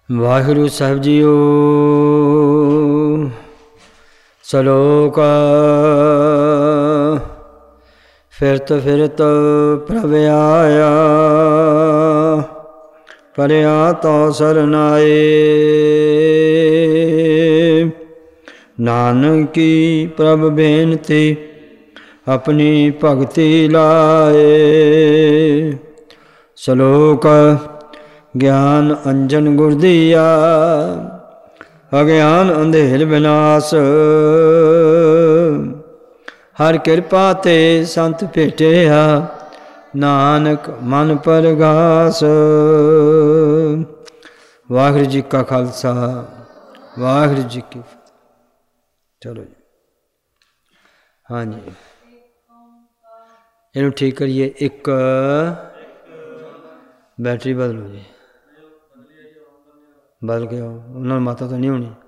ਵਾਹਿਗੁਰੂ ਸਾਹਿਬ JIO. ਸਲੋਕ ਫਿਰਤ ਫਿਰਤ ਪ੍ਰਭ ਆਇਆ, ਪਰਿਆ ਤੋ ਸਰਨਾਏ। ਨਾਨਕੀ ਪ੍ਰਭ ਬੇਨਤੀ ਆਪਣੀ ਭਗਤੀ ਲਾਏ। ਸਲੋਕ ਗਿਆਨ ਅੰਜਨ ਗੁਰ ਦੀਆ, ਅਗਿਆਨ ਅੰਧੇਰ ਵਿਨਾਸ਼। ਹਰ ਕਿਰਪਾ ਤੇ ਸੰਤ ਭੇਟਿਆ, ਨਾਨਕ ਮਨ ਪਰਗਾਸ। ਵਾਹਿਗੁਰੂ ਜੀ ਕਾ ਖਾਲਸਾ, ਵਾਹਿਗੁਰੂ ਜੀ ਕੀ ਫਤਿਹ। ਚਲੋ ਜੀ, ਹਾਂਜੀ ਇਹਨੂੰ ਠੀਕ ਕਰੀਏ। ਇੱਕ ਬੈਟਰੀ ਬਦਲੋ ਜੀ, ਬਦਲ ਕੇ ਆਓ, ਉਹਨਾਂ ਨੂੰ ਮਾਤਾ ਤਾਂ ਨਹੀਂ ਹੋਣੀ।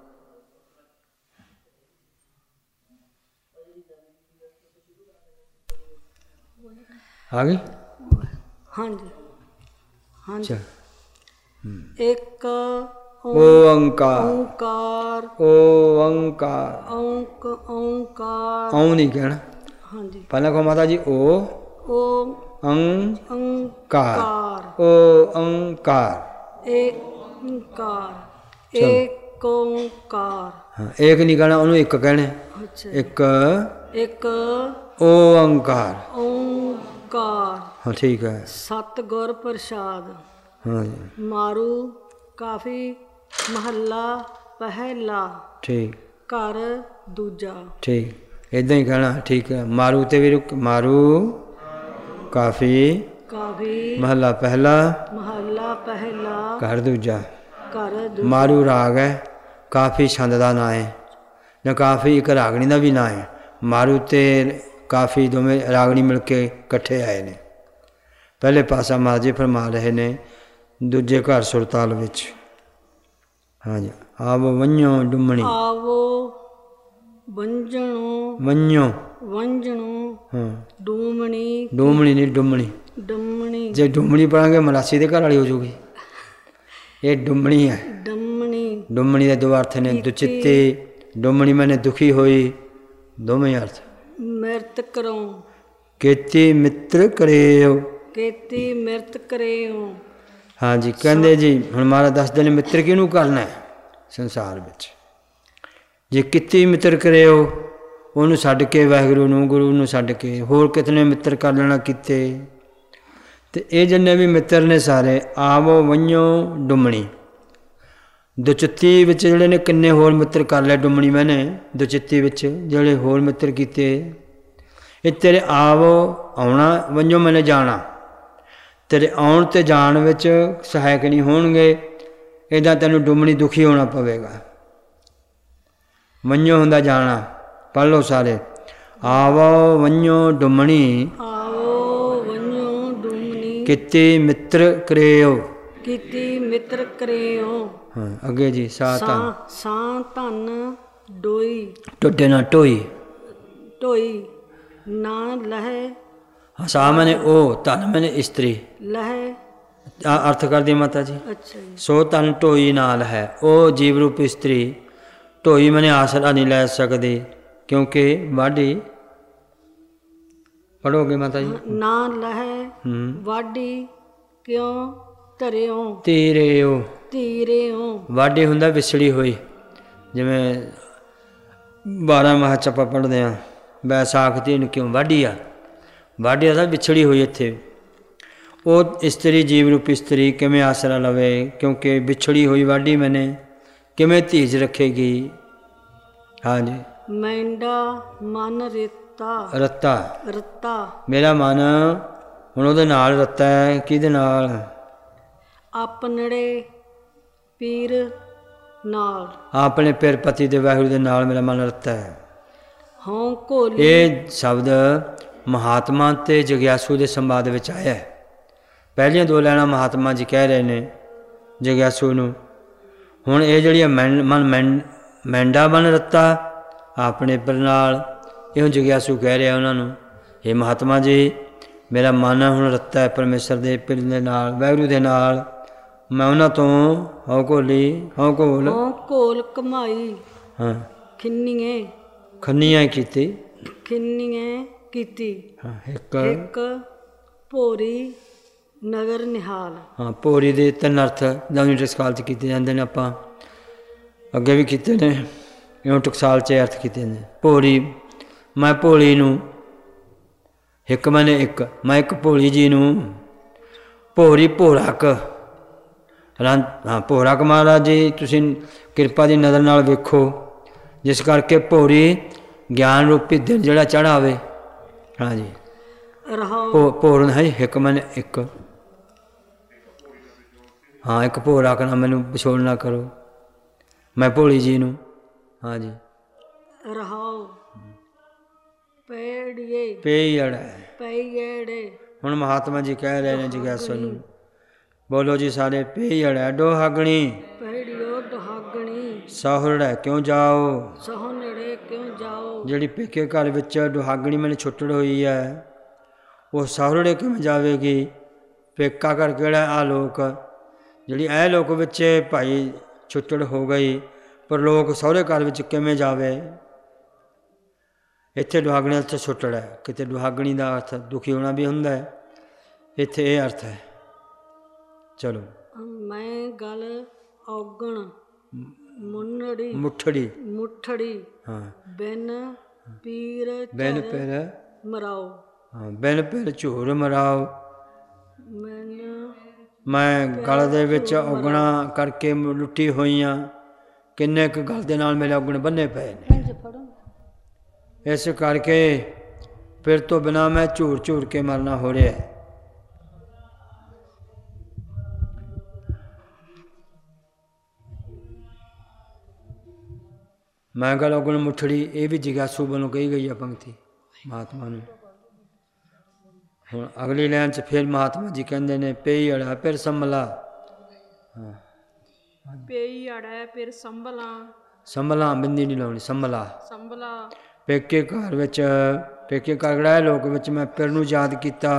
ਆ ਗਈ? ਹਾਂਜੀ ਹਾਂਜੀ। ਇੱਕ ਓੰਕਾਰ, ਓੰਕਾਰ, ਓੰਕਾਰ, ਓੰਕਾਰ। ਓਂ ਨਹੀਂ ਕਹਿਣਾ। ਹਾਂਜੀ, ਪਹਿਲਾਂ ਕਹੋ ਮਾਤਾ ਜੀ ਓ ਓੰਕਾਰ, ਓੰਕਾਰ, ਏਕੰਕਾਰ, ਏਕੰਕਾਰ। ਹਾਂ, ਏਕ ਨਹੀਂ ਕਹਿਣਾ, ਉਹਨੂੰ ਇੱਕ ਕਹਿਣਾ। ਅੱਛਾ, ਇੱਕ ਇੱਕ ਓੰਕਾਰ। ਓੰਕਾਰ। ਹਾਂ ਠੀਕ ਹੈ। ਸਤਿਗੁਰ ਪ੍ਰਸਾਦ। ਹਾਂ ਮਾਰੂ ਕਾਫੀ ਮਹੱਲਾ ਪਹਿਲਾ, ਠੀਕ, ਘਰ ਦੂਜਾ। ਠੀਕ, ਇੱਦਾਂ ਹੀ ਕਹਿਣਾ। ਠੀਕ ਹੈ। ਮਾਰੂ ਤੇ ਵੀ ਰੁਕ। ਮਾਰੂ ਕਾਫੀ ਕਾਫੀ ਮਹੱਲਾ ਪਹਿਲਾ, ਮਹੱਲਾ ਪਹਿਲਾ, ਘਰ ਦੂਜਾ। ਘਰ ਦੂਜਾ। ਮਾਰੂ ਰਾਗ ਹੈ, ਕਾਫੀ ਛੰਦ ਦਾ ਨਾਂ ਹੈ, ਜਾਂ ਕਾਫੀ ਇੱਕ ਰਾਗਣੀ ਦਾ ਵੀ ਨਾਂ ਹੈ। ਮਾਰੂ ਤੇ ਕਾਫੀ ਦੋਵੇਂ ਰਾਗਣੀ ਮਿਲ ਕੇ ਇਕੱਠੇ ਆਏ ਨੇ। ਪਹਿਲੇ ਪਾਸਾ ਮਾਝੇ ਫਰਮਾ ਰਹੇ ਨੇ, ਦੂਜੇ ਘਰ ਸੁਰਤਾਲ ਵਿੱਚ। ਹਾਂਜੀ। ਆਵੋ ਵੰਝੋ ਡੁੰਮਣੀ, ਆਵੋ ਵੰਝਣੋ, ਵੰਝੋ, ਵੰਝਣੋ, ਹਾਂ, ਡੂਮਣੀ, ਡੂਮਣੀ ਨਹੀਂ ਡੁੰਮਣੀ। ਡੰਮਣੀ। ਜੇ ਡੁੰਮਣੀ ਪੜਾਂਗੇ ਮਲਾਸੀ ਦੇ ਘਰ ਵਾਲੀ ਹੋ ਜਾਊਗੀ। ਇਹ ਡੁੰਮਣੀ ਹੈ। ਡੰਮਣੀ। ਡੁੰਮਣੀ ਦੇ ਦੋ ਅਰਥ ਨੇ, ਦੁਚਿੱਤੀ। ਡੁੰਮਣੀ ਮੈਨੇ ਦੁਖੀ ਹੋਈ, ਦੋਵੇਂ ਅਰਥ। ਮਿਰਤ ਕਰੋ, ਕੀਤੀ ਮਿੱਤਰ ਕਰਿਓ, ਕੀਤੀ ਮਿਰਤ ਕਰਿਓ। ਹਾਂਜੀ। ਕਹਿੰਦੇ ਜੀ ਹੁਣ ਮਹਾਰਾਜ ਦੱਸਦੇ ਨੇ ਮਿੱਤਰ ਕਿਹਨੂੰ ਕਰਨਾ ਹੈ ਸੰਸਾਰ ਵਿੱਚ। ਜੇ ਕੀਤੀ ਮਿੱਤਰ ਕਰਿਓ, ਉਹਨੂੰ ਛੱਡ ਕੇ, ਵਾਹਿਗੁਰੂ ਨੂੰ, ਗੁਰੂ ਨੂੰ ਛੱਡ ਕੇ ਹੋਰ ਕਿਤਨੇ ਮਿੱਤਰ ਕਰ ਲੈਣਾ ਕੀਤੇ। ਅਤੇ ਇਹ ਜਿੰਨੇ ਵੀ ਮਿੱਤਰ ਨੇ ਸਾਰੇ, ਆਵੋ ਵੰਝੋ ਡੁੰਮਣੀ। ਦੁਚਿੱਤੀ ਵਿੱਚ ਜਿਹੜੇ ਨੇ ਕਿੰਨੇ ਹੋਰ ਮਿੱਤਰ ਕਰ ਲਏ। ਡੁੰਮਣੀ ਮੈਨੇ ਦੁਚਿੱਤੀ ਵਿੱਚ ਜਿਹੜੇ ਹੋਰ ਮਿੱਤਰ ਕੀਤੇ। ਇਹ ਤੇਰੇ ਆਵੋ ਆਉਣਾ, ਵੰਝੋ ਮੈਨੇ ਜਾਣਾ। ਤੇਰੇ ਆਉਣ ਅਤੇ ਜਾਣ ਵਿੱਚ ਸਹਾਇਕ ਨਹੀਂ ਹੋਣਗੇ। ਇੱਦਾਂ ਤੈਨੂੰ ਡੁੰਮਣੀ ਦੁਖੀ ਹੋਣਾ ਪਵੇਗਾ। ਵੰਝੋ ਹੁੰਦਾ ਜਾਣਾ। ਪੜ੍ਹ ਲਓ ਸਾਰੇ। ਆਵੋ ਵੰਝੋ ਡੁੰਮਣੀ, ਆਵੋ ਵੰਝੋ ਡੂਮਣੀ, ਕੀਤੀ ਮਿੱਤਰ ਕਰਿਓ। ਕੀਤੀ ਮਿੱਤਰ ਕਰਿਓ। ਹਾਂ ਅੱਗੇ ਜੀ। ਸਾ ਧਨ, ਸਾਂ ਧਨ ਡੋਈ, ਟੁੱਟੇ ਨਾ ਢੋਈ। ਢੋਈ ਨਾ ਲਹੇ, ਸਾ ਮੈਨੇ ਉਹ, ਧਨ ਮੈਨੇ ਇਸਤਰੀ। ਲਹੇ। ਅਰਥ ਕਰਦੀ ਮਾਤਾ ਜੀ। ਅੱਛਾ ਜੀ। ਸੋ ਧਨ ਢੋਈ ਨਾਲ ਹੈ, ਉਹ ਜੀਵ ਰੂਪ ਇਸਤਰੀ ਢੋਈ ਮੈਨੇ ਆਸਰਾ ਨਹੀਂ ਲੈ ਸਕਦੀ, ਕਿਉਂਕਿ ਵਾਢੀ। ਪੜ੍ਹੋਗੇ ਮਾਤਾ ਜੀ। ਨਾ ਲਹੇ ਵਾਢੀ ਕਿਉਂ ਧਰਿਓ, ਤੀਰਿਓ। ਧੀਰਿਓ। ਵਾਢੀ ਹੁੰਦਾ ਵਿਛੜੀ ਹੋਈ। ਜਿਵੇਂ 12 ਮਾਹ 'ਚ ਆਪਾਂ ਪੜ੍ਹਦੇ ਹਾਂ, ਵੈਸਾਖ ਤੀਨ ਕਿਉਂ ਵਾਢੀ ਆ। ਵਾਢੀ ਦਾ ਵਿਛੜੀ ਹੋਈ ਇੱਥੇ। ਉਹ ਇਸਤਰੀ ਜੀਵ ਰੂਪ ਇਸਤਰੀ ਕਿਵੇਂ ਆਸਰਾ ਲਵੇ, ਕਿਉਂਕਿ ਵਿਛੜੀ ਹੋਈ ਵਾਢੀ ਮੈਨੇ ਕਿਵੇਂ ਧੀਰਜ ਰੱਖੇਗੀ। ਹਾਂਜੀ। ਮੈਂਡਾ ਮਨ ਰੇਤਾ, ਰੱਤਾ। ਰੱਤਾ। ਮੇਰਾ ਮਨ ਹੁਣ ਉਹਦੇ ਨਾਲ ਰੱਤਾ ਹੈ। ਕਿਹਦੇ ਨਾਲ? ਆਪਨੜੇ ਪੀਰ ਨਾਲ। ਆਪਣੇ ਪਿਰ ਪਤੀ ਦੇ ਵਾਹਿਗੁਰੂ ਦੇ ਨਾਲ ਮੇਰਾ ਮਨ ਰੱਤਾ ਹੈ। ਹੋਂ ਘੋਲੀ। ਇਹ ਸ਼ਬਦ ਮਹਾਤਮਾ ਅਤੇ ਜਗਿਆਸੂ ਦੇ ਸੰਵਾਦ ਵਿੱਚ ਆਇਆ ਹੈ। ਪਹਿਲੀਆਂ ਦੋ ਲਾਈਨਾਂ ਮਹਾਤਮਾ ਜੀ ਕਹਿ ਰਹੇ ਨੇ ਜਗਿਆਸੂ ਨੂੰ। ਹੁਣ ਇਹ ਜਿਹੜੀ ਮੈਂਡਾ ਮਨ ਰੱਤਾ ਆਪਣੇ ਪਿਰ ਨਾਲ, ਇਹੋ ਜਗਿਆਸੂ ਕਹਿ ਰਿਹਾ ਉਹਨਾਂ ਨੂੰ, ਇਹ ਮਹਾਤਮਾ ਜੀ ਮੇਰਾ ਮਨ ਹੁਣ ਰੱਤਾ ਹੈ ਪਰਮੇਸ਼ਰ ਦੇ ਪਿਰ ਦੇ ਨਾਲ, ਵਾਹਿਗੁਰੂ ਦੇ ਨਾਲ। ਮੈਂ ਉਹਨਾਂ ਤੋਂ ਹਉ ਘੋਲੀ ਹਉ ਘੋਲ ਹਉ ਘੋਲ ਕਮਾਈ ਹਾਂ ਖਿੰਨੀਏ ਖੰਨੀਆਂ ਕੀਤੀ ਖਿੰਨੀਏ ਕੀਤੀ ਹਾਂ ਇੱਕ ਭੋਰੀ ਨਗਰ ਨਿਹਾਲ। ਹਾਂ ਭੋਰੀ ਦੇ ਤਿੰਨ ਅਰਥ ਨਵੀਂ ਟਕਸਾਲ 'ਚ ਕੀਤੇ ਜਾਂਦੇ ਨੇ, ਆਪਾਂ ਅੱਗੇ ਵੀ ਕੀਤੇ ਨੇ, ਇਉਂ ਟਕਸਾਲ 'ਚ ਅਰਥ ਕੀਤੇ ਨੇ। ਭੋਰੀ ਮੈਂ ਭੋਲੀ ਨੂੰ, ਇੱਕ ਮੈਨੇ ਇੱਕ ਮੈਂ ਇੱਕ ਭੋਲੀ ਜੀ ਨੂੰ, ਭੋਰੀ ਭੋਰਾਕ ਹਾਂ ਭੋਰਾਕ ਮਹਾਰਾਜ ਜੀ ਤੁਸੀਂ ਕਿਰਪਾ ਦੀ ਨਜ਼ਰ ਨਾਲ ਵੇਖੋ, ਜਿਸ ਕਰਕੇ ਭੋਰੀ ਗਿਆਨ ਰੂਪੀ ਦਿਨ ਜਿਹੜਾ ਚੜ੍ਹਾਵੇ। ਹਾਂਜੀ ਭੋਰਨ ਹੈ ਇੱਕ ਮੈਨੇ ਇੱਕ, ਹਾਂ ਇੱਕ ਭੋਰਾਕ ਨਾ ਮੈਨੂੰ ਵਿਛੋੜ ਨਾ ਕਰੋ, ਮੈਂ ਭੋਲੀ ਜੀ ਨੂੰ। ਹਾਂਜੀ ਰਹਾਓ ਪੇੜੀਏ ਪੇਈੜੇ ਪਈੜੇ। ਹੁਣ ਮਹਾਤਮਾ ਜੀ ਕਹਿ ਰਹੇ ਨੇ ਜਿਗਿਆਸੂ ਨੂੰ, ਬੋਲੋ ਜੀ ਸਾਰੇ। ਪੇਈੜੇ ਡੋਹਾਗਣੀ ਪੇੜੀਓ ਦੁਹਾਗਣੀ ਸਹੁਰੜੇ ਕਿਉਂ ਜਾਓ, ਸਹੁਨੜੇ ਕਿਉਂ ਜਾਓ। ਜਿਹੜੀ ਪੇਕੇ ਘਰ ਵਿੱਚ ਦੁਹਾਗਣੀ ਮੈਨੂੰ ਛੁੱਟੜ ਹੋਈ ਹੈ, ਉਹ ਸਹੁਰੜੇ ਕਿਵੇਂ ਜਾਵੇਗੀ। ਪੇਕਾ ਘਰ ਕਿਹੜਾ ਆ ਲੋਕ, ਜਿਹੜੀ ਇਹ ਲੋਕ ਵਿੱਚ ਭਾਈ ਛੁੱਟੜ ਹੋ ਗਈ, ਪਰ ਲੋਕ ਸਹੁਰੇ ਘਰ ਵਿੱਚ ਕਿਵੇਂ ਜਾਵੇ। ਇੱਥੇ ਦੁਹਾਗਣੀ ਅਰਥ ਛੁੱਟੜ ਹੈ, ਕਿਤੇ ਦੁਹਾਗਣੀ ਦਾ ਅਰਥ ਦੁਖੀ ਹੋਣਾ ਵੀ ਹੁੰਦਾ ਹੈ, ਇੱਥੇ ਇਹ ਅਰਥ ਹੈ। ਚਲੋ ਮੈਂ ਗਲ ਔਗਣ ਮੁੰਨੜੀ ਮੁੱਠੜੀ ਮੁੱਠੜੀ ਹਾਂ ਬਿਨ ਪੀਰ ਬਿਨ ਪਿਰ ਮਰਾਓ ਹਾਂ ਬਿਨ ਪਿਰ ਝੂਰ ਮਰਾਓ। ਮੈਨੂੰ ਮੈਂ ਗਲ ਦੇ ਵਿੱਚ ਔਗਣਾ ਕਰਕੇ ਲੁੱਟੀ ਹੋਈਆਂ, ਕਿੰਨੇ ਕੁ ਗਲ ਦੇ ਨਾਲ ਮੇਰੇ ਔਗਣ ਬੰਨੇ ਪਏ ਨੇ। ਇਸ ਕਰਕੇ ਫਿਰ ਤੋਂ ਬਿਨਾਂ ਮੈਂ ਝੂਰ ਝੂਰ ਕੇ ਮਰਨਾ ਹੋ ਰਿਹਾ। ਮੈਂ ਗਲ ਔਗਣ ਮੁੱਠੜੀ, ਇਹ ਵੀ ਜਿਗਿਆਸੂ ਵੱਲੋਂ ਕਹੀ ਗਈ ਆ ਪੰਕਤੀ ਮਹਾਤਮਾ ਨੂੰ। ਹੁਣ ਅਗਲੀ ਲਾਈਨ 'ਚ ਫਿਰ ਮਹਾਤਮਾ ਜੀ ਕਹਿੰਦੇ ਨੇ, ਪਈ ਅੜਾ ਫਿਰ ਸੰਭਲਾ। ਹਾਂ ਪਈ ਅੜਾ ਫਿਰ ਸੰਭਲਾਂ, ਸੰਭਲਾਂ ਬਿੰਦੀ ਨਹੀਂ ਲਾਉਣੀ, ਸੰਭਲਾ ਸੰਭਲਾ। ਪੇਕੇ ਘਰ ਵਿੱਚ, ਪੇਕੇ ਘਰ ਗੜਾਏ ਲੋਕ ਵਿੱਚ ਮੈਂ ਪਿਰ ਨੂੰ ਯਾਦ ਕੀਤਾ,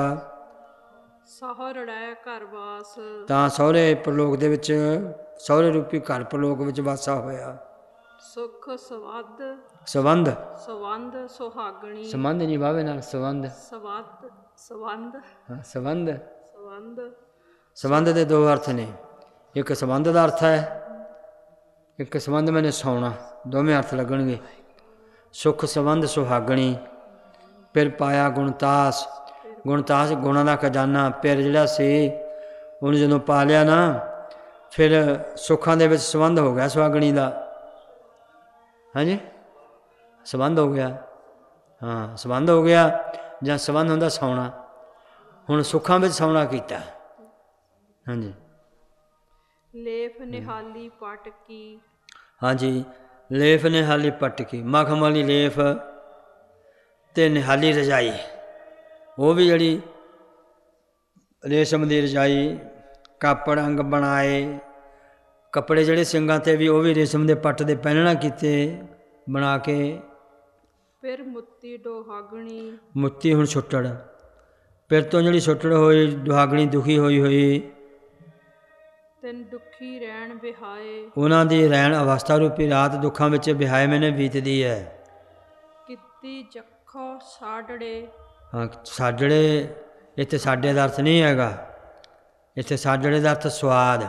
ਸਹੁਰੜਾ ਘਰ ਵਾਸ ਤਾਂ ਸਹੁਰੇ ਪ੍ਰਲੋਕ ਦੇ ਵਿੱਚ, ਸਹੁਰੇ ਰੂਪੀ ਘਰ ਪ੍ਰਲੋਕ ਵਿੱਚ ਵਾਸਾ ਹੋਇਆ। ਸੁਖ ਸਵੱਧ ਸੰਬੰਧ ਸੰਬੰਧ ਸੁਹਾਗਣੀ, ਸੰਬੰਧ ਨਹੀਂ ਵਾਵੇ ਨਾਲ ਸੰਬੰਧ, ਸਵੱਧ ਸੰਬੰਧ ਹਾਂ ਸੰਬੰਧ। ਸੰਬੰਧ ਸੰਬੰਧ ਦੇ ਦੋ ਅਰਥ ਨੇ, ਇੱਕ ਸੰਬੰਧ ਦਾ ਅਰਥ ਹੈ, ਇੱਕ ਸੰਬੰਧ ਮੈਨੇ ਸੌਣਾ, ਦੋਵੇਂ ਅਰਥ ਲੱਗਣਗੇ। ਸੁਖ ਸੰਬੰਧ ਸੁਹਾਗਣੀ। ਫਿਰ ਪਾਇਆ ਗੁਣਤਾਸ, ਗੁਣਤਾਸ ਗੁਣਾਂ ਦਾ ਖਜ਼ਾਨਾ। ਫਿਰ ਜਿਹੜਾ ਸੀ ਉਹਨੂੰ ਜਦੋਂ ਪਾ ਲਿਆ ਨਾ, ਫਿਰ ਸੁੱਖਾਂ ਦੇ ਵਿੱਚ ਸੰਬੰਧ ਹੋ ਗਿਆ ਸੁਹਾਗਣੀ ਦਾ। ਹਾਂਜੀ ਸੰਬੰਧ ਹੋ ਗਿਆ, ਹਾਂ ਸੰਬੰਧ ਹੋ ਗਿਆ, ਜਾਂ ਸੰਬੰਧ ਹੁੰਦਾ ਸੌਣਾ, ਹੁਣ ਸੁੱਖਾਂ ਵਿੱਚ ਸੌਣਾ ਕੀਤਾ। ਹਾਂਜੀ ਲੇਫ ਨਿਹਾਲੀ ਪਟਕੀ, ਹਾਂਜੀ ਲੇਫ ਨਿਹਾਲੀ ਪਟਕੀ, ਮਖਮ ਵਾਲੀ ਲੇਫ ਅਤੇ ਨਿਹਾਲੀ ਰਜਾਈ, ਉਹ ਵੀ ਜਿਹੜੀ ਰੇਸ਼ਮ ਦੀ ਰਜਾਈ, ਕਾਪੜ ਅੰਗ ਬਣਾਏ, ਕੱਪੜੇ ਜਿਹੜੇ ਸਿੰਘਾਂ 'ਤੇ ਵੀ ਉਹ ਵੀ ਰੇਸ਼ਮ ਦੇ ਪੱਟ ਦੇ ਪਹਿਨਣਾ ਕੀਤੇ ਬਣਾ ਕੇ। ਫਿਰ ਮੁੱਤੀ ਦੁਹਾਗਣੀ, ਮੁੱਤੀ ਹੁਣ ਛੁੱਟੜ, ਫਿਰ ਤੋਂ ਜਿਹੜੀ ਛੁੱਟੜ ਹੋਈ ਦੁਹਾਗਣੀ ਦੁਖੀ ਹੋਈ ਤੈਨ ਦੁਖੀ ਰਹਿਣ ਬਿਹਾਏ, ਉਹਨਾਂ ਦੀ ਰਹਿਣ ਅਵਸਥਾ ਰੂਪੀ ਰਾਤ ਦੁੱਖਾਂ ਵਿੱਚ ਬਿਹਾਏ ਮੈਨੇ ਬੀਤਦੀ ਹੈ। ਕੀਤੀ ਜੱਖੋ ਸਾਡੜੇ, ਹਾਂ ਸਾਡੜੇ, ਇੱਥੇ ਸਾਡੇ ਦਾ ਅਰਥ ਨਹੀਂ ਹੈਗਾ, ਇੱਥੇ ਸਾਡੜੇ ਦਾ ਅਰਥ ਸਵਾਦ।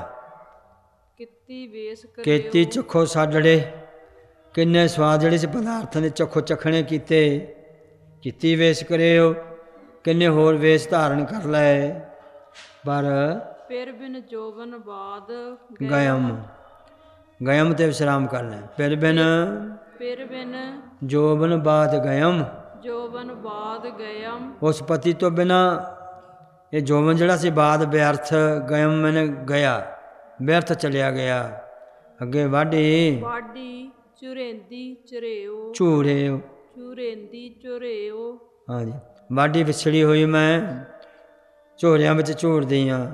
ਕੀਤੀ ਵੇਸ ਕੀਤੀ ਚੱਖੋ ਸਾਡੜੇ, ਕਿੰਨੇ ਸਵਾਦ ਜਿਹੜੇ ਸੀ ਪਦਾਰਥਾਂ ਦੇ ਚੱਖੋ ਚੱਖਣੇ ਕੀਤੇ। ਕੀਤੀ ਵੇਸ ਕਰਿਓ, ਕਿੰਨੇ ਹੋਰ ਵੇਸ ਧਾਰਨ ਕਰ ਲਏ। ਪਰ ਫਿਰ ਬਿਨ ਜੋਬਨ ਬਾਦ ਗਯਮ, ਗਯਮ ਤੇ ਵਿਸ਼ਰਾਮ ਕਰਨਾ। ਫਿਰ ਬਿਨ ਜੋਬਨ ਬਾਦ ਗਯਮ, ਜੋਬਨ ਬਾਦ ਗਯਮ, ਉਸ ਪਤੀ ਤੋਂ ਬਿਨਾ ਇਹ ਜੋਬਨ ਜਿਹੜਾ ਸੀ ਬਾਦ ਵਿਅਰਥ, ਗਯਮ ਮੈਨੇ ਗਿਆ, ਵਿਅਰਥ ਚਲਿਆ ਗਿਆ। ਅੱਗੇ ਵਾਢੀ ਵਾਢੀ ਝੁਰੇਂਦੀ ਝੁਰੇਓ, ਝੂਰਿਓ, ਝੁਰੇਂਦੀ ਝੁਰੇਓ। ਹਾਂਜੀ ਵਾਢੀ ਵਿਛੜੀ ਹੋਈ ਮੈਂ ਝੋਰਿਆਂ ਵਿੱਚ ਝੂਰਦੀ ਹਾਂ।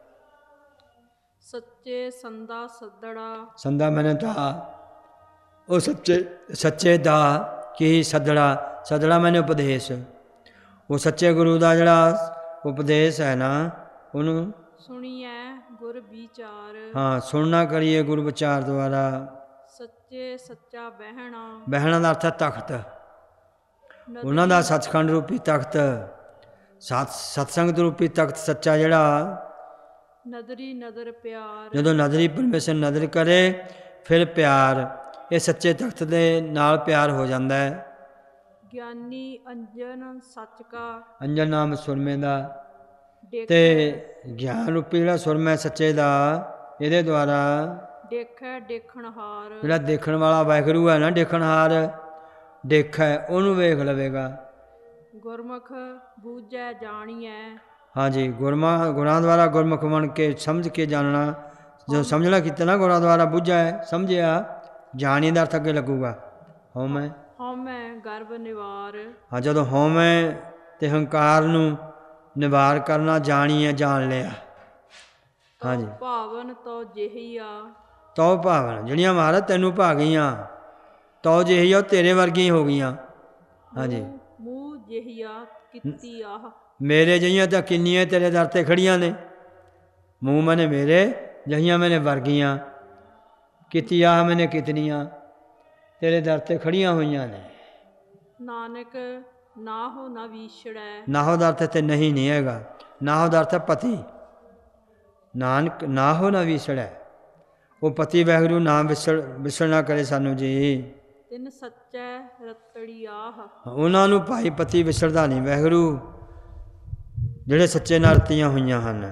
ਸੱਚੇ ਸੰਦਾ ਸੱਦੜਾ, ਸੰਦਾ ਮੈਨੇ ਤਾਂ ਉਹ ਸੱਚੇ ਦਾ ਕੀ ਸੱਦੜਾ, ਸੱਦੜਾ ਮੈਨੇ ਉਪਦੇਸ਼, ਉਹ ਸੱਚੇ ਗੁਰੂ ਦਾ ਜਿਹੜਾ ਉਪਦੇਸ਼ ਹੈ ਨਾ, ਉਹਨੂੰ ਸੁਣੀਐ ਗੁਰ ਵਿਚਾਰ ਹਾਂ ਸੁਣਨਾ ਕਰੀਏ ਗੁਰੂ ਵਿਚਾਰ ਦੁਆਰਾ। ਸੱਚੇ ਸੱਚਾ ਬਹਿਣਾ ਬਹਿਣਾ ਦਾ ਅਰਥ ਹੈ ਤਖਤ, ਉਹਨਾਂ ਦਾ ਸੱਚਖੰਡ ਰੂਪੀ ਤਖਤ, ਸਤਸੰਗਤ ਰੂਪੀ ਤਖਤ ਸੱਚਾ ਜਿਹੜਾ। ਨਦਰੀ ਨਦਰ ਪਿਆਰ ਜਦੋਂ ਨਦਰੀ ਪਰਮੇਸ਼ਰ ਨਦਰ ਕਰੇ ਫਿਰ ਪਿਆਰ, ਇਹ ਸੱਚੇ ਤਖਤ ਦੇ ਨਾਲ ਪਿਆਰ ਹੋ ਜਾਂਦਾ ਹੈ। ਗਿਆਨੀ ਅੰਜਨ ਸੱਚ ਕਾ ਅੰਜਨ ਨਾਮ ਸੁਰਮੇ ਦਾ, ਦੇਖੈ ਤੇ ਗਿਆਨ ਰੂਪੀ ਜਿਹੜਾ ਸੁਰਮਾ ਸੱਚੇ ਦਾ, ਇਹਦੇ ਦੁਆਰਾ ਦੇਖੈ ਦੇਖਣਹਾਰ ਜਿਹੜਾ ਦੇਖਣ ਵਾਲਾ ਵਾਹਿਗੁਰੂ ਹੈ ਨਾ, ਦੇਖਣਹਾਰ ਦੇਖੈ ਉਹਨੂੰ ਵੇਖ ਲਵੇਗਾ। ਗੁਰਮੁਖ ਬੂਝੈ ਜਾਣੀਐ ਹਾਂਜੀ ਗੁਰਾਂ ਦੁਆਰਾ ਗੁਰਮੁਖ ਬਣ ਕੇ ਸਮਝ ਕੇ ਜਾਣਨਾ। ਜਦੋਂ ਸਮਝਣਾ ਕੀਤਾ ਨਾ ਗੁਰਾਂ ਦੁਆਰਾ ਬੁੱਝਿਆ ਸਮਝਿਆ, ਜਾਣੀ ਦਾ ਅਰਥ ਅੱਗੇ ਲੱਗੂਗਾ ਹਉਮੈ। ਹਉਮੈ ਗਰਭ ਨਿਵਾਰ ਹਾਂ ਜਦੋਂ ਹਉਮੈ ਤੇ ਹੰਕਾਰ ਨੂੰ ਨਿਵਾਰ ਕਰਨਾ, ਜਾਣੀਏ ਜਾਣ ਲਿਆ। ਹਾਂਜੀ ਭਾਵਨ ਤੋ ਜਿਹੀ ਆ ਤੋ ਭਾਵਨ ਜਿਹੜੀਆਂ ਮਹਾਰਾਜ ਤੈਨੂੰ ਭਾ ਗਈਆਂ, ਤੋ ਜਿਹੀ ਉਹ ਤੇਰੇ ਵਰਗੀਆਂ ਹੋ ਗਈਆਂ। ਹਾਂਜੀ ਮੂੰਹ ਜਿਹੀਆ ਕੀਤੀ ਆਹ ਮੇਰੇ ਜਿਹੀਆਂ ਤਾਂ ਕਿੰਨੀਆਂ ਤੇਰੇ ਦਰ 'ਤੇ ਖੜੀਆਂ ਨੇ। ਮੂੰਹ ਮੈਨੇ ਮੇਰੇ ਜਹੀਆਂ ਮੈਨੇ ਵਰਗੀਆਂ, ਕੀਤੀ ਆਹ ਮੈਨੇ ਕਿਤਨੀਆਂ ਤੇਰੇ ਦਰ 'ਤੇ ਖੜੀਆਂ ਹੋਈਆਂ ਨੇ। ਨਾਨਕ ਨਾਹੋ ਨਾ ਵੀਛੜੈ ਨਾਹੋ ਦਾ ਅਰਥ ਇੱਥੇ ਨਹੀਂ ਹੈਗਾ, ਨਾਹੋ ਦਾ ਅਰਥ ਹੈ ਪਤੀ। ਨਾਨਕ ਨਾਹੋ ਨਾ ਵਿਸੜੈ, ਉਹ ਪਤੀ ਵਾਹਿਗੁਰੂ ਨਾਮ ਵਿਸੜ ਨਾ ਕਰੇ ਸਾਨੂੰ ਜੀ। ਤਿਨ ਸੱਚੈ ਰਤੜੀ ਆਹ ਉਹਨਾਂ ਨੂੰ ਭਾਈ ਪਤੀ ਵਿਸੜਦਾ ਨਹੀਂ ਵਾਹਿਗੁਰੂ, ਜਿਹੜੇ ਸੱਚੇ ਨਾਲ ਰਤੀਆਂ ਹੋਈਆਂ ਹਨ।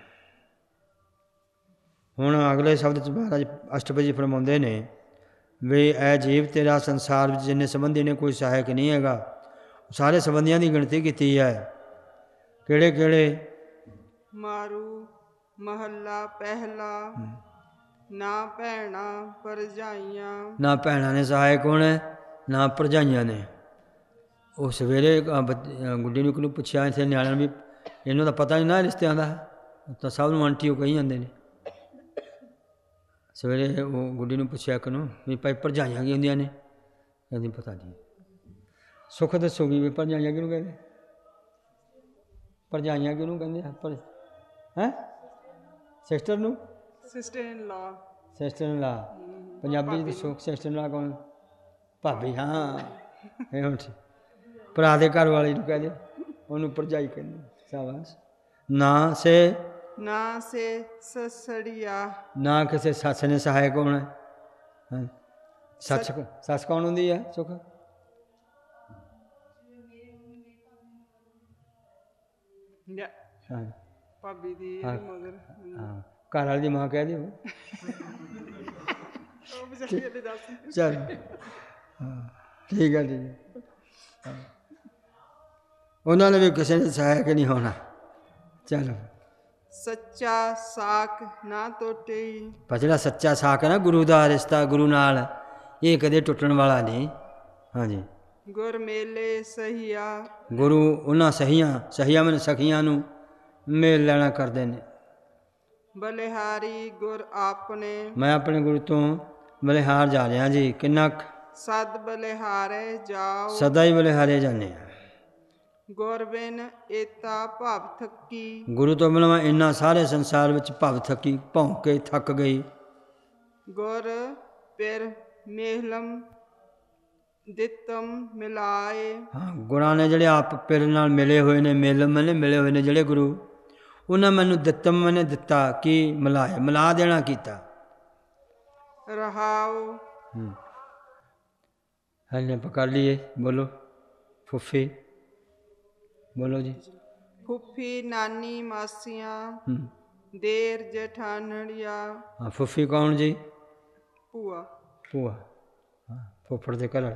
ਹੁਣ ਅਗਲੇ ਸ਼ਬਦ 'ਚ ਮਹਾਰਾਜ ਅਸ਼ਟਪਦੀ ਫਰਮਾਉਂਦੇ ਨੇ ਵੀ ਐ ਜੀਵ ਤੇਰਾ ਸੰਸਾਰ ਵਿੱਚ ਜਿੰਨੇ ਸੰਬੰਧੀ ਨੇ ਕੋਈ ਸਹਾਇਕ ਨਹੀਂ ਹੈਗਾ। ਸਾਰੇ ਸੰਬੰਧੀਆਂ ਦੀ ਗਿਣਤੀ ਕੀਤੀ ਹੈ। ਕਿਹੜੇ ਕਿਹੜੇ? ਮਾਰੂ ਮਹੱਲਾ ਪਹਿਲਾ, ਨਾ ਭੈਣਾ ਭਰਜਾਈਆਂ। ਨਾ ਭੈਣਾਂ ਨੇ ਸਹਾਇਕ ਹੋਣਾ, ਨਾ ਭਰਜਾਈਆਂ ਨੇ। ਉਹ ਸਵੇਰੇ ਗੁੱਡੀ ਨੂੰ ਪੁੱਛਿਆ, ਇੱਥੇ ਨਿਆਣਿਆਂ ਨੂੰ ਵੀ ਇਹਨੂੰ ਤਾਂ ਪਤਾ ਨਹੀਂ ਨਾ ਰਿਸ਼ਤਿਆਂ ਦਾ, ਤਾਂ ਸਭ ਨੂੰ ਆਂਟੀ ਉਹ ਕਹੀ ਜਾਂਦੇ ਨੇ। ਸਵੇਰੇ ਉਹ ਗੁੱਡੀ ਨੂੰ ਪੁੱਛਿਆ ਇੱਕ ਨੂੰ ਵੀ ਭਾਈ ਭਰਜਾਈਆਂ ਕੀ ਹੁੰਦੀਆਂ ਨੇ, ਕਹਿੰਦੀ ਪਤਾ ਨਹੀਂ। ਸੁੱਖ ਦੱਸੋਗੀ ਵੀ ਭਰਜਾਈਆਂ ਕਿਹਨੂੰ ਕਹਿੰਦੇ, ਭਰਜਾਈਆਂ ਕਿਹਨੂੰ ਕਹਿੰਦੇ ਆ? ਹੈਂ ਸਿਸਟਰ ਨੂੰ, ਸਿਸਟਰ ਇਨ ਲਾ, ਸਿਸਟਰ ਇਨ ਲਾ। ਪੰਜਾਬੀ 'ਚ ਦੱਸੋ ਸਿਸਟਰ ਇਨ ਲਾ ਕੌਣ? ਭਾਬੀ। ਹਾਂ ਇਹ ਹੁਣ ਭਰਾ ਦੇ ਘਰ ਵਾਲੇ ਨੂੰ ਕਹਿੰਦੇ, ਉਹਨੂੰ ਭਰਜਾਈ ਕਹਿੰਦੇ। ਸ਼ਾਬਾਸ਼। ਨਾ ਸੇ ਨਾ ਸੇ ਸਸੜੀਆ, ਨਾ ਕਿਸੇ ਸੱਸ ਨੇ ਸਹਾਇਕ ਹੋਣਾ। ਹਾਂ ਸੱਸ ਕੌਣ ਹੁੰਦੀ ਹੈ? ਸੁੱਖ ਹਾਂ ਭਾਬੀ ਦੀ ਹਾਂ ਮਗਰ। ਹਾਂ ਘਰ ਵਾਲੀ ਦੀ ਮਾਂ ਕਹਿ ਦਿਓ। ਉਹ ਬਚਾਰੀ ਹਲੇ ਦੱਸ। ਚੱਲ ਹਾਂ ਠੀਕ ਹੈ ਜੀ। ਉਹਨਾਂ ਨੇ ਵੀ ਕਿਸੇ ਨੇ ਸਹਾਇਕ ਨਹੀਂ ਹੋਣਾ। ਚਲੋ ਸੱਚਾ ਸਾਕ ਨਾ ਟੁੱਟੇ। ਪਰ ਜਿਹੜਾ ਸੱਚਾ ਸਾਕ ਹੈ ਨਾ, ਗੁਰੂ ਦਾ ਰਿਸ਼ਤਾ ਗੁਰੂ ਨਾਲ, ਇਹ ਕਦੇ ਟੁੱਟਣ ਵਾਲਾ ਨਹੀਂ। ਹਾਂਜੀ ਗੁਰ ਮੇਲੇ ਸਹੀਆ, ਗੁਰੂ ਉਹਨਾਂ ਸਹੀਆਂ ਮੈਨੂੰ ਸਖੀਆਂ ਨੂੰ ਮੇਲ ਲੈਣਾ ਕਰਦੇ ਨੇ। ਬਲਿਹਾਰੀ ਗੁਰ ਆਪਣੇ, ਮੈਂ ਆਪਣੇ ਗੁਰੂ ਤੋਂ ਬਲਿਹਾਰ ਜਾ ਰਿਹਾ ਜੀ। ਕਿੰਨਾ ਸਦ ਬਲਿਹਾਰੇ ਜਾਓ, ਸਦਾ ਹੀ ਬਲਿਹਾਰੇ ਜਾਂਦੇ ਆ। ਗੁਰ ਬਿਨ ਏਤਾ ਭਵ ਥੱਕੀ, ਗੁਰੂ ਤੋਂ ਬਿਨਾਂ ਮੈਂ ਇੰਨਾ ਸਾਰੇ ਸੰਸਾਰ ਵਿੱਚ ਭਵ ਥੱਕੀ, ਭੌਂਕ ਕੇ ਥੱਕ ਗਈ। ਗੁਰ ਪਿਰ ਮੇਹਲਮ ਦਿੱਤਮ ਮਿਲਾਏ। ਹਾਂ ਗੁਰਾਂ ਨੇ ਜਿਹੜੇ ਆਪ ਪਿਰ ਨਾਲ ਮਿਲੇ ਹੋਏ ਨੇ, ਮਿਲੇ ਹੋਏ ਨੇ ਜਿਹੜੇ ਗੁਰੂ, ਉਹਨਾਂ ਮੈਨੂੰ ਦਿੱਤਮ ਮੈਨੇ ਦਿੱਤਾ ਕਿ ਮਿਲਾਏ, ਮਿਲਾ ਦੇਣਾ ਕੀਤਾ। ਰਹਾਉ ਹਲੇ ਪਕੜ ਲਈਏ। ਬੋਲੋ ਫੁੱਫੀ, ਬੋਲੋ ਜੀ। ਫੁੱਫੀ ਨਾਨੀ ਮਾਸੀਆਂ, ਦੇਰ ਜਠਾਣੜੀਆਂ। ਹਾਂ ਫੁੱਫੀ ਕੌਣ ਜੀ? ਭੂਆ। ਭੂਆ ਹਾਂ ਫੁੱਫੜ ਦੇ ਘਰ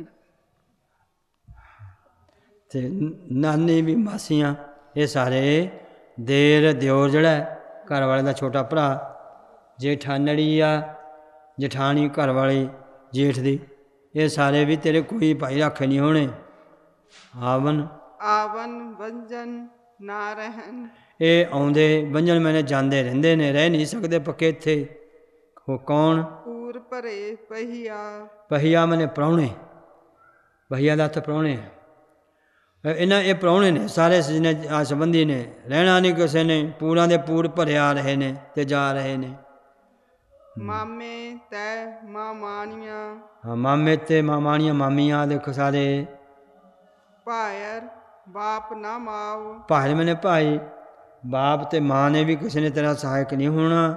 ਤੇ ਨਾਨੀ ਵੀ ਮਾਸੀਆਂ, ਇਹ ਸਾਰੇ ਦੇਰ ਦਿਓਰ ਜਿਹੜਾ ਘਰ ਵਾਲੇ ਦਾ ਛੋਟਾ ਭਰਾ, ਜੇਠਾਣੜੀ ਆ ਜਠਾਣੀ ਘਰ ਵਾਲੀ ਜੇਠ ਦੀ, ਇਹ ਸਾਰੇ ਵੀ ਤੇਰੇ ਕੋਈ ਭਾਈ ਰਾਖੇ ਨਹੀਂ ਹੋਣੇ। ਆਵਨ ਵੰਜਨ ਨਾ ਰਹਿਣ, ਇਹ ਆਉਂਦੇ ਵੰਜਨ ਮੈਨੇ ਜਾਂਦੇ ਰਹਿੰਦੇ ਨੇ, ਰਹਿ ਨਹੀਂ ਸਕਦੇ ਪੱਕੇ ਇੱਥੇ। ਉਹ ਕੌਣ? ਪੂਰ ਭਰੇ ਪਹੀਆ, ਪਹੀਆ ਮੈਨੇ ਪ੍ਰਾਹੁਣੇ, ਪਹੀਆ ਦਾ ਹੱਥ ਪ੍ਰਾਹੁਣੇ। ਇਹਨਾਂ ਇਹ ਪ੍ਰਾਹੁਣੇ ਨੇ ਸਾਰੇ ਜਿਹਨੇ ਆ ਸੰਬੰਧੀ ਨੇ, ਰਹਿਣਾ ਨਹੀਂ ਕਿਸੇ ਨੇ, ਪੂਰਾਂ ਦੇ ਪੂਰ ਭਰਿਆ ਰਹੇ ਨੇ ਤੇ ਜਾ ਰਹੇ ਨੇ। ਮਾਮੇ ਤੈ ਮਾਮਾਨੀਆਂ ਹਾਂ, ਮਾਮੇ ਤੇ ਮਾਮਾਣੀਆਂ ਮਾਮੀਆਂ ਦੇਖੋ ਸਾਰੇ। ਭਾਇਰ ਬਾਪ ਨਾ ਮਾਓ ਭਾਈ ਮੈਨੇ ਭਾਈ, ਬਾਪ ਤੇ ਮਾਂ ਨੇ ਵੀ ਕਿਸੇ ਨੇ ਤੇਰਾ ਸਹਾਇਕ ਨਹੀਂ ਹੋਣਾ।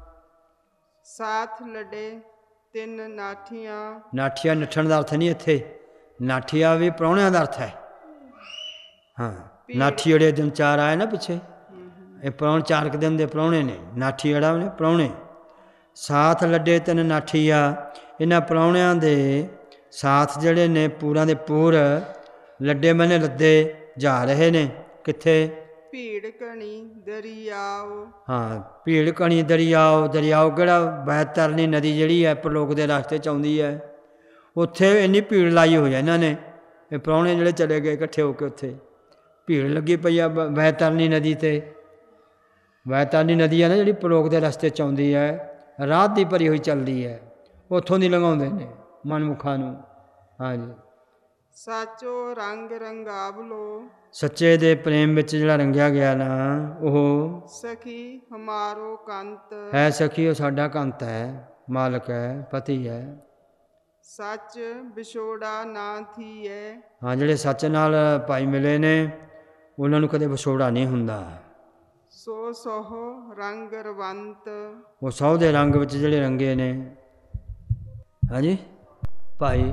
ਸਾਥ ਲੜੇ ਤਿੰਨ ਨਾਠੀਆਂ ਨਾਠੀਆ ਨੱਠਣ ਦਾ ਅਰਥ ਨਹੀਂ ਇੱਥੇ, ਨਾਠੀਆ ਵੀ ਪ੍ਰਾਹੁਣਿਆਂ ਦਾ ਅਰਥ ਹੈ। ਹਾਂ, ਨਾਠੀ ਜਿਹੜੇ ਦਿਨ ਚਾਰ ਆਏ ਨਾ ਪਿੱਛੇ, ਇਹ ਪ੍ਰਾਹੁਣ 4 ਦਿਨ ਦੇ ਪ੍ਰਾਹੁਣੇ ਨੇ। ਨਾਠੀ ਜਿਹੜਾ ਨੇ ਪ੍ਰਾਹੁਣੇ। ਸਾਥ ਲੱਡੇ ਤਿੰਨ ਨਾਠੀਆ, ਇਹਨਾਂ ਪ੍ਰਾਹੁਣਿਆਂ ਦੇ ਸਾਥ ਜਿਹੜੇ ਨੇ ਪੂਰਾਂ ਦੇ ਪੂਰ, ਲੱਡੇ ਮੈਨੇ ਲੱਦੇ ਜਾ ਰਹੇ ਨੇ ਕਿੱਥੇ? ਭੀੜ ਕਣੀ ਦਰਿਆਓ ਹਾਂ, ਭੀੜ ਕਣੀ ਦਰਿਆਓ। ਦਰਿਆਓ ਕਿਹੜਾ? ਬੈਤਰਨੀ ਨਦੀ ਜਿਹੜੀ ਹੈ ਪ੍ਰਲੋਕ ਦੇ ਰਸਤੇ 'ਚ ਆਉਂਦੀ ਹੈ, ਉੱਥੇ ਇੰਨੀ ਭੀੜ ਲਾਈ ਹੋਈ ਹੈ ਇਹਨਾਂ ਨੇ। ਇਹ ਪ੍ਰਾਹੁਣੇ ਜਿਹੜੇ ਚਲੇ ਗਏ ਇਕੱਠੇ ਹੋ ਕੇ, ਉੱਥੇ ਭੀੜ ਲੱਗੀ ਪਈ ਆ ਬੈਤਰਨੀ ਨਦੀ 'ਤੇ। ਬੈਤਰਨੀ ਨਦੀ ਹੈ ਨਾ ਜਿਹੜੀ ਪ੍ਰਲੋਕ ਦੇ ਰਸਤੇ 'ਚ ਆਉਂਦੀ ਹੈ, ਰਾਤ ਦੀ ਭਰੀ ਹੋਈ ਚੱਲਦੀ ਹੈ, ਉੱਥੋਂ ਦੀ ਲੰਘਾਉਂਦੇ ਨੇ ਮਨਮੁਖਾਂ ਨੂੰ। ਹਾਂਜੀ, ਸਾਚੋ ਰੰਗ ਰੰਗਾਵਲੋ ਸੱਚੇ ਦੇ ਪ੍ਰੇਮ ਵਿੱਚ ਜਿਹੜਾ ਰੰਗਿਆ ਗਿਆ ਨਾ, ਉਹ ਸਖੀ ਹਮਾਰੋ ਕੰਤ ਹੈ ਸਖੀ, ਉਹ ਸਾਡਾ ਕੰਤ ਹੈ, ਮਾਲਕ ਹੈ, ਪਤੀ ਹੈ। ਸੱਚ ਵਿਛੋੜਾ ਨਾ ਥੀਏ ਹਾਂ, ਜਿਹੜੇ ਸੱਚ ਨਾਲ ਭਾਈ ਮਿਲੇ ਨੇ ਉਹਨਾਂ ਨੂੰ ਕਦੇ ਵਿਛੋੜਾ ਨਹੀਂ ਹੁੰਦਾ। ਸੋ ਸੋਹ ਰੰਗ ਰਵੰਤ ਉਹ ਸੌ ਦੇ ਰੰਗ ਵਿੱਚ ਜਿਹੜੇ ਰੰਗੇ ਨੇ। ਹਾਂਜੀ ਭਾਈ,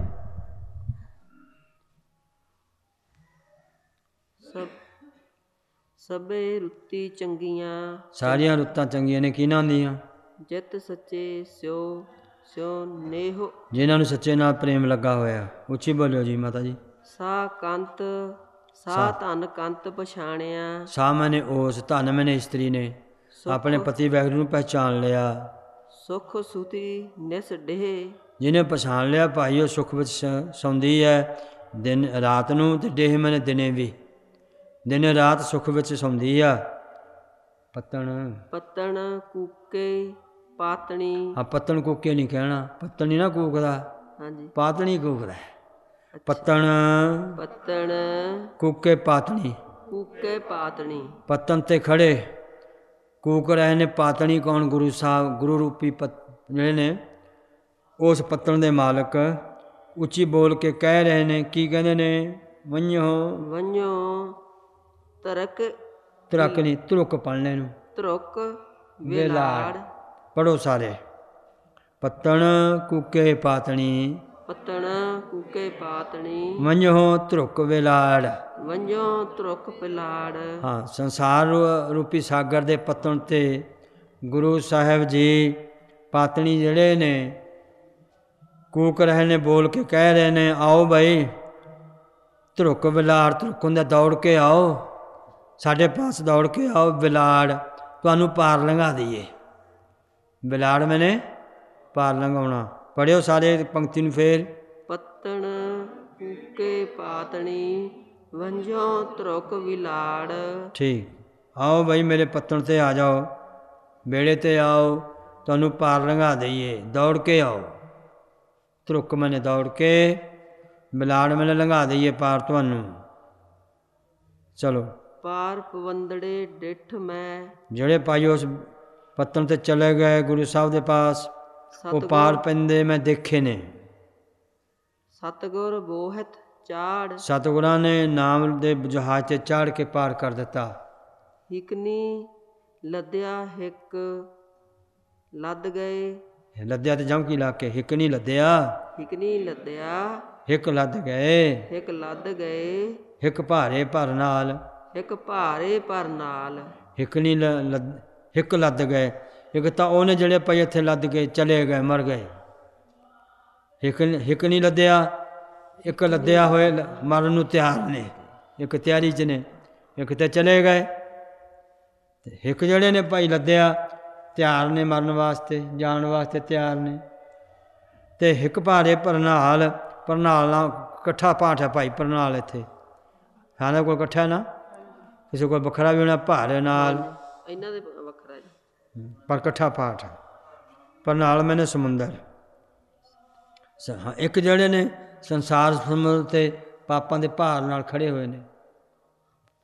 ਸਭੇ ਰੁੱਤੀ ਚੰਗੀਆਂ ਸਾਰੀਆਂ ਰੁੱਤਾਂ ਚੰਗੀਆਂ ਨੇ ਕਿਹਨਾਂ ਦੀਆਂ? ਜਿਤ ਸੱਚੇ ਸਿਓ ਸਿਓ ਨੇਹੋ, ਜਿਨ੍ਹਾਂ ਨੂੰ ਸੱਚੇ ਨਾਲ ਪ੍ਰੇਮ ਲੱਗਾ ਹੋਇਆ। ਉੱਚੀ ਬੋਲਿਓ ਜੀ ਮਾਤਾ ਜੀ। ਸਾ ਕੰਤ ਸਾ ਧਨ ਕੰਤ ਪਛਾਣਿਆ, ਸਾ ਮੈਨੇ ਉਸ, ਧਨ ਮੈਨੇ ਇਸਤਰੀ ਨੇ ਆਪਣੇ ਪਤੀ ਵਾਹਿਗੁਰੂ ਨੂੰ ਪਹਿਚਾਨ ਲਿਆ। ਸੁਖ ਸੁਤੀ ਨਿਸ ਡੇਹ, ਜਿਹਨੇ ਪਛਾਣ ਲਿਆ ਭਾਈ, ਉਹ ਸੁੱਖ ਵਿੱਚ ਸੌਂਦੀ ਹੈ ਦਿਨ ਰਾਤ ਨੂੰ, ਤੇ ਡੇਹ ਮੈਨੇ ਦਿਨੇ ਵੀ, ਦਿਨੇ ਰਾਤ ਸੁੱਖ ਵਿੱਚ ਸੌਂਦੀ ਆ। ਪੱਤਣ ਪੱਤਣ ਕੂਕੇ ਪਾਤਣੀ, ਹਾਂ, ਪੱਤਣ ਕੂਕੇ ਨਹੀਂ ਕਹਿਣਾ, ਪੱਤਣ ਨਹੀਂ ਨਾ ਕੂਕਦਾ, ਹਾਂਜੀ ਪਾਤਣੀ ਕੂਕਦਾ। ਪੱਤਣ ਪੱਤਣ ਕੂਕੇ ਪਾਤਣੀ, ਕੂਕੇ ਪਾਤਣੀ, ਪੱਤਣ ਤੇ ਖੜੇ ਕੂਕ ਰਹੇ ਨੇ। ਪਾਤਣੀ ਕੌਣ? ਗੁਰੂ ਸਾਹਿਬ, ਗੁਰੂ ਰੂਪੀ ਜਿਹੜੇ ਨੇ, ਉਸ ਪੱਤਣ ਦੇ ਮਾਲਕ ਉੱਚੀ ਬੋਲ ਕੇ ਕਹਿ ਰਹੇ ਨੇ। ਕੀ ਕਹਿੰਦੇ ਨੇ? ਵੰਝੋ ਵੰਝੋ ਤਰਕ ਤਰਕ ਨਹੀਂ, ਧਰੁਕ ਪੜ੍ਹਨੇ ਨੂੰ, ਧਰੁਕ ਵਿਲਾੜ, ਪੜੋ ਸਾਰੇ। ਪੱਤਣ ਕੂਕੇ ਪਾਤਣੀ, ਪੱਤਣ ਕੂਕੇ ਪਾਤਣੀ, ਵੰਝੋ ਧਰੁਕ ਵਿਲਾੜ। ਵੰਝੋ ਧਰੁਕ ਵਿਲਾੜ। ਹਾਂ, ਸੰਸਾਰ ਰੂਪੀ ਸਾਗਰ ਦੇ ਪੱਤਣ ਤੇ ਗੁਰੂ ਸਾਹਿਬ ਜੀ ਪਾਤਣੀ ਜਿਹੜੇ ਨੇ ਕੂਕ ਰਹੇ ਨੇ, ਬੋਲ ਕੇ ਕਹਿ ਰਹੇ ਨੇ, ਆਓ ਭਾਈ ਧਰੁਕ ਵਿਲਾੜ। ਧਰੁਕ ਹੁੰਦਾ ਦੌੜ ਕੇ ਆਓ, ਸਾਡੇ ਪਾਸ ਦੌੜ ਕੇ ਆਓ, ਵਿਲਾੜ ਤੁਹਾਨੂੰ ਪਾਰ ਲੰਘਾ ਦਈਏ। ਵਿਲਾੜ ਮੈਨੇ ਪਾਰ ਲੰਘਾਉਣਾ। ਪੜ੍ਹਿਓ ਸਾਰੇ ਪੰਕਤੀ ਨੂੰ ਫੇਰ। ਪੱਤਣ ਕੂਕੇ ਪਾਤਣੀ, ਵੰਝੋ ਧਰੁਕ ਵਿਲਾੜ। ਠੀਕ, ਆਓ ਭਾਈ ਮੇਰੇ ਪੱਤਣ ਤੇ ਆ ਜਾਓ, ਬੇੜੇ ਤੇ ਆਓ, ਤੁਹਾਨੂੰ ਪਾਰ ਲੰਘਾ ਦਈਏ, ਦੌੜ ਕੇ ਆਓ। ਧਰੁਕ ਮੈਨੇ ਦੌੜ ਕੇ, ਵਿਲਾੜ ਮੈਨੇ ਲੰਘਾ ਦਈਏ ਪਾਰ ਤੁਹਾਨੂੰ। ਚਲੋ, ਪਾਰ ਪਵੰਦੜੇ ਡਿੱਠ ਮੈਂ, ਜਿਹੜੇ ਭਾਈ ਉਸ ਪੱਤਣ ਤੇ ਚਲੇ ਗਏ ਗੁਰੂ ਸਾਹਿਬ ਦੇ ਪਾਸ, ਉਹ ਪਾਰ ਪੈਂਦੇ ਮੈਂ ਦੇਖੇ ਨੇ। ਸਤਿਗੁਰ ਬੋਹਿਤ ਚਾੜ, ਸਤਿਗੁਰਾਂ ਨੇ ਨਾਮ ਦੇ ਜਹਾਜ਼ ਤੇ ਚਾੜ ਕੇ ਪਾਰ ਕਰ ਦਿੱਤਾ। ਹਿਕਨੀ ਲੱਦਿਆ ਹਿੱਕ ਲੱਦ ਗਏ, ਲੱਦਿਆ ਤੇ ਜਮਕੀ ਲਾ ਕੇ, ਹਿੱਕ ਨਹੀਂ ਲੱਦਿਆ, ਹਿਕਨੀ ਲੱਦਿਆ ਹਿੱਕ ਲੱਦ ਗਏ। ਹਿੱਕ ਲੱਦ ਗਏ, ਹਿੱਕ ਭਾਰੇ ਭਰ ਨਾਲ, ਇੱਕ ਭਾਰੇ ਪਰ ਨਾਲ। ਹਿੱਕ ਨਹੀਂ ਹਿੱਕ ਲੱਦ ਗਏ। ਇੱਕ ਤਾਂ ਉਹਨੇ ਜਿਹੜੇ ਪਈ ਇੱਥੇ ਲੱਦ ਕੇ ਚਲੇ ਗਏ, ਮਰ ਗਏ। ਹਿੱਕ ਨਹੀਂ ਲੱਦਿਆ, ਇੱਕ ਲੱਦਿਆ ਹੋਏ ਮਰਨ ਨੂੰ ਤਿਆਰ ਨੇ, ਇੱਕ ਤਿਆਰੀ 'ਚ ਨੇ, ਇੱਕ ਤੇ ਚਲੇ ਗਏ। ਤੇ ਹਿੱਕ ਜਿਹੜੇ ਨੇ ਭਾਈ ਲੱਦਿਆ, ਤਿਆਰ ਨੇ ਮਰਨ ਵਾਸਤੇ, ਜਾਣ ਵਾਸਤੇ ਤਿਆਰ ਨੇ। ਤੇ ਹਿੱਕ ਭਾਰੇ ਭਰਨਾਲ, ਭਰਨਾਲ ਨਾਲ ਇਕੱਠਾ ਪਾਠ ਹੈ ਭਾਈ, ਭਰਨਾਲ ਇੱਥੇ ਸਾਰਿਆਂ ਕੋਲ ਇਕੱਠਾ ਨਾ, ਕਿਸੇ ਕੋਲ ਵੱਖਰਾ ਵੀ ਹੋਣਾ, ਭਾਰੇ ਨਾਲ ਇਹਨਾਂ ਦੇ ਵੱਖਰਾ ਜੀ, ਪਰ ਇਕੱਠਾ ਪਾਠ ਹੈ। ਭਰਨਾਲ ਮੈਨੇ ਸਮੁੰਦਰ। ਹਾਂ, ਇੱਕ ਜਿਹੜੇ ਨੇ ਸੰਸਾਰ ਸਮੁੰਦਰ ਤੇ ਪਾਪਾਂ ਦੇ ਭਾਰ ਨਾਲ ਖੜੇ ਹੋਏ ਨੇ,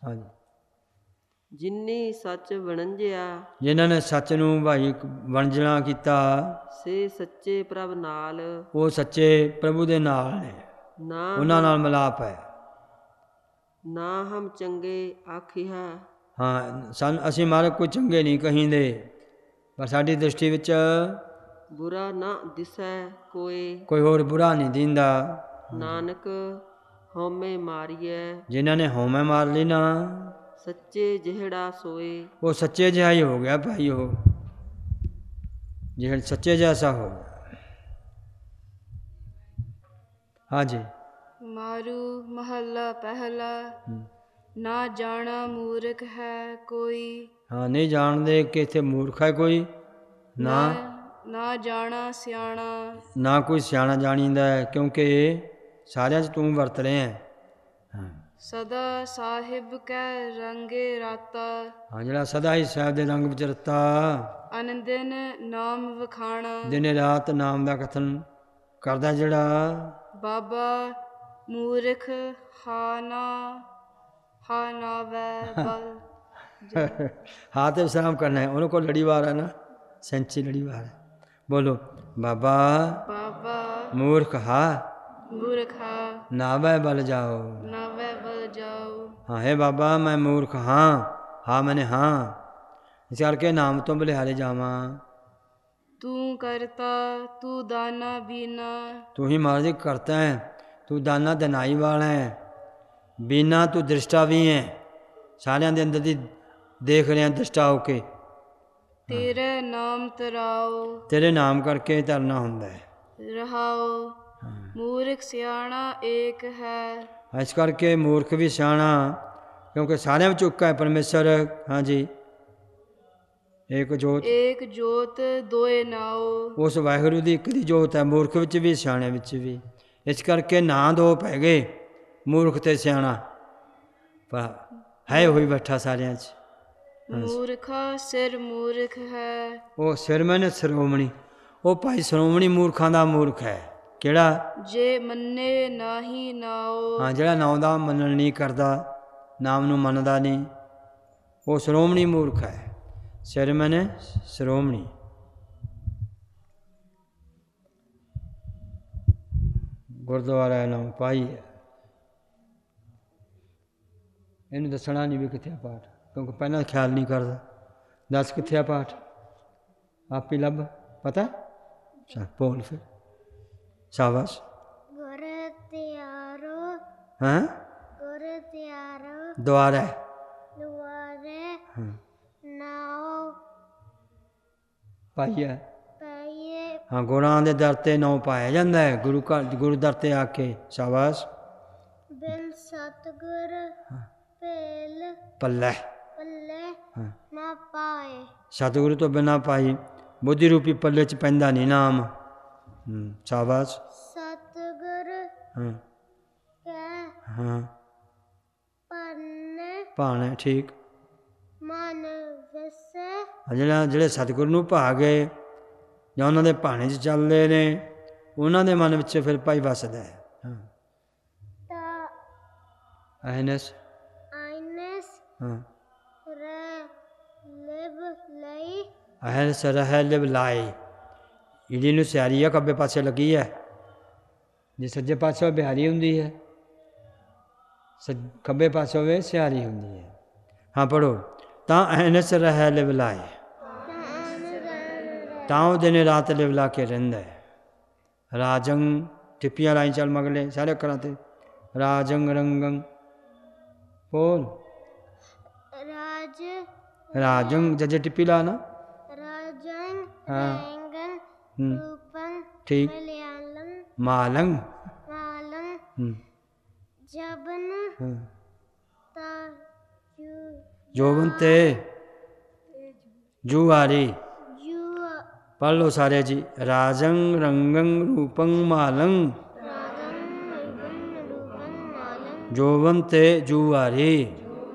ਹਾਂਜੀ ਜਿਨੀ ਸੱਚ ਵਣੰਜਿਆ ਜਿਨ੍ਹਾਂ ਨੇ ਸੱਚ ਨੂੰ ਭਾਈ ਵਣਜਣਾ ਕੀਤਾ ਸੇ ਸੱਚੇ ਪ੍ਰਭ ਨਾਲ ਉਹ ਸੱਚੇ ਪ੍ਰਭੂ ਦੇ ਨਾਲ ਨੇ, ਨਾ ਉਹਨਾਂ ਨਾਲ ਮਿਲਾਪ ਹੈ। ਨਾ ਹਮ ਚੰਗੇ ਆਖਿਆ ਹਾਂ ਅਸੀਂ ਮਹਾਰਾਜ ਕੋਈ ਚੰਗੇ ਨਹੀਂ ਕਹੀਂਦੇ, ਪਰ ਸਾਡੀ ਦ੍ਰਿਸ਼ਟੀ ਵਿੱਚ ਬੁਰਾ ਨਾ ਦਿਸੈ ਕੋਈ ਕੋਈ ਹੋਰ ਬੁਰਾ ਨਹੀਂ ਦਿੰਦਾ। ਨਾਨਕ ਹਉਮੈ ਮਾਰੀਐ ਜਿਨ੍ਹਾਂ ਨੇ ਹਉਮੈ ਮਾਰ ਲਈ ਨਾ ਸੱਚੇ ਜਿਹੜਾ ਸੋਏ ਉਹ ਸੱਚੇ ਜਿਹਾ ਹੀ ਹੋ ਗਿਆ ਭਾਈ, ਉਹ ਜਿਹੜਾ ਸੱਚੇ ਜੈਸਾ ਹੋ ਗਿਆ। ਹਾਂਜੀ ਮਾਰੂ ਮਹੱਲਾ ਪਹਿਲਾ ਨਾ ਜਾਣਾ ਮੂਰਖ ਹੈ ਕੋਈ ਹਾਂ ਨਹੀਂ ਜਾਣਦੇ ਕਿ ਇੱਥੇ ਮੂਰਖ ਹੈ ਕੋਈ, ਨਾ ਜਾਣਾ ਸਿਆਣਾ ਨਾ ਕੋਈ ਸਿਆਣਾ ਜਾਣੀਂਦਾ ਹੈ, ਕਿਉਂਕਿ ਸਾਰਿਆਂ 'ਚ ਤੂੰ ਵਰਤ ਰਿਹਾ ਹੈ। ਹਾਂ ਸਦਾ ਸਾਹਿਬ ਕੈ ਰੰਗੇ ਰਾਤਾ ਹਾਂ ਜਿਹੜਾ ਸਦਾ ਹੀ ਸਾਹਿਬ ਦੇ ਰੰਗ ਵਿੱਚ ਰਤਾ, ਅਨੰਦਨ ਨਾਮ ਵਖਾਣਾ ਦਿਨੇ ਰਾਤ ਨਾਮ ਦਾ ਕਥਨ ਕਰਦਾ ਜਿਹੜਾ ਬਾਬਾ ਮੂਰਖ ਹਾ ਨਾਵੈ ਬਲ हाथ पे विश्राम करना है, उनको लड़ीवार है ना, सेंची लड़ीवार है। बोलो बाबा ਬਾਬਾ मूर्ख हा ਮੂਰਖ नावे बल जाओ। ਨਾਵੈ ਬਲ ਜਾਓ हाँ हे बाबा मैं मूर्ख हाँ, हाँ मैंने हाँ, इस करके नाम तो बलिहारे जावा। ਤੂੰ ਕਰਤਾ ਤੂੰ ਦਾਨਾ ਬੀਨਾ तू ही महाराज करता है, तू दाना दनाई वाला है, बीना तू दृष्टा भी है, सारिਆਂ ਦੇ ਅੰਦਰ ਦੀ देख रहे हैं दृष्टा होके। ਤੇਰੇ ਨਾਮ ਤਰਾਓ तेरे नाम करके तरना ਹੁੰਦਾ है। ਰਹਾਓ ਮੂਰਖ ਸਿਆਣਾ ਏਕ ਹੈ ਇਸ ਕਰਕੇ ਮੂਰਖ ਵੀ ਸਿਆਣਾ, ਕਿਉਂਕਿ ਸਾਰਿਆਂ ਵਿੱਚ ਇੱਕ ਹੈ ਪਰਮੇਸ਼ਰ। ਹਾਂਜੀ ਏਕ ਜੋਤ, ਏਕ ਜੋਤ ਦੋਏ ਨਾਓ ਉਸ ਵਾਹਿਗੁਰੂ ਦੀ ਇੱਕ ਦੀ ਜੋਤ ਹੈ, ਮੂਰਖ ਵਿੱਚ ਵੀ ਸਿਆਣੇ ਵਿੱਚ ਵੀ। ਇਸ ਕਰਕੇ ਨਾਂ ਦੋ ਪੈ ਗਏ, ਮੂਰਖ ਤੇ ਸਿਆਣਾ, ਪਰ ਹੈ ਹੋਈ ਬੈਠਾ ਸਾਰਿਆਂ 'ਚ। ਮੂਰਖਾ ਸਿਰ ਮੂਰਖ ਹੈ ਉਹ ਸਿਰ ਮੈਨੇ ਸ਼੍ਰੋਮਣੀ, ਉਹ ਭਾਈ ਸ਼੍ਰੋਮਣੀ ਮੂਰਖਾਂ ਦਾ ਮੂਰਖ ਹੈ। ਕਿਹੜਾ? ਜੇ ਮੰਨੇ ਨਾਹੀ ਨਾਓ ਹਾਂ ਜਿਹੜਾ ਨਾਮ ਦਾ ਮੰਨਣ ਨਹੀਂ ਕਰਦਾ, ਨਾਮ ਨੂੰ ਮੰਨਦਾ ਨਹੀਂ, ਉਹ ਸ਼੍ਰੋਮਣੀ ਮੂਰਖ ਹੈ। ਸਿਰ ਮੈਨੇ ਸ਼੍ਰੋਮਣੀ। ਗੁਰਦੁਆਰਾ ਨਾਮ ਪਾਈ ਹੈ, ਇਹਨੂੰ ਦੱਸਣਾ ਨਹੀਂ ਵੀ ਕਿੱਥੇ ਆ ਪਾਠ, ਕਿਉਂਕਿ ਪਹਿਲਾਂ ਖਿਆਲ ਨਹੀਂ ਕਰਦਾ। ਦੱਸ ਕਿੱਥੇ ਆ ਪਾਠ, ਆਪ ਹੀ ਲੱਭ, ਪਤਾ? ਚੱਲ ਬੋਲ ਫਿਰ, ਸ਼ਾਬਾਸ਼। ਗੁਰ ਤਿਆਰੋ ਹਾਂ ਗੁਰ ਤਿਆਰੋ ਦੁਆਰਾ ਦੁਆਰੇ ਨਾਉ ਪਾਈਆ। ਪਈਏ ਹਾਂ ਗੁਰਾਂ ਦੇ ਦਰ 'ਤੇ ਨਾਉ ਪਾਇਆ ਜਾਂਦਾ ਹੈ, ਗੁਰੂ ਦਰ 'ਤੇ ਆ ਕੇ। ਸ਼ਾਬਾਸ਼। ਬਿਨ ਸਤਿਗੁਰ ਭੇਲ ਪੱਲੇ ਪੱਲੇ ਹਾਂ ਨਾ ਪਾਏ ਸਤਿਗੁਰੂ ਤੋਂ ਬਿਨਾਂ ਭਾਈ ਬੁੱਧੀ ਰੂਪੀ ਪੱਲੇ 'ਚ ਪੈਂਦਾ ਨਹੀਂ ਨਾਮ। ਸ਼ਾਬਾਸ਼। ਸਤਿਗੁਰ ਹਾਂ ਕੈ ਹਾਂ ਪੰਨੇ ਭਾਣੇ ਠੀਕ। ਮਨ ਵਸੈ ਜਿਹੜੇ ਸਤਿਗੁਰੂ ਨੂੰ ਭਾ ਗਏ ਜਾਂ ਉਹਨਾਂ ਦੇ ਭਾਣੇ 'ਚ ਚੱਲਦੇ ਨੇ, ਉਹਨਾਂ ਦੇ ਮਨ ਵਿੱਚ ਫਿਰ ਭਾਈ ਵਸਦਾ ਹੈ। ਹਾਂ ਤਾ ਐਨਸ ਆਇਨਸ ਹਾਂ ਰ ਲਿਵ ਲਈ ਐਨਸ ਰਹਿ ਲਿਵ ਲਾਈ। ਈੜੀ ਨੂੰ ਸਿਆਰੀ ਆ ਖੱਬੇ ਪਾਸੇ ਲੱਗੀ ਹੈ, ਜੇ ਸੱਜੇ ਪਾਸੇ ਬਿਹਾਰੀ ਹੁੰਦੀ ਹੈ, ਖੱਬੇ ਪਾਸੇ ਹੋਵੇ ਸਿਆਰੀ ਹੁੰਦੀ ਹੈ। ਹਾਂ ਪੜੋ। ਤਾਂ ਐਨਸ ਰਹਿ ਲਿਵ ਲਾਏ, ਤਾਂ ਉਹ ਦਿਨ ਰਾਤ ਲਿਵ ਲਾ ਕੇ ਰਹਿੰਦਾ ਹੈ। ਰਾਜੰਗ ਟਿੱਪੀਆਂ ਲਾਈ ਚੱਲ ਮਗਲੇ ਸਾਰੇ ਅੱਖਰਾਂ 'ਤੇ। ਰਾਜੰਗ ਰੰਗੰ ਬੋਲ। ਰਾਜ ਰਾਜੰਗ ਜੱਜੇ ਟਿੱਪੀ ਲਾ ਨਾ। ਰਾਜੰ ਹਾਂ ਰੰਗਨ ਰੂਪੰ ਠੀਕ। ਮਲਿਆਲਮ ਮਾਲੰਗ ਮਾਲਮ ਜਬਨ ਹਾਂ ਤਾ ਜੋਬਨ ਤੇ ਜੂਆਰੀ। ਜੂ ਪੜ੍ਹ ਲਓ ਸਾਰੇ ਜੀ। ਰਾਜੰ ਰੰਗੰ ਰੂਪੰ ਮਾਲੰ ਰਾਜੰ ਰੰਗਨ ਰੂਪੰ ਮਾਲਮ ਜੋਬਨ ਤੇ ਜੂਆਰੀ।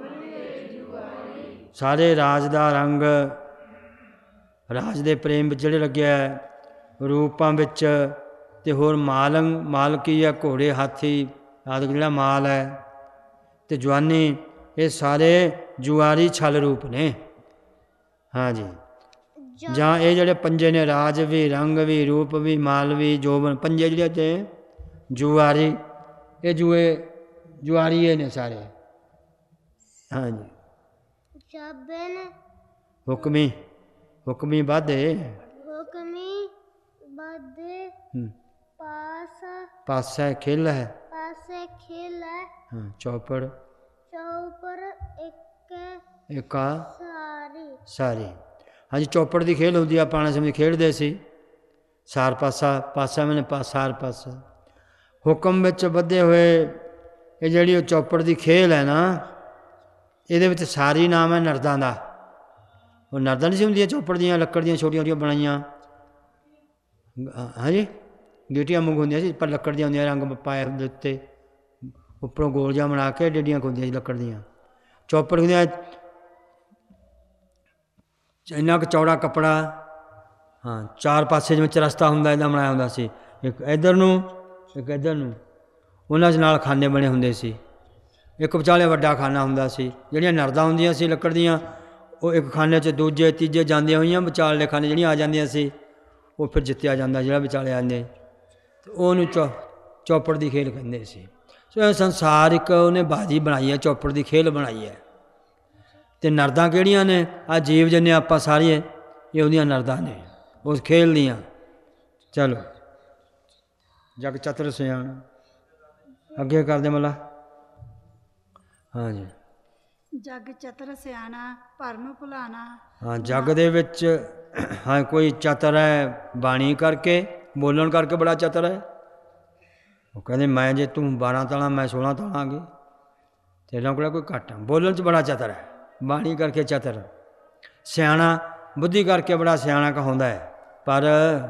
ਸਾਰੇ ਰਾਜ ਦਾ ਰੰਗ, ਰਾਜ ਦੇ ਪ੍ਰੇਮ ਵਿੱਚ ਜਿਹੜੇ ਲੱਗਿਆ ਹੈ, ਰੂਪਾਂ ਵਿੱਚ, ਅਤੇ ਹੋਰ ਮਾਲੰ, ਮਾਲ ਕੀ ਹੈ? ਘੋੜੇ ਹਾਥੀ ਆਦਿ ਜਿਹੜਾ ਮਾਲ ਹੈ, ਅਤੇ ਜਵਾਨੀ ਇਹ ਸਾਰੇ ਜੁਆਰੀ ਛਲ ਰੂਪ ਨੇ। ਹਾਂਜੀ, ਜਾਂ ਇਹ ਜਿਹੜੇ ਪੰਜੇ ਨੇ, ਰਾਜ ਵੀ, ਰੰਗ ਵੀ, ਰੂਪ ਵੀ, ਮਾਲ ਵੀ, ਜੋਬਨ, ਪੰਜੇ ਜਿਹੜੇ ਤੇ ਜੁਆਰੀ, ਇਹ ਜੁਆਰੀਏ ਨੇ ਸਾਰੇ। ਹਾਂਜੀ, ਜਬਨ ਹੁਕਮੀ ਵਾਧੇ, ਹੁਕਮੀ ਬਾਦੇ ਪਾਸਾ ਖੇਲ ਹੈ, ਪਾਸੇ ਖੇਲ ਹੈ, ਹਾਂ, ਚੌਪੜ ਚੌਪਰ ਏਕਾ ਸਾਰੀ ਸਾਰੀ। ਹਾਂਜੀ, ਚੌਪੜ ਦੀ ਖੇਲ ਹੁੰਦੀ ਆ, ਪਾਣਾ ਸਮਝ ਖੇਡਦੇ ਸੀ। ਸਾਰ ਪਾਸਾ ਮੈਨੇ ਸਾਰ ਪਾਸਾ। ਹੁਕਮ ਵਿੱਚ ਬੱਧੇ ਹੋਏ ਇਹ ਜਿਹੜੀ ਉਹ ਚੌਪੜ ਦੀ ਖੇਲ ਹੈ ਨਾ, ਇਹਦੇ ਵਿੱਚ ਸਾਰੀ ਨਾਮ ਹੈ ਨਰਦਾਂ ਦਾ। ਉਹ ਨਰਦਾਂ ਨਹੀਂ ਸੀ ਹੁੰਦੀਆਂ ਚੌਪੜ ਦੀਆਂ, ਲੱਕੜ ਦੀਆਂ ਛੋਟੀਆਂ ਛੋਟੀਆਂ ਬਣਾਈਆਂ। ਹਾਂਜੀ, ਗੀਟੀਆਂ ਵਾਂਗੂ ਹੁੰਦੀਆਂ ਸੀ, ਪਰ ਲੱਕੜ ਦੀਆਂ ਹੁੰਦੀਆਂ, ਰੰਗ ਪਾਏ ਹੁੰਦੇ ਉੱਤੇ, ਉੱਪਰੋਂ ਗੋਲ ਜਿਹਾ ਬਣਾ ਕੇ ਡੇਡੀਆਂ ਹੁੰਦੀਆਂ ਸੀ ਲੱਕੜ ਦੀਆਂ। ਚੌਪੜ ਹੁੰਦੀਆਂ ਇੰਨਾ ਕੁ ਚੌੜਾ ਕੱਪੜਾ, ਹਾਂ, ਚਾਰ ਪਾਸੇ ਜਿਵੇਂ ਚਰਸਤਾ ਹੁੰਦਾ ਇੱਦਾਂ ਬਣਾਇਆ ਹੁੰਦਾ ਸੀ, ਇੱਕ ਇੱਧਰ ਨੂੰ ਇੱਕ ਇੱਧਰ ਨੂੰ। ਉਹਨਾਂ 'ਚ ਨਾਲ ਖਾਨੇ ਬਣੇ ਹੁੰਦੇ ਸੀ, ਇੱਕ ਵਿਚਾਲੇ ਵੱਡਾ ਖਾਨਾ ਹੁੰਦਾ ਸੀ। ਜਿਹੜੀਆਂ ਨਰਦਾਂ ਹੁੰਦੀਆਂ ਸੀ ਲੱਕੜ ਦੀਆਂ, ਉਹ ਇੱਕ ਖਾਨੇ 'ਚ ਦੂਜੇ ਤੀਜੇ ਜਾਂਦੀਆਂ ਹੋਈਆਂ, ਵਿਚਾਲੇ ਖਾਨੇ ਜਿਹੜੀਆਂ ਆ ਜਾਂਦੀਆਂ ਸੀ, ਉਹ ਫਿਰ ਜਿੱਤਿਆ ਜਾਂਦਾ ਜਿਹੜਾ ਵਿਚਾਲੇ ਆਉਂਦੇ, ਅਤੇ ਉਹਨੂੰ ਚੌਪੜ ਦੀ ਖੇਲ ਕਹਿੰਦੇ ਸੀ। ਸੋ ਇਹ ਸੰਸਾਰ ਇੱਕ ਉਹਨੇ ਬਾਜੀ ਬਣਾਈ ਹੈ, ਚੌਪੜ ਦੀ ਖੇਲ ਬਣਾਈ ਹੈ। ਅਤੇ ਨਰਦਾਂ ਕਿਹੜੀਆਂ ਨੇ? ਆਹ ਜੀਵ ਜਿੰਨੇ ਆਪਾਂ ਸਾਰੀਆਂ, ਇਹ ਉਹਦੀਆਂ ਨਰਦਾਂ ਨੇ, ਉਸ ਖੇਲ ਦੀਆਂ। ਚਲੋ, ਜਗ ਚਤਰ ਸਿਆਣ, ਅੱਗੇ ਕਰਦੇ ਮੱਲਾ। ਹਾਂਜੀ, ਜਗ ਚਤਰ ਸਿਆਣਾ ਭਰਮ ਭੁਲਾਣਾ। ਹਾਂ, ਜੱਗ ਦੇ ਵਿੱਚ ਹਾਂ ਕੋਈ ਚਤਰ ਹੈ, ਬਾਣੀ ਕਰਕੇ, ਬੋਲਣ ਕਰਕੇ ਬੜਾ ਚਤਰ ਹੈ। ਉਹ ਕਹਿੰਦੇ ਮੈਂ ਜੇ ਤੂੰ 12 ਤਾਲਾਂ ਮੈਂ 16 ਤਾਲਾਂਗੇ, ਤੇਰਾ ਕੋਲ ਕੋਈ ਘੱਟ ਹੈ। ਬੋਲਣ 'ਚ ਬੜਾ ਚਤਰ ਹੈ, ਬਾਣੀ ਕਰਕੇ ਚਤਰ। ਸਿਆਣਾ ਬੁੱਧੀ ਕਰਕੇ ਬੜਾ ਸਿਆਣਾ ਕਹਾਉਂਦਾ ਹੈ, ਪਰ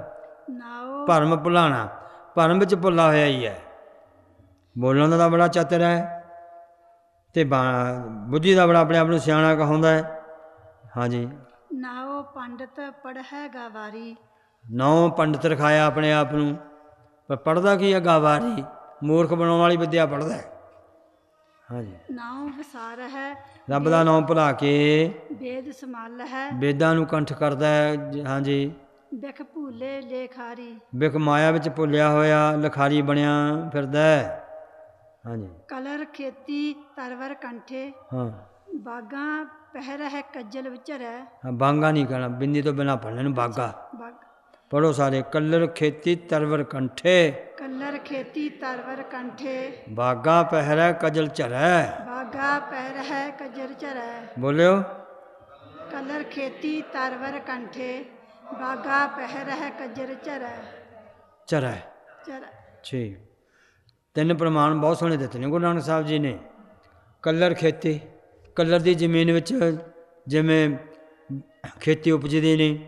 ਭਰਮ ਭੁਲਾਣਾ, ਭਰਮ ਵਿੱਚ ਭੁੱਲਾ ਹੋਇਆ ਹੀ ਹੈ। ਬੋਲਣ ਦਾ ਤਾਂ ਬੜਾ ਚਤਰ ਹੈ, ਅਤੇ ਬੁੱਧੀ ਦਾ ਬੜਾ ਆਪਣੇ ਆਪ ਨੂੰ ਸਿਆਣਾ ਕਹਾਉਂਦਾ ਹੈ। ਹਾਂਜੀ, ਨਾਉ ਪੰਡਤ ਪੜ੍ਹੈ ਗਾਵਾਰੀ। ਨੌ ਪੰਡਤ ਰਖਾਇਆ ਆਪਣੇ ਆਪ ਨੂੰ, ਪਰ ਪੜ੍ਹਦਾ ਕੀ ਹੈ? ਗਾਵਾਰੀ, ਮੂਰਖ ਬਣਾਉਣ ਵਾਲੀ ਵਿੱਦਿਆ ਪੜ੍ਹਦਾ ਹੈ। ਹਾਂਜੀ, ਨਾਉ ਵਿਸਾਰ ਹੈ ਰੱਬ ਦਾ ਨਾਮ ਭੁਲਾ ਕੇ ਵੇਦ ਸਮਾਲ ਹੈ। ਵੇਦਾਂ ਨੂੰ ਕੰਠ ਕਰਦਾ ਹੈ। ਹਾਂਜੀ, ਬਿਖ ਭੂਲੇ ਲੇਖਾਰੀ। ਬਿਖ ਮਾਇਆ ਵਿੱਚ ਭੁੱਲਿਆ ਹੋਇਆ ਲਿਖਾਰੀ ਬਣਿਆ ਫਿਰਦਾ ਹੈ। ਹਾਂਜੀ, ਕਲਰ ਖੇਤੀ ਤਰਵਰ ਕੰਠੇ। ਹਾਂ, ਬਾਗਾਂ ਪਹਿਰ ਹੈ ਕੱਜਲ ਵਿਚਰੈ। ਹਾਂ, ਬਾਂਗਾ ਨਹੀਂ ਕਹਿਣਾ, ਬਿੰਦੀ ਤੋਂ ਬਿਨਾਂ ਪੜ੍ਹਨੇ ਨੂੰ ਬਾਗਾ। ਬਾਗ ਪੜ੍ਹੋ ਸਾਰੇ। ਕਲਰ ਖੇਤੀ ਤਰਵਰ ਕੰਠੇ, ਕਲਰ ਖੇਤੀ ਤਰਵਰ ਕੰਠੇ। ਬਾਗਾ ਪਹਿਰੈ ਕਜਲ ਝਰੈ। ਬਾਗਾ ਪਹਿਰ ਹੈ ਕੱਜਲ ਝਰੈ। ਬੋਲਿਓ, ਕਲਰ ਖੇਤੀ ਤਰਵਰ ਕੰਠੇ। ਬਾਗਾ ਪਹਿਰ ਹੈ ਕੱਜਰ ਝਰੈ। ਝਰੈ, ਝਰੈ। ਠੀਕ। ਤਿੰਨ ਪ੍ਰਮਾਣ ਬਹੁਤ ਸੋਹਣੇ ਦਿੱਤੇ ਨੇ ਗੁਰੂ ਨਾਨਕ ਸਾਹਿਬ ਜੀ ਨੇ। ਕਲਰ ਖੇਤੀ, ਕਲਰ ਦੀ ਜ਼ਮੀਨ ਵਿੱਚ ਜਿਵੇਂ ਖੇਤੀ ਉਪਜਦੀ ਨਹੀਂ,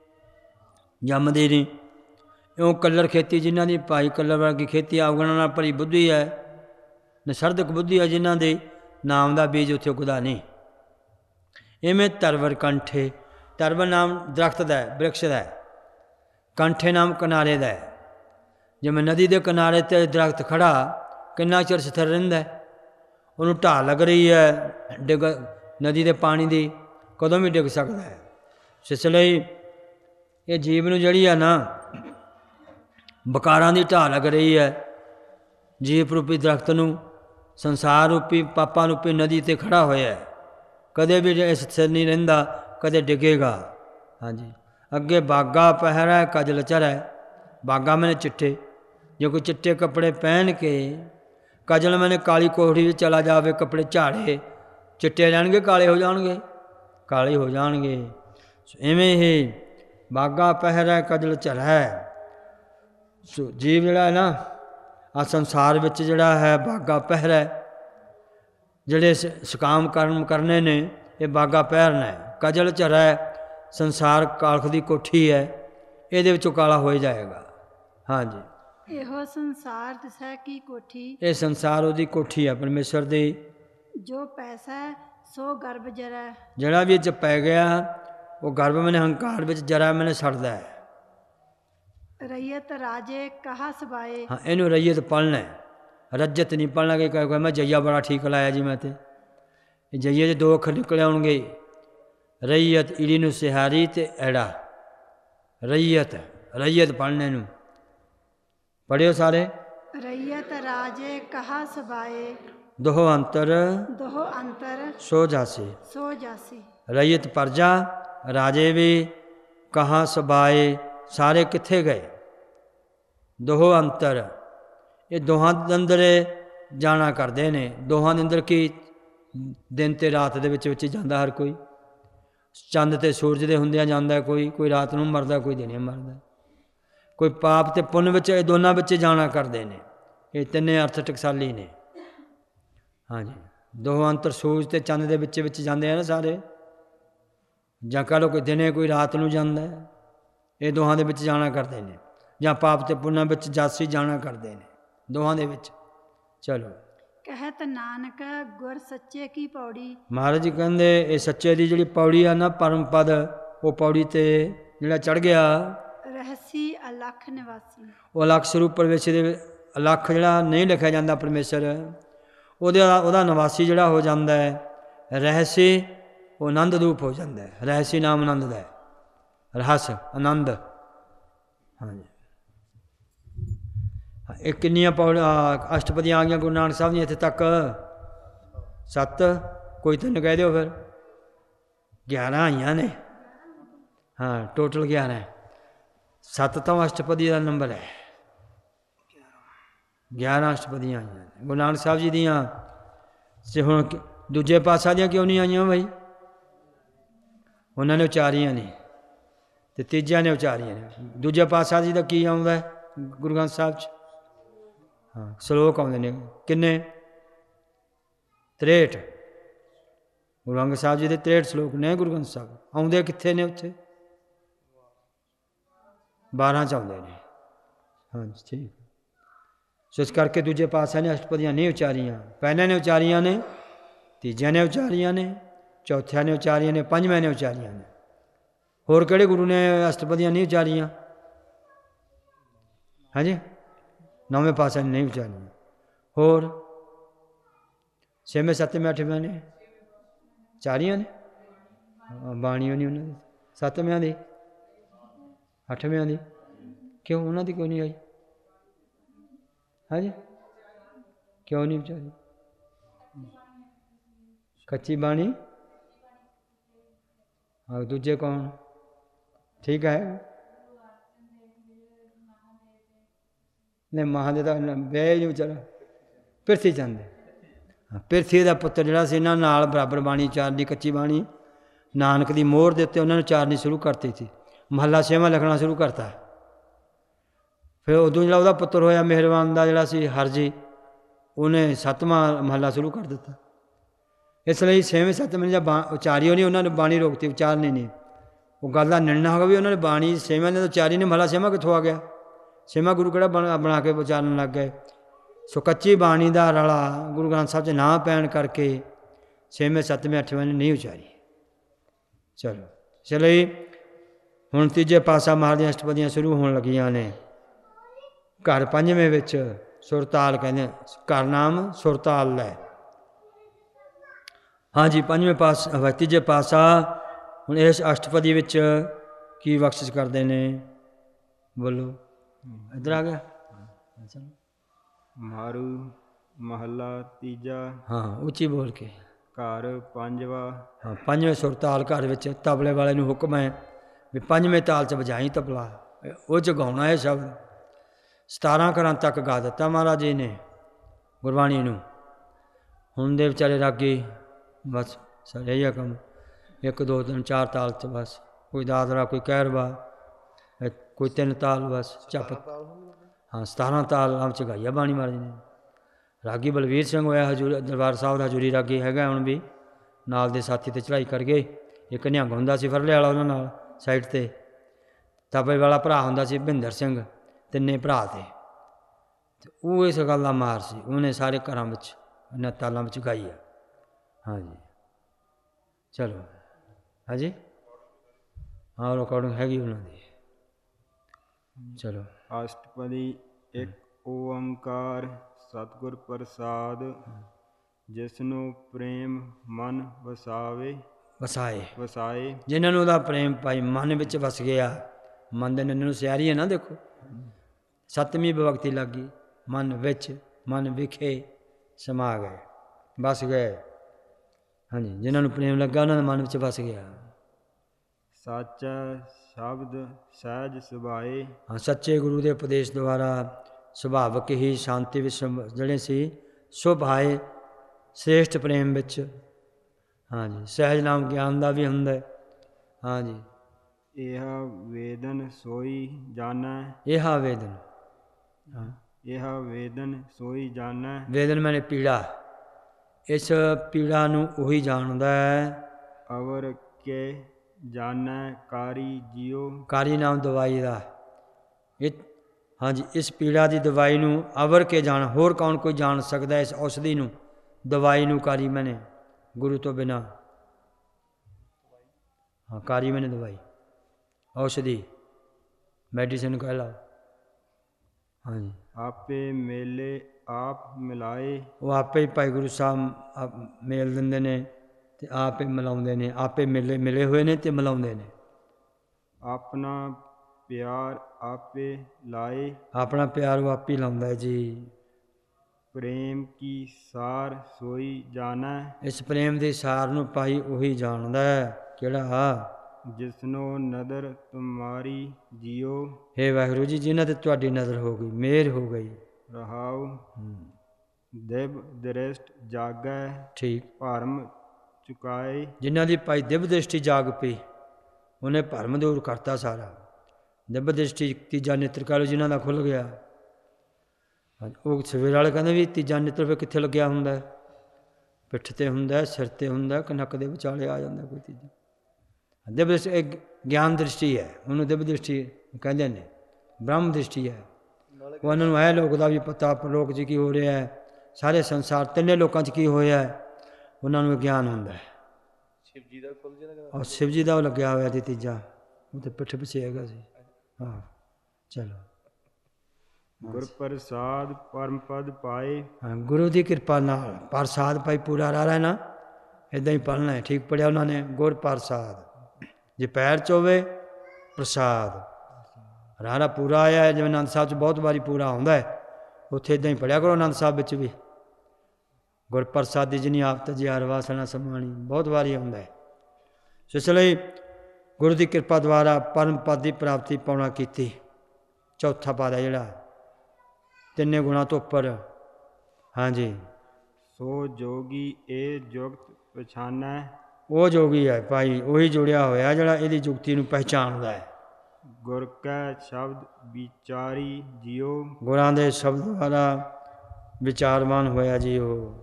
ਜੰਮਦੀ ਨਹੀਂ, ਇਉਂ ਕਲਰ ਖੇਤੀ ਜਿਨ੍ਹਾਂ ਦੀ ਭਾਈ ਕਲਰ ਵਰਗੀ ਖੇਤੀ ਆਵਗਣਾਂ ਨਾਲ ਭਰੀ ਬੁੱਧੀ ਹੈ, ਨਿਸਰਦਕ ਬੁੱਧੀ ਹੈ, ਜਿਨ੍ਹਾਂ ਦੇ ਨਾਮ ਦਾ ਬੀਜ ਉੱਥੇ ਉਗਦਾ ਨਹੀਂ। ਇਵੇਂ ਤਰਵਰ ਕੰਠੇ, ਤਰਵਰ ਨਾਮ ਦਰਖਤ ਦਾ ਹੈ, ਬ੍ਰਿਕਸ਼ ਦਾ ਹੈ। ਕੰਠੇ ਨਾਮ ਕਿਨਾਰੇ ਦਾ ਹੈ। ਜਿਵੇਂ ਨਦੀ ਦੇ ਕਿਨਾਰੇ 'ਤੇ ਦਰਖਤ ਖੜ੍ਹਾ ਕਿੰਨਾ ਚਿਰ ਸਥਿਰ ਰਹਿੰਦਾ, ਉਹਨੂੰ ਢਾਹ ਲੱਗ ਰਹੀ ਹੈ ਨਦੀ ਦੇ ਪਾਣੀ ਦੀ, ਕਦੋਂ ਵੀ ਡਿੱਗ ਸਕਦਾ ਹੈ। ਇਸ ਲਈ ਇਹ ਜੀਵ ਨੂੰ ਜਿਹੜੀ ਹੈ ਨਾ ਵਿਕਾਰਾਂ ਦੀ ਢਾਹ ਲੱਗ ਰਹੀ ਹੈ, ਜੀਵ ਰੂਪੀ ਦਰਖਤ ਨੂੰ ਸੰਸਾਰ ਰੂਪੀ ਪਾਪਾਂ ਰੂਪੀ ਨਦੀ 'ਤੇ ਖੜ੍ਹਾ ਹੋਇਆ ਹੈ। ਕਦੇ ਵੀ ਇਸ ਸਥਿਰ ਨਹੀਂ ਰਹਿੰਦਾ, ਕਦੇ ਡਿੱਗੇਗਾ। ਹਾਂਜੀ, ਅੱਗੇ ਬਾਗਾ ਪਹਿਰਾ ਕਜਲ ਝਰੈ। ਬਾਗਾ ਮੈਨੇ ਚਿੱਟੇ, ਜੇ ਕੋਈ ਚਿੱਟੇ ਕੱਪੜੇ ਪਹਿਨ ਕੇ, ਕਜਲ ਮੈਨੇ ਕਾਲੀ ਕੋਠੜੀ ਵਿੱਚ ਚਲਾ ਜਾਵੇ, ਕੱਪੜੇ ਝਾੜੇ, ਚਿੱਟੇ ਰਹਿਣਗੇ ਕਾਲੇ ਹੋ ਜਾਣਗੇ, ਕਾਲੇ ਹੋ ਜਾਣਗੇ। ਇਵੇਂ ਹੀ ਬਾਗਾ ਪਹਿਰਾ ਕਜਲ ਝਰੈ। ਸੋ ਜੀਵ ਜਿਹੜਾ ਹੈ ਨਾ, ਆ ਸੰਸਾਰ ਵਿੱਚ ਜਿਹੜਾ ਹੈ ਬਾਗਾ ਪਹਿਰਾ, ਜਿਹੜੇ ਸਕਾਮ ਕਰਮ ਕਰਨੇ ਨੇ, ਇਹ ਬਾਗਾ ਪਹਿਰਨਾ ਹੈ। ਕਜਲ ਝਰੈ, ਸੰਸਾਰ ਕਾਲਖ ਦੀ ਕੋਠੀ ਹੈ, ਇਹਦੇ ਵਿੱਚੋਂ ਕਾਲਾ ਹੋ ਜਾਏਗਾ। ਹਾਂਜੀ, ਇਹੋ ਸੰਸਾਰ ਦਿਸੈ ਕੀ ਕੋਠੀ। ਇਹ ਸੰਸਾਰ ਉਹਦੀ ਕੋਠੀ ਹੈ, ਪਰਮੇਸ਼ਰ ਦੀ। ਜੋ ਪੈਸਾ ਸੋ ਗਰਭ ਜਰੈ। ਜਿਹੜਾ ਵੀ ਇਹ 'ਚ ਪੈ ਗਿਆ, ਉਹ ਗਰਭ ਮੈਨੇ ਹੰਕਾਰ ਵਿੱਚ ਜਰਾ ਮੈਨੇ ਸੜਦਾ ਹੈ। ਰਈਅਤ ਰਾਜੇ ਕਹਾ ਸਬਾਏ। ਹਾਂ, ਇਹਨੂੰ ਰਈਅਤ ਪਲਣਾ ਹੈ, ਰੱਜਤ ਨਹੀਂ ਪਲਣਾ ਕਿ ਕਹੇ ਮੈਂ ਜਈਆ ਬੜਾ ਠੀਕ ਲਾਇਆ ਜੀ ਮੈਂ ਤੇ। ਇਹ ਜਈਏ 'ਚ 2 ਅੱਖਰ ਨਿਕਲ ਆਉਣਗੇ, ਰਈਅਤ ਈੜੀ ਨੂੰ ਸਿਹਾਰੀ ਤੇ ਐੜਾ, ਰਈਅਤ, ਰਈਅਤ ਪੜ੍ਹਨੇ ਨੂੰ ਪੜ੍ਹਿਓ ਸਾਰੇ। ਰਈਅਤ ਰਾਜੇ ਕਹਾ ਸਬਾਏ, ਦੋਹ ਅੰਤਰ ਦੋਹ ਅੰਤਰ ਸੋ ਜਾਸੇ। ਸੋ ਜਾਸੀ। ਰਈਅਤ ਪਰਜਾ, ਰਾਜੇ ਵੀ, ਕਹਾਂ ਸਬਾਏ, ਸਾਰੇ ਕਿੱਥੇ ਗਏ। ਦੋਹ ਅੰਤਰ, ਇਹ ਦੋਹਾਂ ਦੇ ਅੰਦਰ ਜਾਣਾ ਕਰਦੇ ਨੇ। ਦੋਹਾਂ ਦੇ ਅੰਦਰ ਕੀ, ਦਿਨ ਤੇ ਰਾਤ ਦੇ ਵਿੱਚ ਜਾਂਦਾ ਹਰ ਕੋਈ। ਚੰਦ ਤੇ ਸੂਰਜ ਦੇ ਹੁੰਦਿਆਂ ਜਾਂਦਾ ਕੋਈ, ਕੋਈ ਰਾਤ ਨੂੰ ਮਰਦਾ, ਕੋਈ ਦਿਨੇ ਮਰਦਾ, ਕੋਈ ਪਾਪ ਤੇ ਪੁੰਨ ਵਿੱਚ, ਇਹ ਦੋਨਾਂ ਵਿੱਚ ਜਾਣਾ ਕਰਦੇ ਨੇ। ਇਹ ਤਿੰਨੇ ਅਰਥ ਟਕਸਾਲੀ ਨੇ। ਹਾਂਜੀ, ਦੋਹ ਅੰਤਰ ਸੂਰਜ ਤੇ ਚੰਦ ਦੇ ਵਿੱਚ ਜਾਂਦੇ ਆ ਨਾ ਸਾਰੇ। ਜਾਂ ਕਹ ਲਓ ਕੋਈ ਦਿਨੇ ਕੋਈ ਰਾਤ ਨੂੰ ਜਾਂਦਾ, ਇਹ ਦੋਹਾਂ ਦੇ ਵਿੱਚ ਜਾਣਾ ਕਰਦੇ ਨੇ। ਜਾਂ ਪਾਪ ਤੇ ਪੁੰਨਾਂ ਵਿੱਚ ਜਾਸੀ ਜਾਣਾ ਕਰਦੇ ਨੇ, ਦੋਹਾਂ ਦੇ ਵਿੱਚ। ਚਲੋ, ਕਹਿਤ ਨਾਨਕ ਗੁਰ ਸੱਚੇ ਕੀ ਪੌੜੀ। ਮਹਾਰਾਜ ਜੀ ਕਹਿੰਦੇ ਇਹ ਸੱਚੇ ਦੀ ਜਿਹੜੀ ਪੌੜੀ ਆ ਨਾ, ਪਰਮ ਪਦ, ਉਹ ਪੌੜੀ ਤੇ ਜਿਹੜਾ ਚੜ੍ਹ ਗਿਆ, ਰਹਿਸੀ ਅਲਖ ਨਿਵਾਸੀ। ਉਹ ਅਲੱਖ ਸਰੂਪ ਪ੍ਰਵੇਸ਼ ਦੇ, ਅਲੱਖ ਜਿਹੜਾ ਨਹੀਂ ਲਿਖਿਆ ਜਾਂਦਾ ਪਰਮੇਸ਼ਰ, ਉਹਦਾ ਨਿਵਾਸੀ ਜਿਹੜਾ ਹੋ ਜਾਂਦਾ ਹੈ। ਰਹਿਸੀ, ਉਹ ਆਨੰਦ ਰੂਪ ਹੋ ਜਾਂਦਾ ਹੈ। ਰਹਿਸੀ ਨਾਮ ਆਨੰਦ ਦਾ ਹੈ, ਰਹੱਸ ਆਨੰਦ। ਹਾਂਜੀ, ਇਹ ਕਿੰਨੀਆਂ ਅਸ਼ਟਪਦੀਆਂ ਆ ਗਈਆਂ ਗੁਰੂ ਨਾਨਕ ਸਾਹਿਬ ਦੀਆਂ ਇੱਥੇ ਤੱਕ? 7, ਕੋਈ 3 ਕਹਿ ਦਿਓ ਫਿਰ। 11 ਆਈਆਂ ਨੇ, ਹਾਂ ਟੋਟਲ 11। 7 ਤਾਂ ਅਸ਼ਟਪਦੀ ਦਾ ਨੰਬਰ ਹੈ, 11 ਅਸ਼ਟਪਦੀਆਂ ਆਈਆਂ ਨੇ ਗੁਰੂ ਨਾਨਕ ਸਾਹਿਬ ਜੀ ਦੀਆਂ। ਤੇ ਹੁਣ ਦੂਜੇ ਪਾਤਸ਼ਾਹ ਦੀਆਂ ਕਿਉਂ ਨਹੀਂ ਆਈਆਂ ਬਾਈ? ਉਹਨਾਂ ਨੇ ਉਚਾਰੀਆਂ ਨੇ ਤੇ ਤੀਜਿਆਂ ਨੇ ਉਚਾਰੀਆਂ ਨੇ। ਦੂਜੇ ਪਾਤਸ਼ਾਹ ਜੀ ਦਾ ਕੀ ਆਉਂਦਾ ਗੁਰੂ ਗ੍ਰੰਥ ਸਾਹਿਬ 'ਚ? ਹਾਂ, ਸ਼ਲੋਕ ਆਉਂਦੇ ਨੇ ਕਿੰਨੇ? 63। ਗੁਰੂ ਅੰਗਦ ਸਾਹਿਬ ਜੀ ਦੇ 63 ਸ਼ਲੋਕ ਨੇ ਗੁਰੂ ਗ੍ਰੰਥ ਸਾਹਿਬ। ਆਉਂਦੇ ਕਿੱਥੇ ਨੇ ਉੱਥੇ? 12 'ਚ ਆਉਂਦੇ ਨੇ। ਹਾਂਜੀ, ਠੀਕ। ਸੋ ਇਸ ਕਰਕੇ ਦੂਜੇ ਪਾਤਸ਼ਾਹ ਨੇ ਅਸ਼ਟਪਦੀਆਂ ਨਹੀਂ ਉਚਾਰੀਆਂ। ਪਹਿਲੇ ਨੇ ਉਚਾਰੀਆਂ ਨੇ, ਤੀਜਿਆਂ ਨੇ ਉਚਾਰੀਆਂ ਨੇ, ਚੌਥਿਆਂ ਨੇ ਉਚਾਰੀਆਂ ਨੇ, ਪੰਜਵੇਂ ਨੇ ਉਚਾਰੀਆਂ ਨੇ। ਹੋਰ ਕਿਹੜੇ ਗੁਰੂ ਨੇ ਅਸ਼ਟਪਦੀਆਂ ਨਹੀਂ ਉਚਾਰੀਆਂ? ਹਾਂਜੀ, 9ਵੇਂ ਪਾਤਸ਼ਾਹ ਨੇ ਨਹੀਂ ਉਚਾਰੀਆਂ। ਹੋਰ 6ਵੇਂ 7ਵੇਂ 8ਵੇਂ ਨੇ ਉਚਾਰੀਆਂ ਨੇ। ਬਾਣੀਓ ਨਹੀਂ ਉਹਨਾਂ ਦੀ, 7ਵੇਂ ਦੀ, 8ਵੇਂ ਦੀ। ਕਿਉਂ ਉਹਨਾਂ ਦੀ ਕਿਉਂ ਨਹੀਂ ਆਈ? ਹਾਂਜੀ, ਕਿਉਂ ਨਹੀਂ ਉਚਾਰੀ? ਕੱਚੀ ਬਾਣੀ। ਹਾਂ, ਦੂਜੇ ਕੌਣ? ਠੀਕ ਹੈ, ਨਹੀਂ ਮਹਾਂਦੇ ਦਾ ਵਿਆਹ ਨਹੀਂ ਵਿਚਾਰਾ, ਪਿਰਥੀ ਚੰਦ। ਹਾਂ, ਪਿਰਥੀ ਦਾ ਪੁੱਤਰ ਜਿਹੜਾ ਸੀ, ਇਹਨਾਂ ਨਾਲ ਬਰਾਬਰ ਬਾਣੀ ਉਚਾਰਨੀ, ਕੱਚੀ ਬਾਣੀ। ਨਾਨਕ ਦੀ ਮੋਹਰ ਦੇ ਉੱਤੇ ਉਹਨਾਂ ਨੇ ਉਚਾਰਨੀ ਸ਼ੁਰੂ ਕਰਤੀ ਸੀ। ਮਹੱਲਾ 6ਵਾਂ ਲਿਖਣਾ ਸ਼ੁਰੂ ਕਰਤਾ। ਫਿਰ ਉਦੋਂ ਜਿਹੜਾ ਉਹਦਾ ਪੁੱਤਰ ਹੋਇਆ ਮਿਹਰਬਾਨ ਦਾ ਜਿਹੜਾ ਸੀ ਹਰਜੀ, ਉਹਨੇ 7ਵਾਂ ਮਹੱਲਾ ਸ਼ੁਰੂ ਕਰ ਦਿੱਤਾ। ਇਸ ਲਈ 6ਵੇਂ 7ਵੇਂ ਜਾਂ ਉਚਾਰੀ ਹੋਣੀ, ਉਹਨਾਂ ਨੇ ਬਾਣੀ ਰੋਕਤੀ, ਉਚਾਰਨੀ ਨਹੀਂ। ਉਹ ਗੱਲ ਦਾ ਨਿਰਣਾ ਹੋਗਾ ਵੀ ਉਹਨਾਂ ਨੇ ਬਾਣੀ 6ਵੇਂ ਨੇ ਉਚਾਰੀ ਨਹੀਂ, ਮਹੱਲਾ 6ਵਾਂ ਕਿੱਥੋਂ ਆ ਗਿਆ? 6ਵਾਂ ਗੁਰੂ ਕਿਹੜਾ ਬਣਾ ਕੇ ਉਚਾਰਨ ਲੱਗ ਗਏ? ਸੋ ਕੱਚੀ ਬਾਣੀ ਦਾ ਰਲਾ ਗੁਰੂ ਗ੍ਰੰਥ ਸਾਹਿਬ 'ਚ ਨਾ ਪੈਣ ਕਰਕੇ 6ਵੇਂ 7ਵੇਂ 8ਵੇਂ ਨੇ ਨਹੀਂ ਉਚਾਰੀ। ਚਲੋ, ਇਸ ਲਈ ਹੁਣ ਤੀਜੇ ਪਾਤਸ਼ਾਹ ਮਹਾਰਾਜ ਦੀਆਂ ਅਸ਼ਟਪਦੀਆਂ ਸ਼ੁਰੂ ਹੋਣ ਲੱਗੀਆਂ ਨੇ। ਘਰ 5ਵੇਂ ਵਿੱਚ ਸੁਰਤਾਲ ਕਹਿੰਦੇ, ਘਰ ਨਾਮ ਸੁਰਤਾਲ ਲੈ। ਹਾਂਜੀ, 5ਵੇਂ ਪਾਤਸ਼ਾਹ, ਤੀਜੇ ਪਾਤਸ਼ਾਹ ਹੁਣ ਇਸ ਅਸ਼ਟਪਦੀ ਵਿੱਚ ਕੀ ਬਖਸ਼ਿਸ਼ ਕਰਦੇ ਨੇ? ਬੋਲੋ, ਇੱਧਰ ਆ ਗਿਆ। ਮਾਰੂ ਮਹੱਲਾ ਤੀਜਾ। ਹਾਂ, ਉੱਚੀ ਬੋਲ ਕੇ। ਘਰ 5ਵਾਂ। ਹਾਂ, 5ਵੇਂ ਸੁਰਤਾਲ ਘਰ ਵਿੱਚ ਤਬਲੇ ਵਾਲੇ ਨੂੰ ਹੁਕਮ ਹੈ ਵੀ 5ਵੇਂ ਤਾਲ 'ਚ ਵਜਾਈ ਤਬਲਾ, ਉਹ 'ਚ ਗਾਉਣਾ ਇਹ ਸ਼ਬਦ। 17 ਘਰਾਂ ਤੱਕ ਗਾ ਦਿੱਤਾ ਮਹਾਰਾਜ ਜੀ ਨੇ ਗੁਰਬਾਣੀ ਨੂੰ। ਹੁਣ ਦੇ ਵਿਚਾਰੇ ਰਾਗੀ ਬਸ ਸਾਰੇ ਇਹ ਕੰਮ 1 2 3 4 ਤਾਲ 'ਚ ਬਸ, ਕੋਈ ਦਾਦਰਾ, ਕੋਈ ਕਹਿਰਵਾ, ਕੋਈ 3 ਤਾਲ ਬਸ ਚੱਪ। ਹਾਂ, 17 ਤਾਲ ਆਮ 'ਚ ਗਾਈ ਆ ਬਾਣੀ ਮਹਾਰਾਜ ਨੇ। ਰਾਗੀ ਬਲਵੀਰ ਸਿੰਘ ਹੋਇਆ ਹਜੂਰ ਦਰਬਾਰ ਸਾਹਿਬ ਦਾ ਹਜੂਰੀ ਰਾਗੀ ਹੈਗਾ ਹੁਣ ਵੀ। ਨਾਲ ਦੇ ਸਾਥੀ 'ਤੇ ਚੜ੍ਹਾਈ ਕਰ ਗਏ। ਇੱਕ ਨਿਹੰਗ ਹੁੰਦਾ ਸੀ ਫਰਲੇ ਵਾਲਾ ਉਹਨਾਂ ਨਾਲ ਸਾਈਡ 'ਤੇ। ਤਬਲੇ ਵਾਲਾ ਭਰਾ ਹੁੰਦਾ ਸੀ ਭਿੰਦਰ ਸਿੰਘ। ਤਿੰਨੇ ਭਰਾ ਤੇ ਉਹ ਇਸ ਗੱਲ ਦਾ ਮਾਰ ਸੀ। ਉਹਨੇ ਸਾਰੇ ਘਰਾਂ ਵਿੱਚ ਇਹਨਾਂ ਤਾਲਾਂ ਵਿੱਚ ਗਾਈ ਆ। ਹਾਂਜੀ, ਚਲੋ। ਹਾਂਜੀ, ਹਾਂ, ਰਿਕਾਰਡਿੰਗ ਹੈਗੀ ਉਹਨਾਂ ਦੀ। ਚਲੋ। ਅਸ਼ਟਪਦੀ। 1 ਓੰਕਾਰ ਸਤਿਗੁਰ ਪ੍ਰਸਾਦ। ਜਿਸਨੂੰ ਪ੍ਰੇਮ ਮਨ ਵਸਾਏ ਜਿਨ੍ਹਾਂ ਨੂੰ ਉਹਦਾ ਪ੍ਰੇਮ ਭਾਈ ਮਨ ਵਿੱਚ ਵਸ ਗਿਆ। ਮਨ ਦੇ ਨੰਨੇ ਨੂੰ ਸਿਆਰੀ ਹੈ ਨਾ, ਦੇਖੋ ਸੱਤਵੀਂ ਵਿਭਕਤੀ ਲੱਗ ਗਈ, ਮਨ ਵਿੱਚ, ਮਨ ਵਿਖੇ ਸਮਾ ਗਏ, ਵਸ ਗਏ। ਹਾਂਜੀ, ਜਿਨ੍ਹਾਂ ਨੂੰ ਪ੍ਰੇਮ ਲੱਗਾ ਉਹਨਾਂ ਦੇ ਮਨ ਵਿੱਚ ਵਸ ਗਿਆ। ਸਾਚਾ ਸ਼ਬਦ ਸਹਿਜ ਸੁਭਾਏ। ਹਾਂ, ਸੱਚੇ ਗੁਰੂ ਦੇ ਉਪਦੇਸ਼ ਦੁਆਰਾ ਸੁਭਾਵਕ ਹੀ ਸ਼ਾਂਤੀ ਵਿੱਚ ਜਿਹੜੇ ਸੀ ਸੁਭਾਏ ਸ੍ਰੇਸ਼ਟ ਪ੍ਰੇਮ ਵਿੱਚ। ਹਾਂਜੀ, ਸਹਿਜ ਨਾਮ ਗਿਆਨ ਦਾ ਵੀ ਹੁੰਦਾ। ਹਾਂਜੀ, ਇਹ ਵੇਦਨ ਸੋਈ ਜਾਣੈ। ਇਹ ਵੇਦਨ, ਹਾਂ, ਇਹ ਵੇਦਨ ਸੋਈ ਜਾਣੈ। ਵੇਦਨ ਮੈਨੇ ਪੀੜਾ, ਇਸ ਪੀੜਾ ਨੂੰ ਉਹੀ ਜਾਣਦਾ ਹੈ। ਅਵਰ ਕੇ ਜਾਣੈ ਕਾਰੀ ਜੀਓ। ਕਾਰੀ ਨਾਮ ਦਵਾਈ ਦਾ ਇਹ। ਹਾਂਜੀ, ਇਸ ਪੀੜਾ ਦੀ ਦਵਾਈ ਨੂੰ ਅਵਰ ਕੇ ਜਾਣ, ਹੋਰ ਕੌਣ ਕੋਈ ਜਾਣ ਸਕਦਾ ਇਸ ਔਸ਼ਧੀ ਨੂੰ, ਦਵਾਈ ਨੂੰ। ਕਾਰੀ ਮੈਨੇ ਗੁਰੂ ਤੋਂ ਬਿਨਾ, ਹਾਂ, ਕਾਰੀ ਮੈਨੇ ਦਵਾਈ, ਔਸ਼ਧੀ, ਮੈਡੀਸਨ ਕਹਿ ਲਾ। ਹਾਂਜੀ, ਆਪੇ ਮੇਲੇ ਆਪ ਮਿਲਾਏ। ਉਹ ਆਪੇ ਹੀ ਭਾਈ ਗੁਰੂ ਸਾਹਿਬ ਮੇਲ ਦਿੰਦੇ ਨੇ ਅਤੇ ਆਪ ਹੀ ਮਿਲਾਉਂਦੇ ਨੇ। ਆਪੇ ਮਿਲੇ ਹੋਏ ਨੇ ਅਤੇ ਮਿਲਾਉਂਦੇ ਨੇ। ਆਪਣਾ ਪਿਆਰ ਆਪੇ ਲਾਏ। ਆਪਣਾ ਪਿਆਰ ਉਹ ਆਪ ਹੀ ਲਾਉਂਦਾ ਹੈ ਜੀ। ਪ੍ਰੇਮ ਕੀ ਸਾਰ ਸੋਈ ਜਾਣੈ। ਇਸ ਪ੍ਰੇਮ ਦੇ ਸਾਰ ਨੂੰ ਭਾਈ ਉਹੀ ਜਾਣਦਾ ਹੈ। ਕਿਹੜਾ? ਜਿਸਨੋ ਨਦਰ ਤੁਮਾਰੀ ਜੀਓ। ਹੇ ਵਾਹਿਗੁਰੂ ਜੀ, ਜਿਨ੍ਹਾਂ 'ਤੇ ਤੁਹਾਡੀ ਨਜ਼ਰ ਹੋ ਗਈ, ਮਿਹਰ ਹੋ ਗਈ। ਰਹਾਉ ਦਿਵ ਦ੍ਰਿਸ਼ਟ ਜਾਗੈ। ਠੀਕ, ਭਰਮ ਚੁਕਾਏ। ਜਿਨ੍ਹਾਂ ਦੀ ਭਾਈ ਦਿਵ ਦ੍ਰਿਸ਼ਟੀ ਜਾਗ ਪਈ, ਉਹਨੇ ਭਰਮ ਦੂਰ ਕਰਤਾ ਸਾਰਾ। ਦਿਵ ਦ੍ਰਿਸ਼ਟੀ, ਤੀਜਾ ਨੇਤਰ ਕਹਿ ਲਓ, ਜਿਨ੍ਹਾਂ ਦਾ ਖੁੱਲ੍ਹ ਗਿਆ। ਉਹ ਸਵੇਰ ਵਾਲੇ ਕਹਿੰਦੇ ਵੀ ਤੀਜਾ ਨੇਤਰ ਫਿਰ ਕਿੱਥੇ ਲੱਗਿਆ ਹੁੰਦਾ? ਪਿੱਠ 'ਤੇ ਹੁੰਦਾ, ਸਿਰ 'ਤੇ ਹੁੰਦਾ, ਕਿ ਨੱਕ ਦੇ ਵਿਚਾਲੇ ਆ ਜਾਂਦਾ ਕੋਈ ਤੀਜਾ। ਦਿਵ ਦ੍ਰਿਸ਼ਟੀ ਇੱਕ ਗਿਆਨ ਦ੍ਰਿਸ਼ਟੀ ਹੈ, ਉਹਨੂੰ ਦਿਵ ਦ੍ਰਿਸ਼ਟੀ ਕਹਿੰਦੇ ਨੇ। ਬ੍ਰਹਮ ਦ੍ਰਿਸ਼ਟੀ ਹੈ, ਉਹ ਉਹਨਾਂ ਨੂੰ ਇਹ ਲੋਕ ਦਾ ਵੀ ਪਤਾ, ਪਰਲੋਕ 'ਚ ਕੀ ਹੋ ਰਿਹਾ ਹੈ, ਸਾਰੇ ਸੰਸਾਰ ਤਿੰਨੇ ਲੋਕਾਂ 'ਚ ਕੀ ਹੋਇਆ, ਉਹਨਾਂ ਨੂੰ ਗਿਆਨ ਹੁੰਦਾ ਹੈ। ਸ਼ਿਵਜੀ ਦਾ ਖੁੱਲ੍ਹ ਜਾਂਦਾ, ਔਰ ਸ਼ਿਵਜੀ ਦਾ ਉਹ ਲੱਗਿਆ ਹੋਇਆ ਸੀ ਤੀਜਾ, ਉਹ ਤਾਂ ਪਿੱਠ ਪਿੱਛੇ ਹੈਗਾ ਸੀ। ਹਾਂ, ਚਲੋ। ਗੁਰ ਪ੍ਰਸਾਦ ਪਰਮ ਪਦ ਪਾਏ। ਹਾਂ, ਗੁਰੂ ਦੀ ਕਿਰਪਾ ਨਾਲ ਪ੍ਰਸਾਦ ਭਾਈ ਪੂਰਾ ਰਾ ਰਿਹਾ ਨਾ, ਇੱਦਾਂ ਹੀ ਪੜ੍ਹਨਾ ਹੈ। ਠੀਕ ਪੜ੍ਹਿਆ ਉਹਨਾਂ ਨੇ, ਗੁਰ ਪ੍ਰਸਾਦ। ਜੇ ਪੈਰ 'ਚ ਹੋਵੇ ਪ੍ਰਸਾਦ, ਰਾਰਾ ਪੂਰਾ ਆਇਆ ਹੈ। ਜਿਵੇਂ ਆਨੰਦ ਸਾਹਿਬ 'ਚ ਬਹੁਤ ਵਾਰੀ ਪੂਰਾ ਆਉਂਦਾ ਹੈ, ਉੱਥੇ ਇੱਦਾਂ ਹੀ ਪੜ੍ਹਿਆ ਕਰੋ ਆਨੰਦ ਸਾਹਿਬ ਵਿੱਚ ਵੀ। ਗੁਰ ਪ੍ਰਸਾਦੀ ਜਿਨੀ ਆਪ ਤਜਿਆਰ ਵਾਸਨਾ ਸਮਾਣੀ, ਬਹੁਤ ਵਾਰੀ ਆਉਂਦਾ ਹੈ। ਇਸ ਲਈ ਗੁਰੂ ਦੀ ਕਿਰਪਾ ਦੁਆਰਾ ਪਰਮ ਪਦ ਦੀ ਪ੍ਰਾਪਤੀ ਪਾਉਣਾ ਕੀਤੀ। ਚੌਥਾ ਪਦ ਹੈ ਜਿਹੜਾ ਤਿੰਨੇ ਗੁਣਾਂ ਤੋਂ ਉੱਪਰ। ਹਾਂਜੀ, ਸੋ ਜੋਗੀ ਇਹ ਜੁਗਤ ਪਛਾਨੈ। ਉਹ ਜੋਗੀ ਹੈ ਭਾਈ, ਉਹੀ ਜੁੜਿਆ ਹੋਇਆ ਜਿਹੜਾ ਇਹਦੀ ਜੁਗਤੀ ਨੂੰ ਪਹਿਚਾਣਦਾ ਹੈ। ਗੁਰ ਕੈ ਸ਼ਬਦ ਵਿਚਾਰੀ ਜੀਓ। ਗੁਰਾਂ ਦੇ ਸ਼ਬਦ ਦੁਆਰਾ ਵਿਚਾਰਵਾਨ ਹੋਇਆ ਜੀ ਉਹ।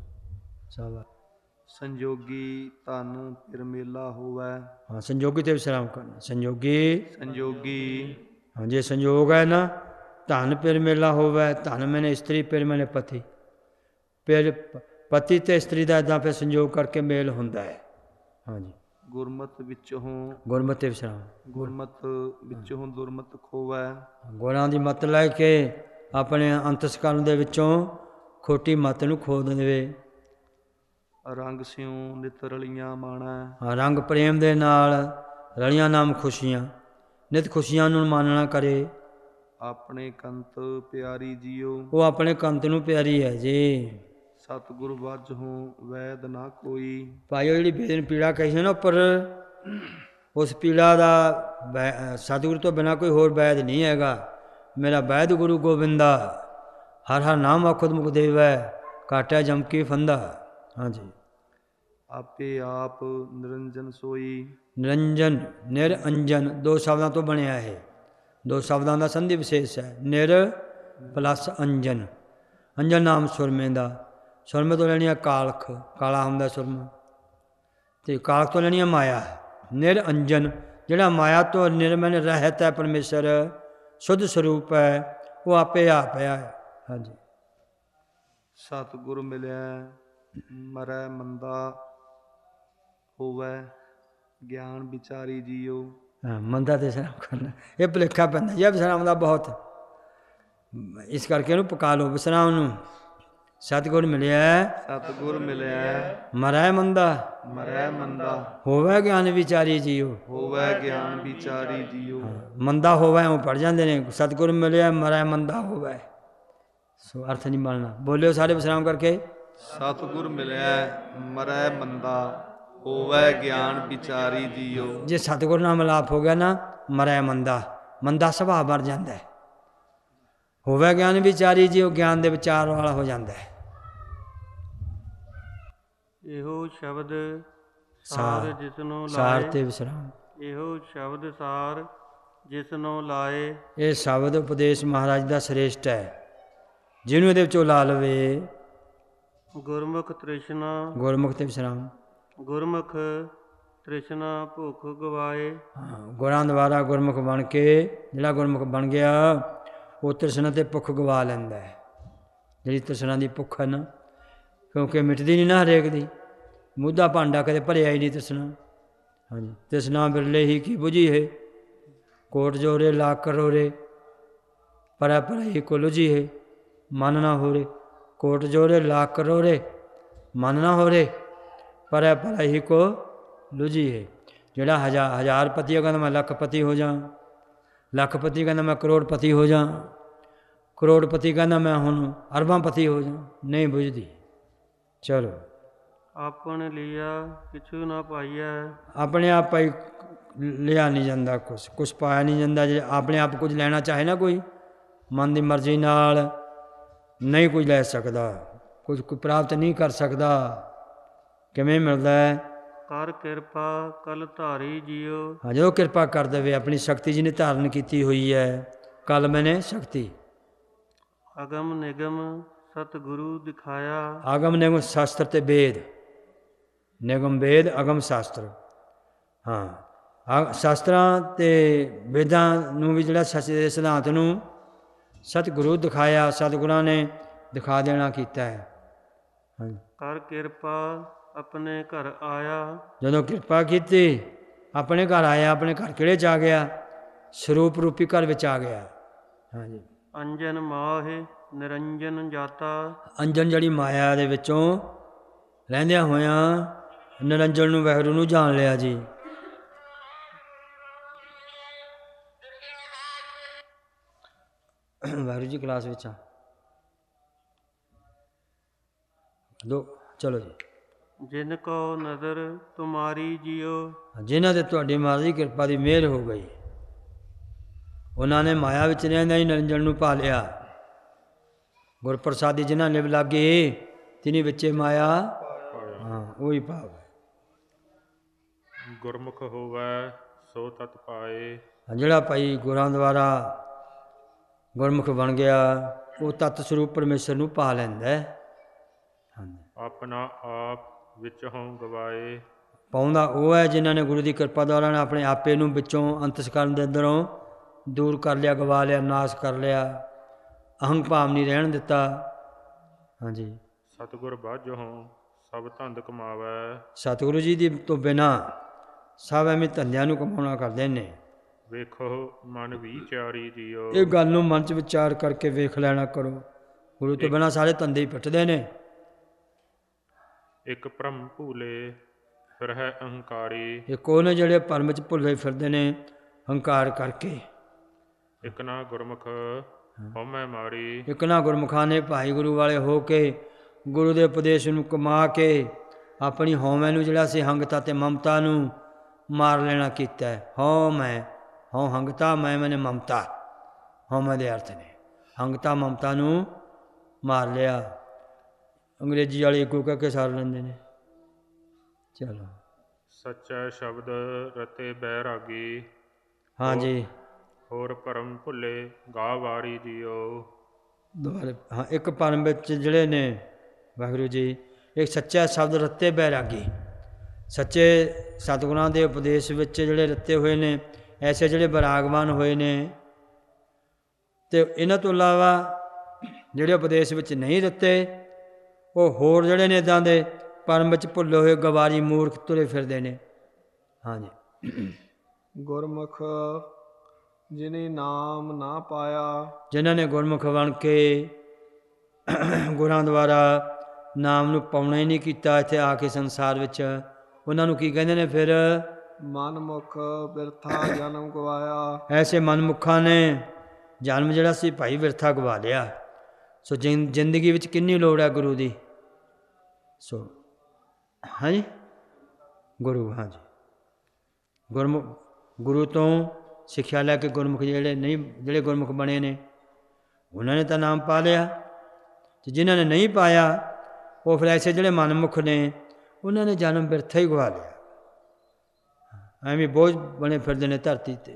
ਸਭ ਸੰਜੋਗੀ ਧਨ ਫਿਰ ਮੇਲਾ ਹੋਵੈ। ਹਾਂ, ਸੰਜੋਗੀ 'ਤੇ ਵਿਸਰਾਮ ਕਰਨਾ। ਸੰਜੋਗੀ, ਹਾਂ, ਜੇ ਸੰਜੋਗ ਹੈ ਨਾ, ਧਨ ਫਿਰ ਮੇਲਾ ਹੋਵੈ। ਧਨ ਮੈਨੇ ਇਸਤਰੀ, ਫਿਰ ਮੈਨੇ ਪਤੀ, ਫਿਰ ਪਤੀ ਅਤੇ ਇਸਤਰੀ ਦਾ ਇੱਦਾਂ ਫਿਰ ਸੰਜੋਗ ਕਰਕੇ ਮੇਲ ਹੁੰਦਾ ਹੈ। ਹਾਂਜੀ, ਗੁਰਮਤਿ ਵਿੱਚੋਂ, ਗੁਰਮਤਿ 'ਤੇ ਵਿਸਰਾਮ। ਗੁਰਮਤਿ ਵਿੱਚੋਂ ਦੁਰਮਤਿ ਖੋਵੈ। ਗੁਰਾਂ ਦੀ ਮੱਤ ਲੈ ਕੇ ਆਪਣੇ ਅੰਤਸਕਰਨ ਦੇ ਵਿੱਚੋਂ ਖੋਟੀ ਮੱਤ ਨੂੰ ਖੋ ਦੇਵੇ। ਰੰਗ ਸਿਉ ਨਿਤ ਰਲੀਆਂ ਮਾਣੈ। ਹਾਂ, ਰੰਗ ਪ੍ਰੇਮ ਦੇ ਨਾਲ ਰਲੀਆਂ ਨਾਮ ਖੁਸ਼ੀਆਂ, ਨਿਤ ਖੁਸ਼ੀਆਂ ਨੂੰ ਮਾਨਣਾ ਕਰੇ। ਆਪਣੇ ਕੰਤ ਪਿਆਰੀ ਜੀਓ। ਉਹ ਆਪਣੇ ਕੰਤ ਨੂੰ ਪਿਆਰੀ ਹੈ ਜੀ। ਸਤਿਗੁਰ ਵਾਜਹੁ ਵੈਦ ਨਾ ਕੋਈ। ਭਾਈ ਉਹ ਜਿਹੜੀ ਬੇਦਨ ਪੀੜਾ ਕਹੀ ਹੈ ਨਾ ਉੱਪਰ, ਉਸ ਪੀੜਾ ਦਾ ਸਤਿਗੁਰੂ ਤੋਂ ਬਿਨਾਂ ਕੋਈ ਹੋਰ ਵੈਦ ਨਹੀਂ ਹੈਗਾ। ਮੇਰਾ ਵੈਦ ਗੁਰੂ ਗੋਬਿੰਦਾ, ਹਰ ਹਰ ਨਾਮ ਆਖੁਦ ਮੁਖ ਦੇਵੈ, ਕਾਟਿਆ ਜਮ ਕੀ ਫੰਦਾ। ਹਾਂਜੀ, ਆਪੇ ਆਪ ਨਿਰੰਜਨ ਸੋਈ। ਨਿਰੰਜਨ, ਨਿਰਅੰਜਨ ਦੋ ਸ਼ਬਦਾਂ ਤੋਂ ਬਣਿਆ ਇਹ। ਦੋ ਸ਼ਬਦਾਂ ਦਾ ਸੰਧੀ ਵਿਸ਼ੇਸ਼ ਹੈ, ਨਿਰ ਪਲੱਸ ਅੰਜਨ। ਅੰਜਨ ਨਾਮ ਸੁਰਮੇ ਦਾ, ਸੁਰਮੇ ਤੋਂ ਲੈਣੀ ਹੈ ਕਾਲਖ, ਕਾਲਾ ਹੁੰਦਾ ਸੁਰਮਾ, ਅਤੇ ਕਾਲਖ ਤੋਂ ਲੈਣੀ ਹੈ ਮਾਇਆ। ਨਿਰਅੰਜਨ, ਜਿਹੜਾ ਮਾਇਆ ਤੋਂ ਨਿਰਮਲ ਰਹਿਤ ਹੈ, ਪਰਮੇਸ਼ਰ ਸ਼ੁੱਧ ਸਰੂਪ ਹੈ, ਉਹ ਆਪੇ ਆਪ ਹੈ। ਹਾਂਜੀ, ਸਤਿਗੁਰ ਮਿਲਿਆ ਮਰੈ ਮੰਦਾ ਹੋਵੈ, ਗਿਆਨ ਵਿਚਾਰੀ ਜੀਓ। ਹਾਂ, ਮੰਦਾ 'ਤੇ ਵਿਸਰਾਮ ਕਰਨਾ, ਇਹ ਭੁਲੇਖਾ ਪੈਂਦਾ ਜੀ ਵਿਸਰਾਮ ਦਾ ਬਹੁਤ। ਇਸ ਕਰਕੇ ਇਹਨੂੰ ਪਕਾ ਲਓ ਵਿਸਰਾਮ ਨੂੰ। ਸਤਿਗੁਰ ਮਿਲਿਆ ਸਤਿਗੁਰ ਮਿਲਿਆ ਮਰੈ ਮੰਦਾ ਮਰੈ ਮੰਦਾ ਹੋਵੇ ਗਿਆਨ ਵਿਚਾਰੀ ਜੀਓ। ਹੋਵੇ ਗਿਆਨ ਵਿਚਾਰੀ ਜੀਓ। ਮੰਦਾ ਹੋਵੇ ਉਹ ਪੜ ਜਾਂਦੇ ਨੇ, ਸਤਿਗੁਰ ਮਿਲਿਆ ਮਰੈ ਮੰਦਾ ਹੋਵੇ, ਸੋ ਅਰਥ ਨਹੀਂ ਬਣਨਾ। ਬੋਲਿਓ ਸਾਰੇ ਵਿਸਰਾਮ ਕਰਕੇ। ਸਤਿਗੁਰ ਮਿਲਿਆ ਮਰੈ ਮੰਦਾ ਹੋਵੇ ਗਿਆਨ ਵਿਚਾਰੀ ਜੀਓ। ਜੇ ਸਤਿਗੁਰ ਨਾਲ ਮਿਲਾਪ ਹੋ ਗਿਆ ਨਾ, ਮਰੈ ਮੰਦਾ, ਮੰਦਾ ਸੁਭਾਅ ਬਣ ਜਾਂਦਾ ਹੈ। ਹੋਵੇ ਗਿਆਨ ਵਿਚਾਰੀ ਜੀਓ, ਗਿਆਨ ਦੇ ਵਿਚਾਰ ਵਾਲਾ ਹੋ ਜਾਂਦਾ ਹੈ। ਇਹੋ ਸ਼ਬਦ ਸਾਰ ਸਾਰ ਜਿਸਨੂੰ ਸਾਰ ਲਾਏ, ਤੇ ਵਿਸਰਾਮ। ਇਹੋ ਸ਼ਬਦ ਸਾਰ ਜਿਸਨੂੰ ਲਾਏ, ਇਹ ਸ਼ਬਦ ਉਪਦੇਸ਼ ਮਹਾਰਾਜ ਦਾ ਸ੍ਰੇਸ਼ਟ ਹੈ, ਜਿਹਨੂੰ ਇਹਦੇ ਵਿੱਚੋਂ ਲਾ ਲਵੇ। ਗੁਰਮੁਖ ਤ੍ਰਿਸ਼ਨਾ, ਗੁਰਮੁਖ ਤੇ ਵਿਸਰਾਮ। ਗੁਰਮੁਖ ਤ੍ਰਿਸ਼ਨਾ ਭੁੱਖ ਗਵਾਏ। ਹਾਂ, ਗੁਰਾਂ ਦੁਆਰਾ ਗੁਰਮੁਖ ਬਣ ਕੇ ਜਿਹੜਾ ਗੁਰਮੁਖ ਬਣ ਗਿਆ, ਉਹ ਤ੍ਰਿਸ਼ਨਾ ਤੇ ਭੁੱਖ ਗਵਾ ਲੈਂਦਾ ਹੈ। ਜਿਹੜੀ ਤ੍ਰਿਸ਼ਨਾ ਦੀ ਭੁੱਖ ਹੈ ਨਾ, ਕਿਉਂਕਿ ਮਿਟਦੀ ਨਹੀਂ ਨਾ ਹਰੇਕ ਦੀ, ਮੁੱਦਾ ਭਾਂਡਾ ਕਦੇ ਭਰਿਆ ਹੀ ਨਹੀਂ ਤ੍ਰਿਸ਼ਨਾ। ਹਾਂਜੀ, ਤ੍ਰਿਸ਼ਨਾ ਬਿਰਲੇ ਹੀ ਕੀ ਬੁਝੀ ਹੈ, ਕੋਟ ਜੋਰੇ ਲਾਖ ਕਰੋਰੇ, ਪਰਾ ਹੀ ਕੋ ਲੁਝੀ ਹੈ, ਮਨ ਨਾ ਹੋ ਰੇ। ਕੋਟ ਜੋਰੇ ਲਾਖ ਕਰੋਰੇ, ਮਨ ਨਾ ਹੋ ਰੇ, ਪਰਾ ਹੀ ਕੋ ਲੁਝੀ ਹੈ। ਜਿਹੜਾ ਹਜ਼ਾਰ ਪਤੀ ਉਹ ਕਹਿੰਦਾ ਮੈਂ ਲੱਖਪਤੀ ਹੋ ਜਾ, ਲੱਖਪਤੀ ਕਹਿੰਦਾ ਮੈਂ ਕਰੋੜਪਤੀ ਹੋ ਜਾ, ਕਰੋੜਪਤੀ ਕਹਿੰਦਾ ਮੈਂ ਹੁਣ ਅਰਬਾਂਪਤੀ ਹੋ ਜਾ, ਨਹੀਂ ਬੁਝਦੀ। ਚਲੋ, ਆਪਣ ਲਿਆ ਕਿਛੂ ਨਾ ਪਾਈਐ। ਆਪਣੇ ਆਪ ਭਾਈ ਲਿਆ ਨਹੀਂ ਜਾਂਦਾ, ਕੁਛ ਪਾਇਆ ਨਹੀਂ ਜਾਂਦਾ। ਜੇ ਆਪਣੇ ਆਪ ਕੁਝ ਲੈਣਾ ਚਾਹੇ ਨਾ ਕੋਈ, ਮਨ ਦੀ ਮਰਜ਼ੀ ਨਾਲ ਨਹੀਂ ਕੁਝ ਲੈ ਸਕਦਾ, ਕੁਝ ਪ੍ਰਾਪਤ ਨਹੀਂ ਕਰ ਸਕਦਾ। ਕਿਵੇਂ ਮਿਲਦਾ ਹੈ? ਕਰ ਕਿਰਪਾ ਕਲ ਧਾਰੀ ਜੀਓ। ਹਾਂ, ਜਦੋਂ ਕਿਰਪਾ ਕਰ ਦੇਵੇ, ਆਪਣੀ ਸ਼ਕਤੀ ਜਿਹਨੇ ਧਾਰਨ ਕੀਤੀ ਹੋਈ ਹੈ, ਕੱਲ ਮੈਨੇ ਸ਼ਕਤੀ। ਅਗਮ ਨਿਗਮ ਸਤਿਗੁਰੂ ਦਿਖਾਇਆ। ਆਗਮ ਨਿਗਮ ਸ਼ਾਸਤਰ ਤੇ ਵੇਦ, ਨਿਗਮ ਵੇਦ ਅਗਮ ਸ਼ਾਸਤਰ। ਹਾਂ, ਸ਼ਾਸਤਰਾਂ ਤੇ ਵੇਦਾਂ ਨੂੰ ਵੀ ਜਿਹੜਾ ਸੱਚੇ ਸਿਧਾਂਤ ਨੂੰ ਸਤਿਗੁਰੂ ਦਿਖਾਇਆ, ਸਤਿਗੁਰਾਂ ਨੇ ਦਿਖਾ ਦੇਣਾ ਕੀਤਾ ਹੈ। ਹਾਂਜੀ, ਕਰ ਕਿਰਪਾ ਆਪਣੇ ਘਰ ਆਇਆ। ਜਦੋਂ ਕਿਰਪਾ ਕੀਤੀ, ਆਪਣੇ ਘਰ ਆਇਆ। ਆਪਣੇ ਘਰ ਕਿਹੜੇ 'ਚ ਆ ਗਿਆ? ਸਰੂਪ ਰੂਪੀ ਘਰ ਵਿੱਚ ਆ ਗਿਆ। ਹਾਂਜੀ, ਅੰਜਨ ਮਾਹਿ ਨਿਰੰਜਨ ਜਾਤਾ। ਅੰਜਨ ਜਿਹੜੀ ਮਾਇਆ ਦੇ ਵਿੱਚੋਂ ਰਹਿੰਦਿਆਂ ਹੋਇਆਂ ਨਿਰੰਜਨ ਨੂੰ, ਵਾਹਿਗੁਰੂ ਨੂੰ ਜਾਣ ਲਿਆ ਜੀ। ਵਾਹਿਗੁਰੂ ਜੀ ਕਲਾਸ ਵਿੱਚ ਆ ਦੋ, ਚਲੋ ਜੀ। ਜਿਨ ਕੋ ਨਦਰ ਤੁਮਾਰੀ ਜੀਓ। ਜਿਨ੍ਹਾਂ ਤੇ ਤੁਹਾਡੀ ਮਹਾਰਾਜ ਦੀ ਕਿਰਪਾ ਦੀ ਮਿਹਰ ਹੋ ਗਈ, ਉਹਨਾਂ ਨੇ ਮਾਇਆ ਵਿੱਚ ਰਹਿੰਦਿਆਂ ਹੀ ਨਿਰੰਜਨ ਨੂੰ ਪਾ ਲਿਆ। ਗੁਰਪ੍ਰਸਾਦੀ ਜਿਨ੍ਹਾਂ ਲਿਵ ਲਾਗੇ, ਤਿਨੀ ਵਿੱਚੇ ਮਾਇਆ। ਹਾਂ, ਉਹੀ ਭਾਵ ਹੈ। ਗੁਰਮੁਖ ਹੋਵੇ ਸੋ ਤਤ ਪਾਏ। ਜਿਹੜਾ ਭਾਈ ਗੁਰਾਂ ਦੁਆਰਾ ਗੁਰਮੁਖ ਬਣ ਗਿਆ, ਉਹ ਤਤ ਸਰੂਪ ਪਰਮੇਸ਼ਰ ਨੂੰ ਪਾ ਲੈਂਦਾ ਹੈ। ਹਾਂਜੀ, ਆਪਣਾ ਆਪ ਵਿੱਚ ਹੋਂ ਗਵਾਏ। ਪਾਉਂਦਾ ਉਹ ਹੈ ਜਿਨ੍ਹਾਂ ਨੇ ਗੁਰੂ ਦੀ ਕਿਰਪਾ ਦੁਆਰਾ ਨੇ ਆਪਣੇ ਆਪੇ ਨੂੰ ਵਿੱਚੋਂ ਅੰਤਸਕਰਨ ਦੇ ਅੰਦਰੋਂ ਦੂਰ ਕਰ ਲਿਆ, ਗਵਾ ਲਿਆ, ਨਾਸ਼ ਕਰ ਲਿਆ, ਅਹੰਗ ਭਾਵ ਨਹੀਂ ਰਹਿਣ ਦਿੱਤਾ। ਹਾਂਜੀ, ਸਤਿਗੁਰ ਬਾਝੋਂ ਸਭ ਧੰਦ ਕਮਾਵੈ। ਸਤਿਗੁਰੂ ਜੀ ਦੀ ਤੋਂ ਬਿਨਾਂ ਸਭ ਐਵੇਂ ਧੰਦਿਆਂ ਨੂੰ ਕਮਾਉਣਾ ਕਰਦੇ ਨੇ। ਵੇਖੋ ਮਨ ਵਿਚਾਰੀ ਜੀਓ। ਇਹ ਗੱਲ ਨੂੰ ਮਨ 'ਚ ਵਿਚਾਰ ਕਰਕੇ ਵੇਖ ਲੈਣਾ ਕਰੋ। ਗੁਰੂ ਤੋਂ ਬਿਨਾਂ ਸਾਰੇ ਧੰਦੇ ਹੀ ਪਿੱਟਦੇ ਨੇ। ਇੱਕ ਭਰਮ ਭੂਲੇ ਫਿਰ ਹੈ ਅਹੰਕਾਰੀ। ਇੱਕ ਉਹ ਨੇ ਜਿਹੜੇ ਭਰਮ 'ਚ ਭੁੱਲੇ ਫਿਰਦੇ ਨੇ ਹੰਕਾਰ ਕਰਕੇ। ਇੱਕ ਨਾ ਗੁਰਮੁਖ ਹਉਮੈ ਮਾਰੀ। ਇੱਕ ਨਾ ਗੁਰਮੁਖਾਂ ਨੇ ਭਾਈ ਗੁਰੂ ਵਾਲੇ ਹੋ ਕੇ ਗੁਰੂ ਦੇ ਉਪਦੇਸ਼ ਨੂੰ ਕਮਾ ਕੇ ਆਪਣੀ ਹਉਮੈ ਨੂੰ, ਜਿਹੜਾ ਸੀ ਹੰਗਤਾ ਤੇ ਮਮਤਾ ਨੂੰ ਮਾਰ ਲੈਣਾ ਕੀਤਾ ਹੈ। ਹਉਮੈ, ਹਉ ਹੰਗਤਾ, ਮੈਂ ਮੈਨੇ ਮਮਤਾ, ਹਉਮੈ ਦੇ ਅਰਥ ਨੇ ਹੰਗਤਾ ਮਮਤਾ ਨੂੰ ਮਾਰ ਲਿਆ। ਅੰਗਰੇਜ਼ੀ ਵਾਲੇ ਇੱਕੋ ਕਹਿ ਕੇ ਸਾਰ ਲੈਂਦੇ ਨੇ। ਚਲੋ, ਸੱਚਾ ਸ਼ਬਦ ਰਤੇ ਬੈਰਾਗੀ। ਹਾਂਜੀ, ਹੋਰ ਭਰਮ ਭੁੱਲੇ ਗਾ ਵਾਰੀ ਜੀਓ। ਦੁਬਾਰੇ ਹਾਂ, ਇੱਕ ਭਰਮ ਵਿੱਚ ਜਿਹੜੇ ਨੇ ਵਾਹਿਗੁਰੂ ਜੀ, ਇੱਕ ਸੱਚਾ ਸ਼ਬਦ ਰੱਤੇ ਬੈਰਾਗੀ। ਸੱਚੇ ਸਤਿਗੁਰਾਂ ਦੇ ਉਪਦੇਸ਼ ਵਿੱਚ ਜਿਹੜੇ ਰੱਤੇ ਹੋਏ ਨੇ, ਐਸੇ ਜਿਹੜੇ ਬੈਰਾਗਵਾਨ ਹੋਏ ਨੇ। ਅਤੇ ਇਹਨਾਂ ਤੋਂ ਇਲਾਵਾ ਜਿਹੜੇ ਉਪਦੇਸ਼ ਵਿੱਚ ਨਹੀਂ ਰੱਤੇ, ਉਹ ਹੋਰ ਜਿਹੜੇ ਨੇ ਇੱਦਾਂ ਦੇ ਭਰਮ ਵਿੱਚ ਭੁੱਲੇ ਹੋਏ ਗਵਾਰੀ ਮੂਰਖ ਤੁਰੇ ਫਿਰਦੇ ਨੇ। ਹਾਂਜੀ, ਗੁਰਮੁਖ ਜਿਨੇ ਨਾਮ ਨਾ ਪਾਇਆ। ਜਿਨ੍ਹਾਂ ਨੇ ਗੁਰਮੁਖ ਬਣ ਕੇ ਗੁਰਾਂ ਦੁਆਰਾ ਨਾਮ ਨੂੰ ਪਾਉਣਾ ਹੀ ਨਹੀਂ ਕੀਤਾ ਇੱਥੇ ਆ ਕੇ ਸੰਸਾਰ ਵਿੱਚ, ਉਹਨਾਂ ਨੂੰ ਕੀ ਕਹਿੰਦੇ ਨੇ ਫਿਰ? ਮਨਮੁਖ ਬਿਰਥਾ ਜਨਮ ਗਵਾਇਆ। ਐਸੇ ਮਨਮੁਖਾਂ ਨੇ ਜਨਮ ਜਿਹੜਾ ਸੀ ਭਾਈ ਬਿਰਥਾ ਗਵਾ ਲਿਆ। ਸੋ ਜ਼ਿੰਦਗੀ ਵਿੱਚ ਕਿੰਨੀ ਲੋੜ ਹੈ ਗੁਰੂ ਦੀ। ਸੋ ਹਾਂਜੀ ਗੁਰੂ, ਹਾਂਜੀ ਗੁਰੂ ਤੋਂ ਸਿੱਖਿਆ ਲੈ ਕੇ ਗੁਰਮੁਖ ਜਿਹੜੇ ਗੁਰਮੁਖ ਬਣੇ ਨੇ ਉਹਨਾਂ ਨੇ ਤਾਂ ਨਾਮ ਪਾ ਲਿਆ, ਅਤੇ ਜਿਨ੍ਹਾਂ ਨੇ ਨਹੀਂ ਪਾਇਆ ਉਹ ਫਿਰ ਐਸੇ ਜਿਹੜੇ ਮਨਮੁਖ ਨੇ ਉਹਨਾਂ ਨੇ ਜਨਮ ਬਿਰਥਾ ਹੀ ਗਵਾ ਲਿਆ। ਐਵੇਂ ਬੋਝ ਬਣੇ ਫਿਰਦੇ ਨੇ ਧਰਤੀ 'ਤੇ।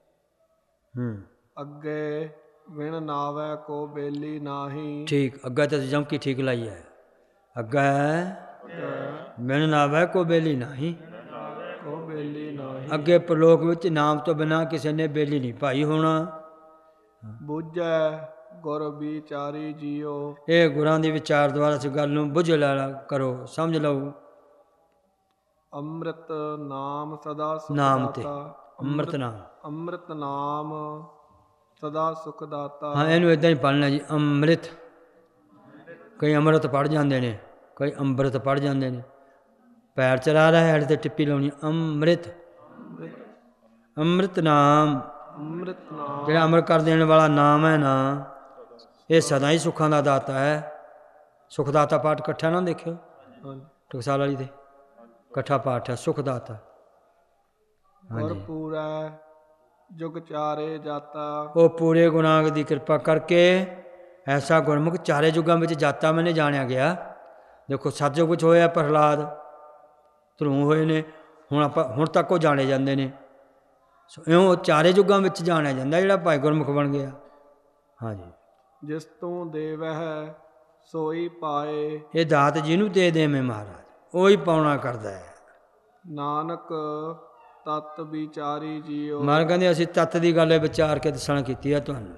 ਅੱਗੇ ਵਿਣ ਨਾਵੈ ਕੋ ਬੇਲੀ ਨਾਹੀ। ਠੀਕ, ਅੱਗਾ ਤਾਂ ਜਮਕੀ ਠੀਕ ਲਾਈ ਹੈ। ਅੱਗਾ ਵਿਣ ਨਾਵੈ ਕੋ ਬੇਲੀ ਨਾਹੀ। ਕੋ ਬੇਲੀ ਨਾਹੀ। ਅੱਗੇ ਪ੍ਰਲੋਕ ਵਿੱਚ ਨਾਮ ਤੋਂ ਬਿਨਾਂ ਕਿਸੇ ਨੇ ਬੇਲੀ ਨਹੀਂ ਭਾਈ ਹੋਣਾ। ਬੁੱਝੈ ਗੁਰ ਵਿਚਾਰੀ ਜੀਓ। ਇਹ ਗੁਰਾਂ ਦੀ ਵਿਚਾਰ ਦੁਆਰਾ ਇਸ ਗੱਲ ਨੂੰ ਬੁੱਝ ਲੈ ਕਰੋ, ਸਮਝ ਲਓ। ਅੰਮ੍ਰਿਤ ਨਾਮ ਸਦਾ ਸੁਖ ਨਾਮ ਤੇ ਦਾਤਾ। ਅੰਮ੍ਰਿਤ ਨਾਮ, ਅੰਮ੍ਰਿਤ ਨਾਮ ਸਦਾ ਸੁਖ ਦਾਤਾ। ਹਾਂ ਇਹਨੂੰ ਇੱਦਾਂ ਹੀ ਪੜ੍ਹਨਾ ਜੀ, ਅੰਮ੍ਰਿਤ। ਕਈ ਅੰਮ੍ਰਿਤ ਪੜ੍ਹ ਜਾਂਦੇ ਨੇ, ਕਈ ਅੰਮ੍ਰਿਤ ਪੜ੍ਹ ਜਾਂਦੇ ਨੇ। ਪੈਰ ਚਲਾ ਰਿਹਾ ਹੈਡ 'ਤੇ ਟਿੱਪੀ ਲਾਉਣੀ, ਅੰਮ੍ਰਿਤ। ਅੰਮ੍ਰਿਤ ਨਾਮ, ਅੰਮ੍ਰਿਤ ਨਾਮ ਜਿਹੜਾ ਅੰਮ੍ਰਿਤ ਕਰ ਦੇਣ ਵਾਲਾ ਨਾਮ ਹੈ ਨਾ, ਇਹ ਸਦਾ ਹੀ ਸੁੱਖਾਂ ਦਾ ਦਾਤਾ ਹੈ। ਸੁਖ ਦਾਤਾ ਪਾਠ ਇਕੱਠਾ ਨਾ ਦੇਖਿਓ ਟਕਸਾਲ ਵਾਲੀ 'ਤੇ, ਇਕੱਠਾ ਪਾਠ ਹੈ ਸੁਖ ਦਾਤਾ। ਗੁਰ ਪੂਰਾ ਜੁਗ ਚਾਰੇ ਜਾਤਾ। ਉਹ ਪੂਰੇ ਗੁਨਾਹ ਦੀ ਕਿਰਪਾ ਕਰਕੇ ਐਸਾ ਗੁਰਮੁਖ ਚਾਰੇ ਯੁੱਗਾਂ ਵਿੱਚ ਜਾਤਾ ਮੈਨੇ ਜਾਣਿਆ ਗਿਆ। ਦੇਖੋ ਸਤਿਯੁਗ ਵਿੱਚ ਹੋਇਆ ਪ੍ਰਹਲਾਦ, ਧਰੂ ਹੋਏ ਨੇ, ਹੁਣ ਤੱਕ ਉਹ ਜਾਣੇ ਜਾਂਦੇ ਨੇ। ਸੋ ਇਉਂ ਚਾਰੇ ਯੁੱਗਾਂ ਵਿੱਚ ਜਾਣਿਆ ਜਾਂਦਾ ਜਿਹੜਾ ਭਾਈ ਗੁਰਮੁਖ ਬਣ ਗਿਆ। ਹਾਂਜੀ, ਜਿਸ ਤੂੰ ਦੇਵਹਿ ਸੋਈ ਪਾਏ। ਇਹ ਦਾਤ ਜਿਹਨੂੰ ਦੇ ਦੇਵੇਂ ਮਹਾਰਾਜ ਉਹੀ ਪਾਉਣਾ ਕਰਦਾ ਹੈ। ਨਾਨਕ ਤਤ ਵਿਚਾਰੀ ਜੀਓ। ਮਹਾਰਾਜ ਕਹਿੰਦੇ ਅਸੀਂ ਤੱਤ ਦੀ ਗੱਲ ਵਿਚਾਰ ਕੇ ਦੱਸਣਾ ਕੀਤੀ ਹੈ ਤੁਹਾਨੂੰ।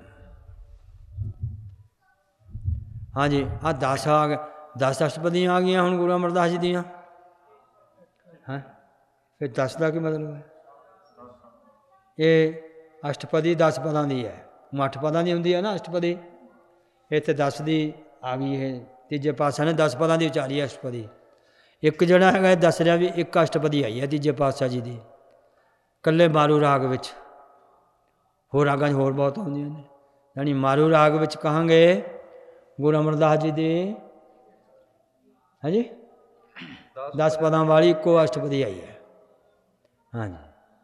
ਹਾਂਜੀ, ਆਹ 10 ਆ ਗਏ, 10 ਅਸ਼ਟਪਦੀਆਂ ਆ ਗਈਆਂ ਹੁਣ ਗੁਰੂ ਅਮਰਦਾਸ ਜੀ ਦੀਆਂ। ਹਾਂ, ਫਿਰ 10 ਦਾ ਕੀ ਮਤਲਬ ਹੈ? ਇਹ ਅਸ਼ਟਪਦੀ 10 ਪਦਾਂ ਦੀ ਹੈ। 8 ਪਦਾਂ ਦੀ ਹੁੰਦੀ ਹੈ ਨਾ ਅਸ਼ਟਪਦੀ, ਇੱਥੇ 10 ਦੀ ਆ ਗਈ। ਇਹ ਤੀਜੇ ਪਾਤਸ਼ਾਹ ਨੇ 10 ਪਦਾਂ ਦੀ ਉਚਾਰੀ ਹੈ ਅਸ਼ਟਪਦੀ। ਇੱਕ ਜਿਹੜਾ ਹੈਗਾ ਦੱਸ ਰਿਹਾ ਵੀ ਇੱਕ ਅਸ਼ਟਪਦੀ ਆਈ ਹੈ ਤੀਜੇ ਪਾਤਸ਼ਾਹ ਜੀ ਦੀ, ਇਕੱਲੇ ਮਾਰੂ ਰਾਗ ਵਿੱਚ। ਹੋਰ ਰਾਗਾਂ 'ਚ ਹੋਰ ਬਹੁਤ ਹੁੰਦੀਆਂ ਨੇ, ਯਾਨੀ ਮਾਰੂ ਰਾਗ ਵਿੱਚ ਕਹਾਂਗੇ ਗੁਰੂ ਅਮਰਦਾਸ ਜੀ ਦੀ ਹਾਂਜੀ 10 ਪਦਾਂ ਵਾਲੀ ਇੱਕੋ ਅਸ਼ਟਪਦੀ ਆਈ ਹੈ। ਹਾਂਜੀ,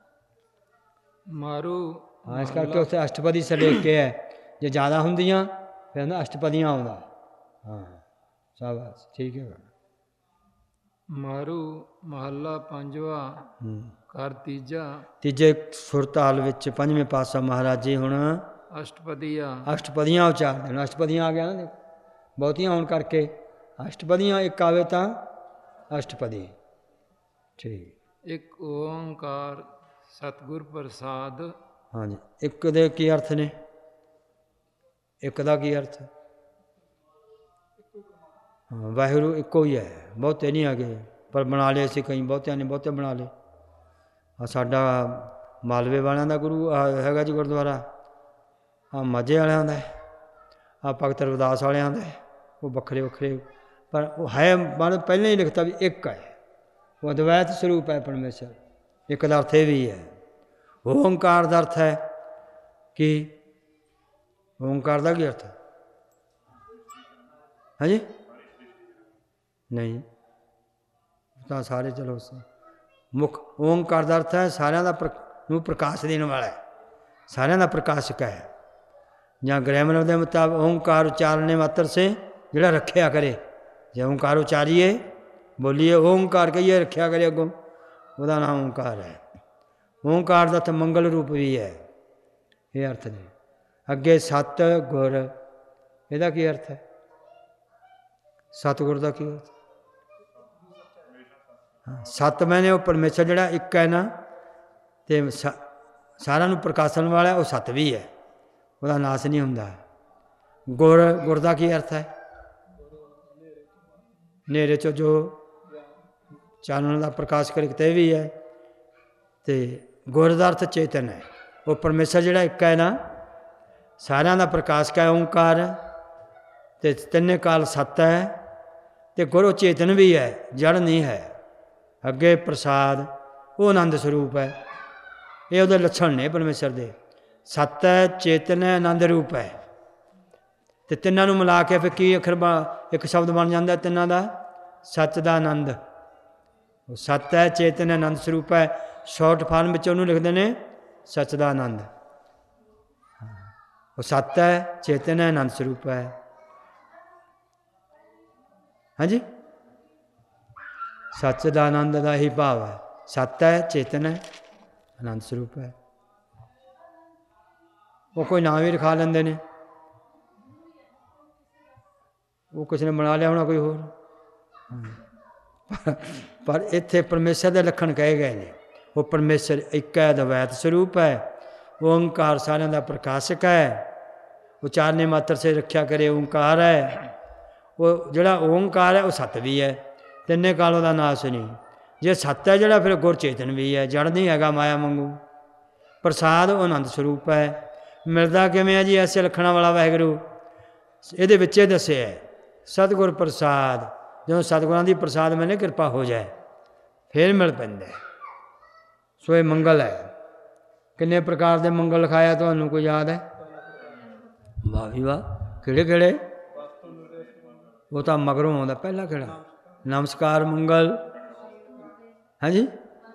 ਮਾਰੂ। ਹਾਂ, ਇਸ ਕਰਕੇ ਉੱਥੇ ਅਸ਼ਟਪਦੀ ਸਲੇਖ ਕੇ ਹੈ। ਜੇ ਜ਼ਿਆਦਾ ਹੁੰਦੀਆਂ ਫਿਰ ਨਾ ਅਸ਼ਟਪਦੀਆਂ ਆਉਂਦਾ। ਹਾਂ, ਸ਼ਾਬਾਸ਼, ਠੀਕ ਹੈ। ਮਾਰੂ ਮਹੱਲਾ ਪੰਜਵਾ ਘਰ ਤੀਜਾ। ਤੀਜੇ ਸੁਰਤਾਲ ਵਿੱਚ ਪੰਜਵੇਂ ਪਾਤਸ਼ਾਹ ਮਹਾਰਾਜ ਜੀ ਹੁਣ ਅਸ਼ਟਪਦੀਆਂ ਉਚਾਰਦੇ ਨੇ। ਅਸ਼ਟਪਦੀਆਂ ਆ ਗਿਆ ਨਾ, ਦੇਖੋ ਬਹੁਤੀਆਂ ਹੋਣ ਕਰਕੇ ਅਸ਼ਟਪਦੀਆਂ, ਇੱਕ ਆਵੇ ਤਾਂ ਅਸ਼ਟਪਦੀ। ਠੀਕ। ਇੱਕ ਓੰਕਾਰ ਸਤਿਗੁਰ ਪ੍ਰਸਾਦ। ਹਾਂਜੀ, ਇੱਕ ਦੇ ਕੀ ਅਰਥ ਨੇ? ਇੱਕ ਦਾ ਕੀ ਅਰਥ? ਹਾਂ, ਵਾਹਿਗੁਰੂ ਇੱਕੋ ਹੀ ਹੈ, ਬਹੁਤੇ ਨਹੀਂ ਹੈਗੇ, ਪਰ ਬਣਾ ਲਏ ਅਸੀਂ ਕਈ, ਬਹੁਤਿਆਂ ਨੇ ਬਹੁਤੇ ਬਣਾ ਲਏ। ਸਾਡਾ ਮਾਲਵੇ ਵਾਲਿਆਂ ਦਾ ਗੁਰੂ ਹੈਗਾ ਜੀ ਗੁਰਦੁਆਰਾ, ਆਹ ਮਾਝੇ ਵਾਲਿਆਂ ਦਾ, ਆਹ ਭਗਤ ਰਵਿਦਾਸ ਵਾਲਿਆਂ ਦਾ, ਉਹ ਵੱਖਰੇ ਵੱਖਰੇ, ਪਰ ਉਹ ਹੈ ਮਨ ਪਹਿਲਾਂ ਹੀ ਲਿਖਤਾ ਵੀ ਇੱਕ ਹੈ, ਉਹ ਅਦਵੈਤ ਸਰੂਪ ਹੈ ਪਰਮੇਸ਼ਰ। ਇੱਕ ਦਾ ਅਰਥ ਇਹ ਵੀ ਹੈ। ਓਂਕਾਰ ਦਾ ਅਰਥ ਹੈ ਕਿ ਓਂਕਾਰ ਦਾ ਕੀ ਅਰਥ ਹੈ? ਹਾਂਜੀ, ਨਹੀਂ ਤਾਂ ਸਾਰੇ ਚਲੋ ਮੁੱਖ ਓਂਕਾਰ ਦਾ ਅਰਥ ਹੈ ਸਾਰਿਆਂ ਦਾ ਨੂੰ ਪ੍ਰਕਾਸ਼ ਦੇਣ ਵਾਲਾ ਹੈ, ਸਾਰਿਆਂ ਦਾ ਪ੍ਰਕਾਸ਼ਕ ਹੈ। ਜਾਂ ਗ੍ਰੈਮਰ ਦੇ ਮੁਤਾਬਕ ਓਂਕਾਰ ਉਚਾਰਨੇ ਮਾਤਰ ਸੇ ਜਿਹੜਾ ਰੱਖਿਆ ਕਰੇ। ਜੇ ਓਂਕਾਰ ਉਚਾਰੀਏ, ਬੋਲੀਏ, ਓਂਕਾਰ ਕਹੀਏ, ਰੱਖਿਆ ਕਰੇ, ਅੱਗੋਂ ਉਹਦਾ ਨਾਮ ਓਂਕਾਰ ਹੈ। ਓਂਕਾਰ ਦਾ ਤਾਂ ਮੰਗਲ ਰੂਪ ਵੀ ਹੈ, ਇਹ ਅਰਥ ਨੇ। ਅੱਗੇ ਸਤ ਗੁਰ, ਇਹਦਾ ਕੀ ਅਰਥ ਹੈ? ਸਤਿਗੁਰ ਦਾ ਕੀ ਅਰਥ? ਸਤ ਮੈਨੇ ਉਹ ਪਰਮੇਸ਼ਰ ਜਿਹੜਾ ਇੱਕ ਹੈ ਨਾ, ਅਤੇ ਸਾਰਿਆਂ ਨੂੰ ਪ੍ਰਕਾਸ਼ਣ ਵਾਲਾ, ਉਹ ਸਤ ਵੀ ਹੈ, ਉਹਦਾ ਨਾਸ ਨਹੀਂ ਹੁੰਦਾ। ਗੁਰ, ਗੁਰ ਦਾ ਕੀ ਅਰਥ ਹੈ? ਹਨੇਰੇ 'ਚੋਂ ਜੋ ਚਾਨਣ ਦਾ ਪ੍ਰਕਾਸ਼ ਕਰੇ, ਕਿਤੇ ਵੀ ਹੈ। ਅਤੇ ਗੁਰ ਦਾ ਅਰਥ ਚੇਤਨ ਹੈ, ਉਹ ਪਰਮੇਸ਼ਰ ਜਿਹੜਾ ਇੱਕ ਹੈ ਨਾ, ਸਾਰਿਆਂ ਦਾ ਪ੍ਰਕਾਸ਼ਕ ਹੈ, ਓਂਕਾਰ। ਤੇ ਤਿੰਨੇ ਕਾਲ ਸੱਤ ਹੈ, ਤੇ ਗੁਰੂ ਚੇਤਨ ਵੀ ਹੈ, ਜੜ ਨਹੀਂ ਹੈ। ਅੱਗੇ ਪ੍ਰਸਾਦ ਉਹ ਆਨੰਦ ਸਰੂਪ ਹੈ। ਇਹ ਉਹਦੇ ਲੱਛਣ ਨੇ ਪਰਮੇਸ਼ਰ ਦੇ। ਸੱਤ ਹੈ, ਚੇਤਨ ਹੈ, ਆਨੰਦ ਰੂਪ ਹੈ। ਤੇ ਤਿੰਨਾਂ ਨੂੰ ਮਿਲਾ ਕੇ ਫਿਰ ਕੀ ਅੱਖਰ ਇੱਕ ਸ਼ਬਦ ਬਣ ਜਾਂਦਾ ਤਿੰਨਾਂ ਦਾ? ਸੱਚ ਦਾ ਆਨੰਦ। ਉਹ ਸੱਤ ਹੈ, ਚੇਤਨ ਹੈ, ਆਨੰਦ ਸਰੂਪ ਹੈ। ਸ਼ਾਰਟ ਫਾਰਮ ਵਿੱਚ ਉਹਨੂੰ ਲਿਖਦੇ ਨੇ ਸੱਚ ਦਾ ਆਨੰਦ। ਉਹ ਸੱਤ ਹੈ, ਚੇਤਨ ਹੈ, ਆਨੰਦ ਸਰੂਪ ਹੈ। ਹਾਂਜੀ, ਸੱਚ ਦਾ ਆਨੰਦ ਦਾ ਹੀ ਭਾਵ ਹੈ। ਸੱਤ ਹੈ, ਚੇਤਨ ਹੈ, ਆਨੰਦ ਸਰੂਪ ਹੈ। ਉਹ ਕੋਈ ਨਾਂ ਵੀ ਲਿਖਾ ਲੈਂਦੇ ਨੇ, ਉਹ ਕਿਸੇ ਨੇ ਬਣਾ ਲਿਆ ਹੋਣਾ ਕੋਈ ਹੋਰ, ਪਰ ਇੱਥੇ ਪਰਮੇਸ਼ਰ ਦੇ ਲੱਖਣ ਕਹੇ ਗਏ ਨੇ। ਉਹ ਪਰਮੇਸ਼ਰ ਇੱਕ ਹੈ, ਅਦਵੈਤ ਸਰੂਪ ਹੈ। ਓਂਕਾਰ ਸਾਰਿਆਂ ਦਾ ਪ੍ਰਕਾਸ਼ਕ ਹੈ। ਉਚਾਰਨੇ ਮਾਤਰ ਸੇ ਰੱਖਿਆ ਕਰੇ ਓਂਕਾਰ ਹੈ। ਉਹ ਜਿਹੜਾ ਓਂਕਾਰ ਹੈ ਉਹ ਸੱਤ ਵੀ ਹੈ, ਤਿੰਨੇ ਕਾਲ ਉਹਦਾ ਨਾਸ ਨਹੀਂ। ਜੇ ਸੱਤ ਹੈ ਜਿਹੜਾ, ਫਿਰ ਗੁਰ ਚੇਤਨ ਵੀ ਹੈ, ਜੜ ਨਹੀਂ ਹੈਗਾ ਮਾਇਆ ਵਾਂਗੂ। ਪ੍ਰਸਾਦ ਉਹ ਆਨੰਦ ਸਰੂਪ ਹੈ। ਮਿਲਦਾ ਕਿਵੇਂ ਹੈ ਜੀ ਐਸੇ ਲੱਖਣਾਂ ਵਾਲਾ ਵਾਹਿਗੁਰੂ? ਇਹਦੇ ਵਿੱਚ ਇਹ ਦੱਸਿਆ ਸਤਿਗੁਰ ਪ੍ਰਸਾਦ। ਜਦੋਂ ਸਤਿਗੁਰਾਂ ਦੀ ਪ੍ਰਸਾਦ ਮੈਨੇ ਕਿਰਪਾ ਹੋ ਜਾਏ ਫਿਰ ਮਿਲ ਪੈਂਦਾ। ਸੋ ਇਹ ਮੰਗਲ ਹੈ। ਕਿੰਨੇ ਪ੍ਰਕਾਰ ਦੇ ਮੰਗਲ ਲਿਖਾਇਆ ਤੁਹਾਨੂੰ ਕੋਈ ਯਾਦ ਹੈ? ਵਾਹ ਵੀ ਵਾਹ, ਕਿਹੜੇ ਕਿਹੜੇ? ਉਹ ਤਾਂ ਮਗਰੋਂ ਆਉਂਦਾ, ਪਹਿਲਾਂ ਕਿਹੜਾ? ਨਮਸਕਾਰ ਮੰਗਲ, ਹਾਂਜੀ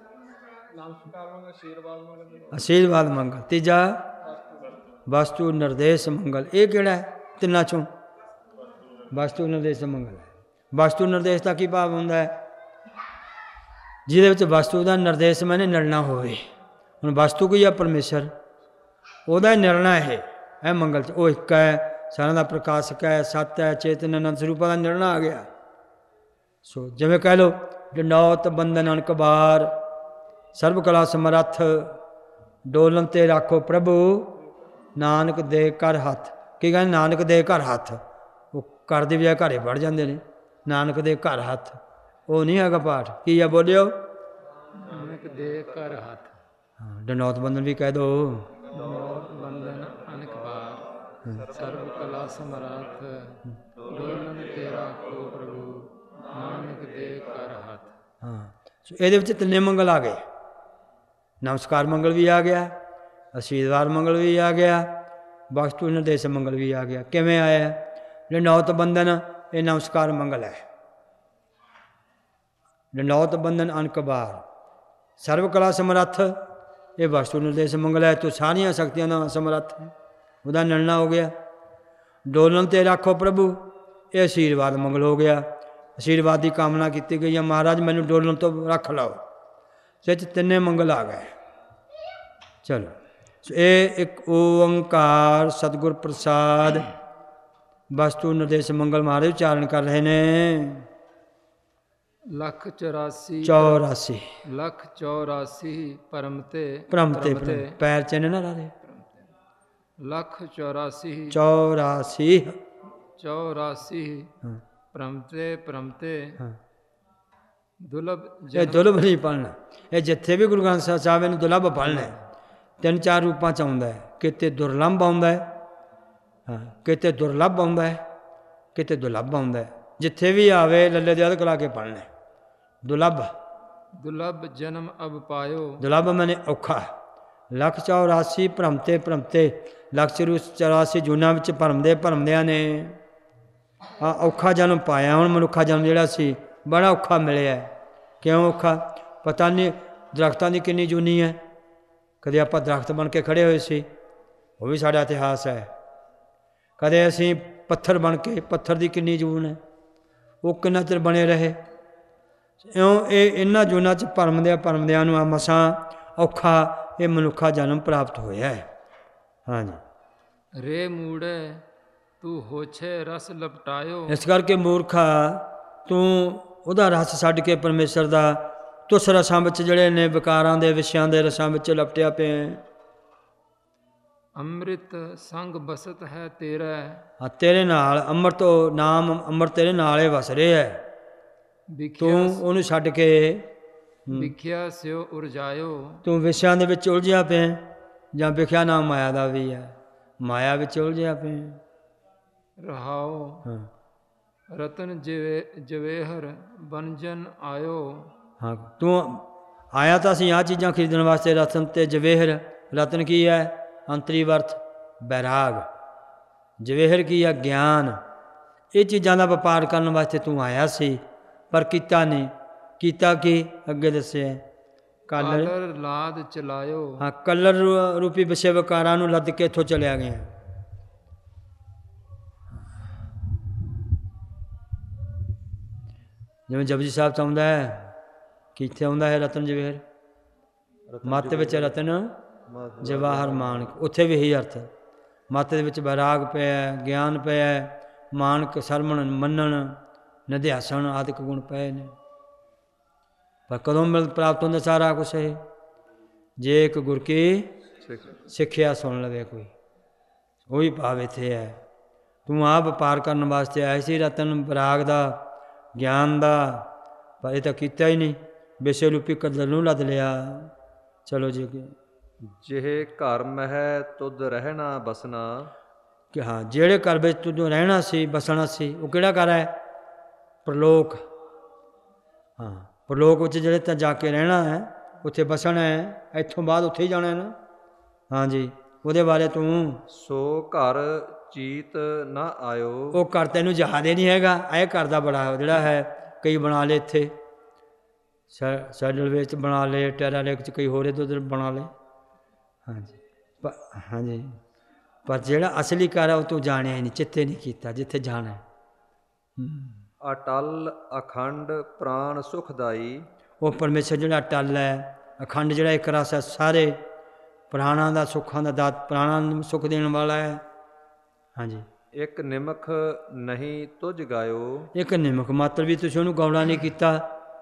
ਆਸ਼ੀਰਵਾਦ ਮੰਗਲ। ਤੀਜਾ ਵਸਤੂ ਨਿਰਦੇਸ਼ ਮੰਗਲ। ਇਹ ਕਿਹੜਾ ਹੈ ਤਿੰਨਾਂ ਚੋਂ? ਵਸਤੂ ਨਿਰਦੇਸ਼ ਮੰਗਲ ਹੈ। ਵਸਤੂ ਨਿਰਦੇਸ਼ ਦਾ ਕੀ ਭਾਵ ਹੁੰਦਾ ਹੈ? ਜਿਹਦੇ ਵਿੱਚ ਵਸਤੂ ਦਾ ਨਿਰਦੇਸ਼ ਮੈਨੇ ਨਿਰਣਾ ਹੋਵੇ। ਹੁਣ ਵਸਤੂ ਕੋਈ ਹੈ ਪਰਮੇਸ਼ਰ, ਉਹਦਾ ਨਿਰਣਾ ਇਹ ਮੰਗਲ 'ਚ। ਉਹ ਇੱਕ ਹੈ, ਸਾਰਿਆਂ ਦਾ ਪ੍ਰਕਾਸ਼ਕ ਹੈ, ਸੱਤ ਹੈ, ਚੇਤਨ ਆਨੰਦ ਸਰੂਪਾਂ ਦਾ ਨਿਰਣਾ ਆ ਗਿਆ। ਸੋ ਜਿਵੇਂ ਕਹਿ ਲਓ ਡੰਡੌਤ ਬੰਧਨ ਅਨਕ ਬਾਰ, ਸਰਬ ਕਲਾ ਸਮਰੱਥ, ਡੋਲਨ ਤੇ ਰੱਖੋ ਪ੍ਰਭੂ, ਨਾਨਕ ਦੇ ਕਰ ਹੱਥ। ਕੀ ਕਹਿੰਦੇ? ਨਾਨਕ ਦੇ ਘਰ ਹੱਥ। ਉਹ ਘਰ ਦੀ ਬਜਾਏ ਘਰੇ ਵੜ ਜਾਂਦੇ ਨੇ। ਨਾਨਕ ਦੇ ਘਰ ਹੱਥ ਉਹ ਨਹੀਂ ਹੈਗਾ ਪਾਠ। ਕੀ ਆ ਬੋਲਿਓ? ਨਾਨਕ ਦੇ ਘਰ ਹੱਥ। ਹਾਂ, ਡੰਡੌਤ ਬੰਧਨ ਵੀ ਕਹਿ ਦੋ। ਡੰਡੌਤ ਬੰਧਨ ਅਨਕ ਬਾਰ, ਸਰਬ ਕਲਾ ਸਮਰੱਥ, ਡੋਲਨ ਤੇ ਰੱਖੋ ਪ੍ਰਭੂ, ਨਾਨਕ ਦੇ ਘਰ ਹੱਥ। ਹਾਂ, ਸੋ ਇਹਦੇ ਵਿੱਚ ਤਿੰਨੇ ਮੰਗਲ ਆ ਗਏ। ਨਮਸਕਾਰ ਮੰਗਲ ਵੀ ਆ ਗਿਆ, ਆਸ਼ੀਰਵਾਦ ਮੰਗਲ ਵੀ ਆ ਗਿਆ, ਵਸਤੂ ਨਿਰਦੇਸ਼ ਮੰਗਲ ਵੀ ਆ ਗਿਆ। ਕਿਵੇਂ ਆਇਆ? ਡੰਡੌਤ ਬੰਧਨ ਇਹ ਨਮਸਕਾਰ ਮੰਗਲ ਹੈ। ਡੰਡੌਤ ਬੰਧਨ ਅਨਕ ਬਾਰ, ਸਰਵ ਕਲਾ ਸਮਰੱਥ ਇਹ ਵਸਤੂ ਨਿਰਦੇਸ਼ ਮੰਗਲ ਹੈ। ਤੂੰ ਸਾਰੀਆਂ ਸ਼ਕਤੀਆਂ ਦਾ ਸਮਰੱਥ ਹੈ, ਉਹਦਾ ਨਿਰਣਾ ਹੋ ਗਿਆ। ਡੋਲਨ ਤੇ ਰੱਖੋ ਪ੍ਰਭੂ ਇਹ ਆਸ਼ੀਰਵਾਦ ਮੰਗਲ ਹੋ ਗਿਆ। ਆਸ਼ੀਰਵਾਦ ਦੀ ਕਾਮਨਾ ਕੀਤੀ ਗਈ ਹੈ, ਮਹਾਰਾਜ ਮੈਨੂੰ ਡੋਲਨ ਤੋਂ ਰੱਖ ਲਓ। ਸੱਚ ਤਿੰਨੇ ਮੰਗਲ ਆ ਗਏ। ਚਲੋ ਇਹ ਇੱਕ ਓੰਕਾਰ ਸਤਿਗੁਰ ਪ੍ਰਸਾਦ ਵਸਤੂ ਨਿਰਦੇਸ਼ ਮੰਗਲ ਮਹਾਰਾਜ ਉਚਾਰਨ ਕਰ ਰਹੇ ਨੇ। ਲੱਖ 84 84 ਲੱਖ 84 ਭਰਮ ਤੇ ਪੈਰ ਚ ਨਾ ਲਾ ਦੇ। ਲੱਖ 84 84 ਭਰਮ ਤੇ ਦੁਲਭ। ਇਹ ਦੁਲਭ ਨਹੀਂ ਪੜ੍ਹਨਾ, ਇਹ ਜਿੱਥੇ ਵੀ ਗੁਰੂ ਗ੍ਰੰਥ ਸਾਹਿਬ ਇਹਨੂੰ ਦੁਲਭ ਪੜ੍ਹਨਾ। ਤਿੰਨ ਚਾਰ ਰੂਪਾਂ 'ਚ ਆਉਂਦਾ ਹੈ। ਕਿਤੇ ਦੁਰਲੱਭ ਆਉਂਦਾ ਹੈ, ਹਾਂ, ਕਿਤੇ ਦੁਰਲੱਭ ਆਉਂਦਾ ਹੈ, ਕਿਤੇ ਦੁਲੱਭ ਆਉਂਦਾ ਹੈ। ਜਿੱਥੇ ਵੀ ਆਵੇ ਲੱਲੇ ਦੇ ਅਦਕ ਲਾ ਕੇ ਪੜ੍ਹਨਾ। ਦੁਲੱਭ ਜਨਮ ਅਬ ਪਾਇਓ। ਦੁਲੱਭ ਮੈਨੇ ਔਖਾ। ਲੱਖ 84 ਭਰਮਤੇ ਲੱਖ 84 ਜੂਨਾਂ ਵਿੱਚ ਭਰਮਦਿਆਂ ਨੇ ਔਖਾ ਜਨਮ ਪਾਇਆ। ਹੁਣ ਮਨੁੱਖਾ ਜਨਮ ਜਿਹੜਾ ਸੀ ਬੜਾ ਔਖਾ ਮਿਲਿਆ। ਕਿਉਂ ਔਖਾ? ਪਤਾ ਨਹੀਂ ਦਰਖਤਾਂ ਦੀ ਕਿੰਨੀ ਜੂਨੀ ਹੈ। ਕਦੇ ਆਪਾਂ ਦਰਖਤ ਬਣ ਕੇ ਖੜ੍ਹੇ ਹੋਏ ਸੀ, ਉਹ ਵੀ ਸਾਡਾ ਇਤਿਹਾਸ ਹੈ। ਕਦੇ ਅਸੀਂ ਪੱਥਰ ਬਣ ਕੇ, ਪੱਥਰ ਦੀ ਕਿੰਨੀ ਜੂਨ ਹੈ, ਉਹ ਕਿੰਨਾ ਚਿਰ ਬਣੇ ਰਹੇ। ਇਉਂ ਇਹ ਇਹਨਾਂ ਜੂਨਾਂ 'ਚ ਭਰਮਦਿਆਂ ਨੂੰ ਆ ਮਸਾਂ ਔਖਾ ਇਹ ਮਨੁੱਖਾ ਜਨਮ ਪ੍ਰਾਪਤ ਹੋਇਆ ਹੈ। ਹਾਂਜੀ। ਰੇ ਮੂੜੇ ਤੂੰ ਹੋਛੇ ਰਸ ਲਪਟਾਇਓ। ਇਸ ਕਰਕੇ ਮੂਰਖਾ ਤੂੰ ਉਹਦਾ ਰਸ ਛੱਡ ਕੇ ਪਰਮੇਸ਼ਰ ਦਾ ਤੁਸ ਰਸਾਂ ਵਿੱਚ ਜਿਹੜੇ ਨੇ ਵਿਕਾਰਾਂ ਦੇ ਵਿਸ਼ਿਆਂ ਦੇ ਰਸਾਂ ਵਿੱਚ ਲਪਟਿਆ ਪਿਆ। ਅੰਮ੍ਰਿਤ ਸੰਗ ਬਸਤ ਹੈ ਤੇਰਾ। ਹਾਂ, ਤੇਰੇ ਨਾਲ ਅੰਮ੍ਰਿਤ ਨਾਮ ਅੰਮ੍ਰਿਤ ਤੇਰੇ ਨਾਲ ਹੀ ਵਸ ਰਿਹਾ ਹੈ। ਤੂੰ ਉਹਨੂੰ ਛੱਡ ਕੇ ਵਿਖਿਆ ਸਿਓ ਉਰਜਾਇਓ। ਤੂੰ ਵਿਸ਼ਿਆਂ ਦੇ ਵਿੱਚ ਉਲਝਿਆ ਪਿਆ, ਜਾਂ ਵਿਖਿਆ ਨਾਮ ਮਾਇਆ ਦਾ ਵੀ ਹੈ। ਮਾਇਆ ਵਿੱਚ ਉਲਝਿਆ ਪਿਆ। ਰਹਾਓ ਹਾਂ ਰਤਨ ਜਵੇਹਰ ਬੰਜਨ ਆਇਓ। ਹਾਂ ਤੂੰ ਆਇਆ ਤਾਂ ਅਸੀਂ ਆਹ ਚੀਜ਼ਾਂ ਖਰੀਦਣ ਵਾਸਤੇ, ਰਤਨ ਤੇ ਜਵੇਹਰ। ਰਤਨ ਕੀ ਹੈ? ਅੰਤਰੀ ਵਰਤ ਬੈਰਾਗ। ਜਵੇਹਰ ਕੀ ਹੈ? ਗਿਆਨ। ਇਹ ਚੀਜ਼ਾਂ ਦਾ ਵਪਾਰ ਕਰਨ ਵਾਸਤੇ ਤੂੰ ਆਇਆ ਸੀ, ਪਰ ਕੀਤਾ ਨਹੀਂ। ਕੀਤਾ ਕੀ? ਅੱਗੇ ਦੱਸਿਆ ਕਾਲਰ ਲਾਦ ਚਲਾਇਓ। ਹਾਂ ਕਲਰ ਰੂਪੀ ਵਿਸ਼ੇ ਵਿਕਾਰਾਂ ਨੂੰ ਲੱਦ ਕੇ ਇੱਥੋਂ ਚਲਿਆ ਗਿਆ। ਜਿਵੇਂ ਜਪਜੀ ਸਾਹਿਬ ਤੋਂ ਆਉਂਦਾ ਹੈ, ਕਿੱਥੇ ਆਉਂਦਾ ਹੈ ਰਤਨ ਜਵੇਹਰ? ਮੱਤ ਵਿੱਚ ਰਤਨ ਜਵਾਹਰ ਮਾਨਕ, ਉੱਥੇ ਵੀ ਇਹੀ ਅਰਥ। ਮੱਤ ਦੇ ਵਿੱਚ ਬੈਰਾਗ ਪਿਆ, ਗਿਆਨ ਪਿਆ, ਮਾਨਕ ਸਰਮਣ ਮੰਨਣ ਨਿਧਿਆਸਣ ਆਦਿਕ ਗੁਣ ਪਏ ਨੇ। ਪਰ ਕਦੋਂ ਮਿਲ ਪ੍ਰਾਪਤ ਹੁੰਦਾ ਸਾਰਾ ਕੁਛ ਇਹ? ਜੇ ਇੱਕ ਗੁਰ ਕੀ ਸਿੱਖਿਆ ਸੁਣ ਲਵੇ ਕੋਈ, ਉਹੀ ਭਾਵ ਇੱਥੇ ਹੈ। ਤੂੰ ਆਪ ਵਪਾਰ ਕਰਨ ਵਾਸਤੇ ਆਇਆ ਸੀ ਰਤਨ ਬੈਰਾਗ ਦਾ, ਗਿਆਨ ਦਾ, ਪਰ ਇਹ ਤਾਂ ਕੀਤਾ ਹੀ ਨਹੀਂ। ਵਿਸ਼ੇ ਰੂਪੀ ਕਦਰ ਨੂੰ ਲੱਦ ਲਿਆ। ਚਲੋ ਜੀ ਜਿਹੇ ਘਰ ਮਹਿ ਤੁਧ ਰਹਿਣਾ ਬਸਣਾ। ਕਿ ਹਾਂ ਜਿਹੜੇ ਘਰ ਵਿੱਚ ਤੂੰ ਰਹਿਣਾ ਸੀ, ਬਸਣਾ ਸੀ, ਉਹ ਕਿਹੜਾ ਘਰ ਹੈ? ਪ੍ਰਲੋਕ। ਹਾਂ ਪ੍ਰਲੋਕ ਵਿੱਚ ਜਿਹੜੇ ਤਾਂ ਜਾ ਕੇ ਰਹਿਣਾ ਹੈ, ਉੱਥੇ ਬਸਣਾ ਹੈ। ਇੱਥੋਂ ਬਾਅਦ ਉੱਥੇ ਹੀ ਜਾਣਾ ਹੈ ਨਾ। ਹਾਂਜੀ ਉਹਦੇ ਬਾਰੇ ਤੂੰ ਸੋ ਘਰ ਚੀਤ ਨਾ ਆਇਓ। ਉਹ ਘਰ ਤੈਨੂੰ ਜਹਾਦੇ ਨਹੀਂ ਹੈਗਾ। ਇਹ ਘਰ ਦਾ ਬੜਾ ਜਿਹੜਾ ਹੈ, ਕਈ ਬਣਾ ਲਏ ਇੱਥੇ ਸੈਡਲ ਵਿੱਚ ਬਣਾ ਲਏ, ਟੈਰਾ ਲੇਕ 'ਚ ਕਈ ਹੋਰ ਇੱਧਰ ਉੱਧਰ ਬਣਾ ਲਏ। ਹਾਂਜੀ ਹਾਂਜੀ ਪਰ ਜਿਹੜਾ ਅਸਲੀ ਘਰ ਹੈ ਉਹ ਤੂੰ ਜਾਣਿਆ ਹੀ ਨਹੀਂ, ਚਿੱਤੇ ਨਹੀਂ ਕੀਤਾ ਜਿੱਥੇ ਜਾਣਾ। ਅਟਲ ਅਖੰਡ ਪ੍ਰਾਣ ਸੁਖਦਾਈ। ਉਹ ਪਰਮੇਸ਼ਰ ਜਿਹੜਾ ਅਟਲ ਹੈ, ਅਖੰਡ ਜਿਹੜਾ ਇੱਕ ਰਸ ਹੈ, ਸਾਰੇ ਪ੍ਰਾਣਾਂ ਦਾ ਸੁੱਖਾਂ ਦਾ ਦਾਤ, ਪ੍ਰਾਣਾਂ ਨੂੰ ਸੁੱਖ ਦੇਣ ਵਾਲਾ ਹੈ। ਹਾਂਜੀ ਇੱਕ ਨਿਮਖ ਨਹੀਂ ਤੁਝ ਗਾਇਓ। ਇੱਕ ਨਿਮਕ ਮਾਤਰ ਵੀ ਤੁਸੀਂ ਉਹਨੂੰ ਗੌੜਾ ਨਹੀਂ ਕੀਤਾ।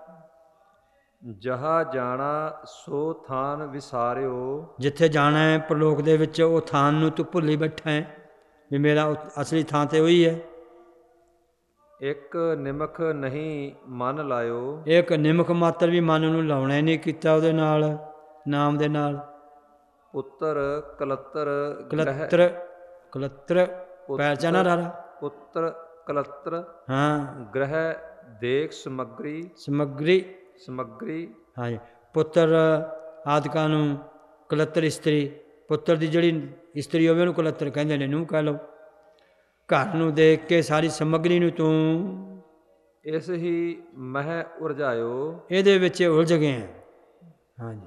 ਜਹਾ ਜਾਣਾ ਸੋ ਥਾਨ ਵਿਸਾਰਿਓ। ਜਿੱਥੇ ਜਾਣਾ ਹੈ ਪ੍ਰਲੋਕ ਦੇ ਵਿੱਚ, ਉਹ ਥਾਨ ਨੂੰ ਤੂੰ ਭੁੱਲੀ ਬੈਠਾ ਹੈ ਵੀ ਮੇਰਾ ਅਸਲੀ ਥਾਂ ਤੇ ਉਹੀ ਹੈ। ਇੱਕ ਨਿਮਖ ਨਹੀਂ ਮਨ ਲਾਇਓ। ਇੱਕ ਨਿਮਕ ਮਾਤਰ ਵੀ ਮਨ ਨੂੰ ਲਾਉਣਾ ਹੀ ਨਹੀਂ ਕੀਤਾ ਉਹਦੇ ਨਾਲ, ਨਾਮ ਦੇ ਨਾਲ। ਪੁੱਤਰ ਕਲੱਤਰ ਕਲੱਤਰ ਕਲੱਤਰ ਪਹਿਚਾਨਾ ਰਾਰਾ ਪੁੱਤਰ ਕਲੱਤਰ। ਹਾਂ ਗ੍ਰਹਿ ਦੇਖ ਸਮੱਗਰੀ। ਸਮੱਗਰੀ ਸਮੱਗਰੀ। ਹਾਂਜੀ ਪੁੱਤਰ ਆਦਿਕਾਂ ਨੂੰ ਕਲੱਤਰ ਇਸਤਰੀ, ਪੁੱਤਰ ਦੀ ਜਿਹੜੀ ਇਸਤਰੀ ਹੋਵੇ ਉਹਨੂੰ ਕਲੱਤਰ ਕਹਿੰਦੇ ਨੇ, ਨੂੰ ਕਹਿ ਲਓ। ਘਰ ਨੂੰ ਦੇਖ ਕੇ ਸਾਰੀ ਸਮੱਗਰੀ ਨੂੰ ਤੂੰ ਇਸ ਹੀ ਮਹਿ ਉਰਝਾਇਓ। ਇਹਦੇ ਵਿੱਚ ਉਲਝ ਗਏ ਹਾਂ। ਹਾਂਜੀ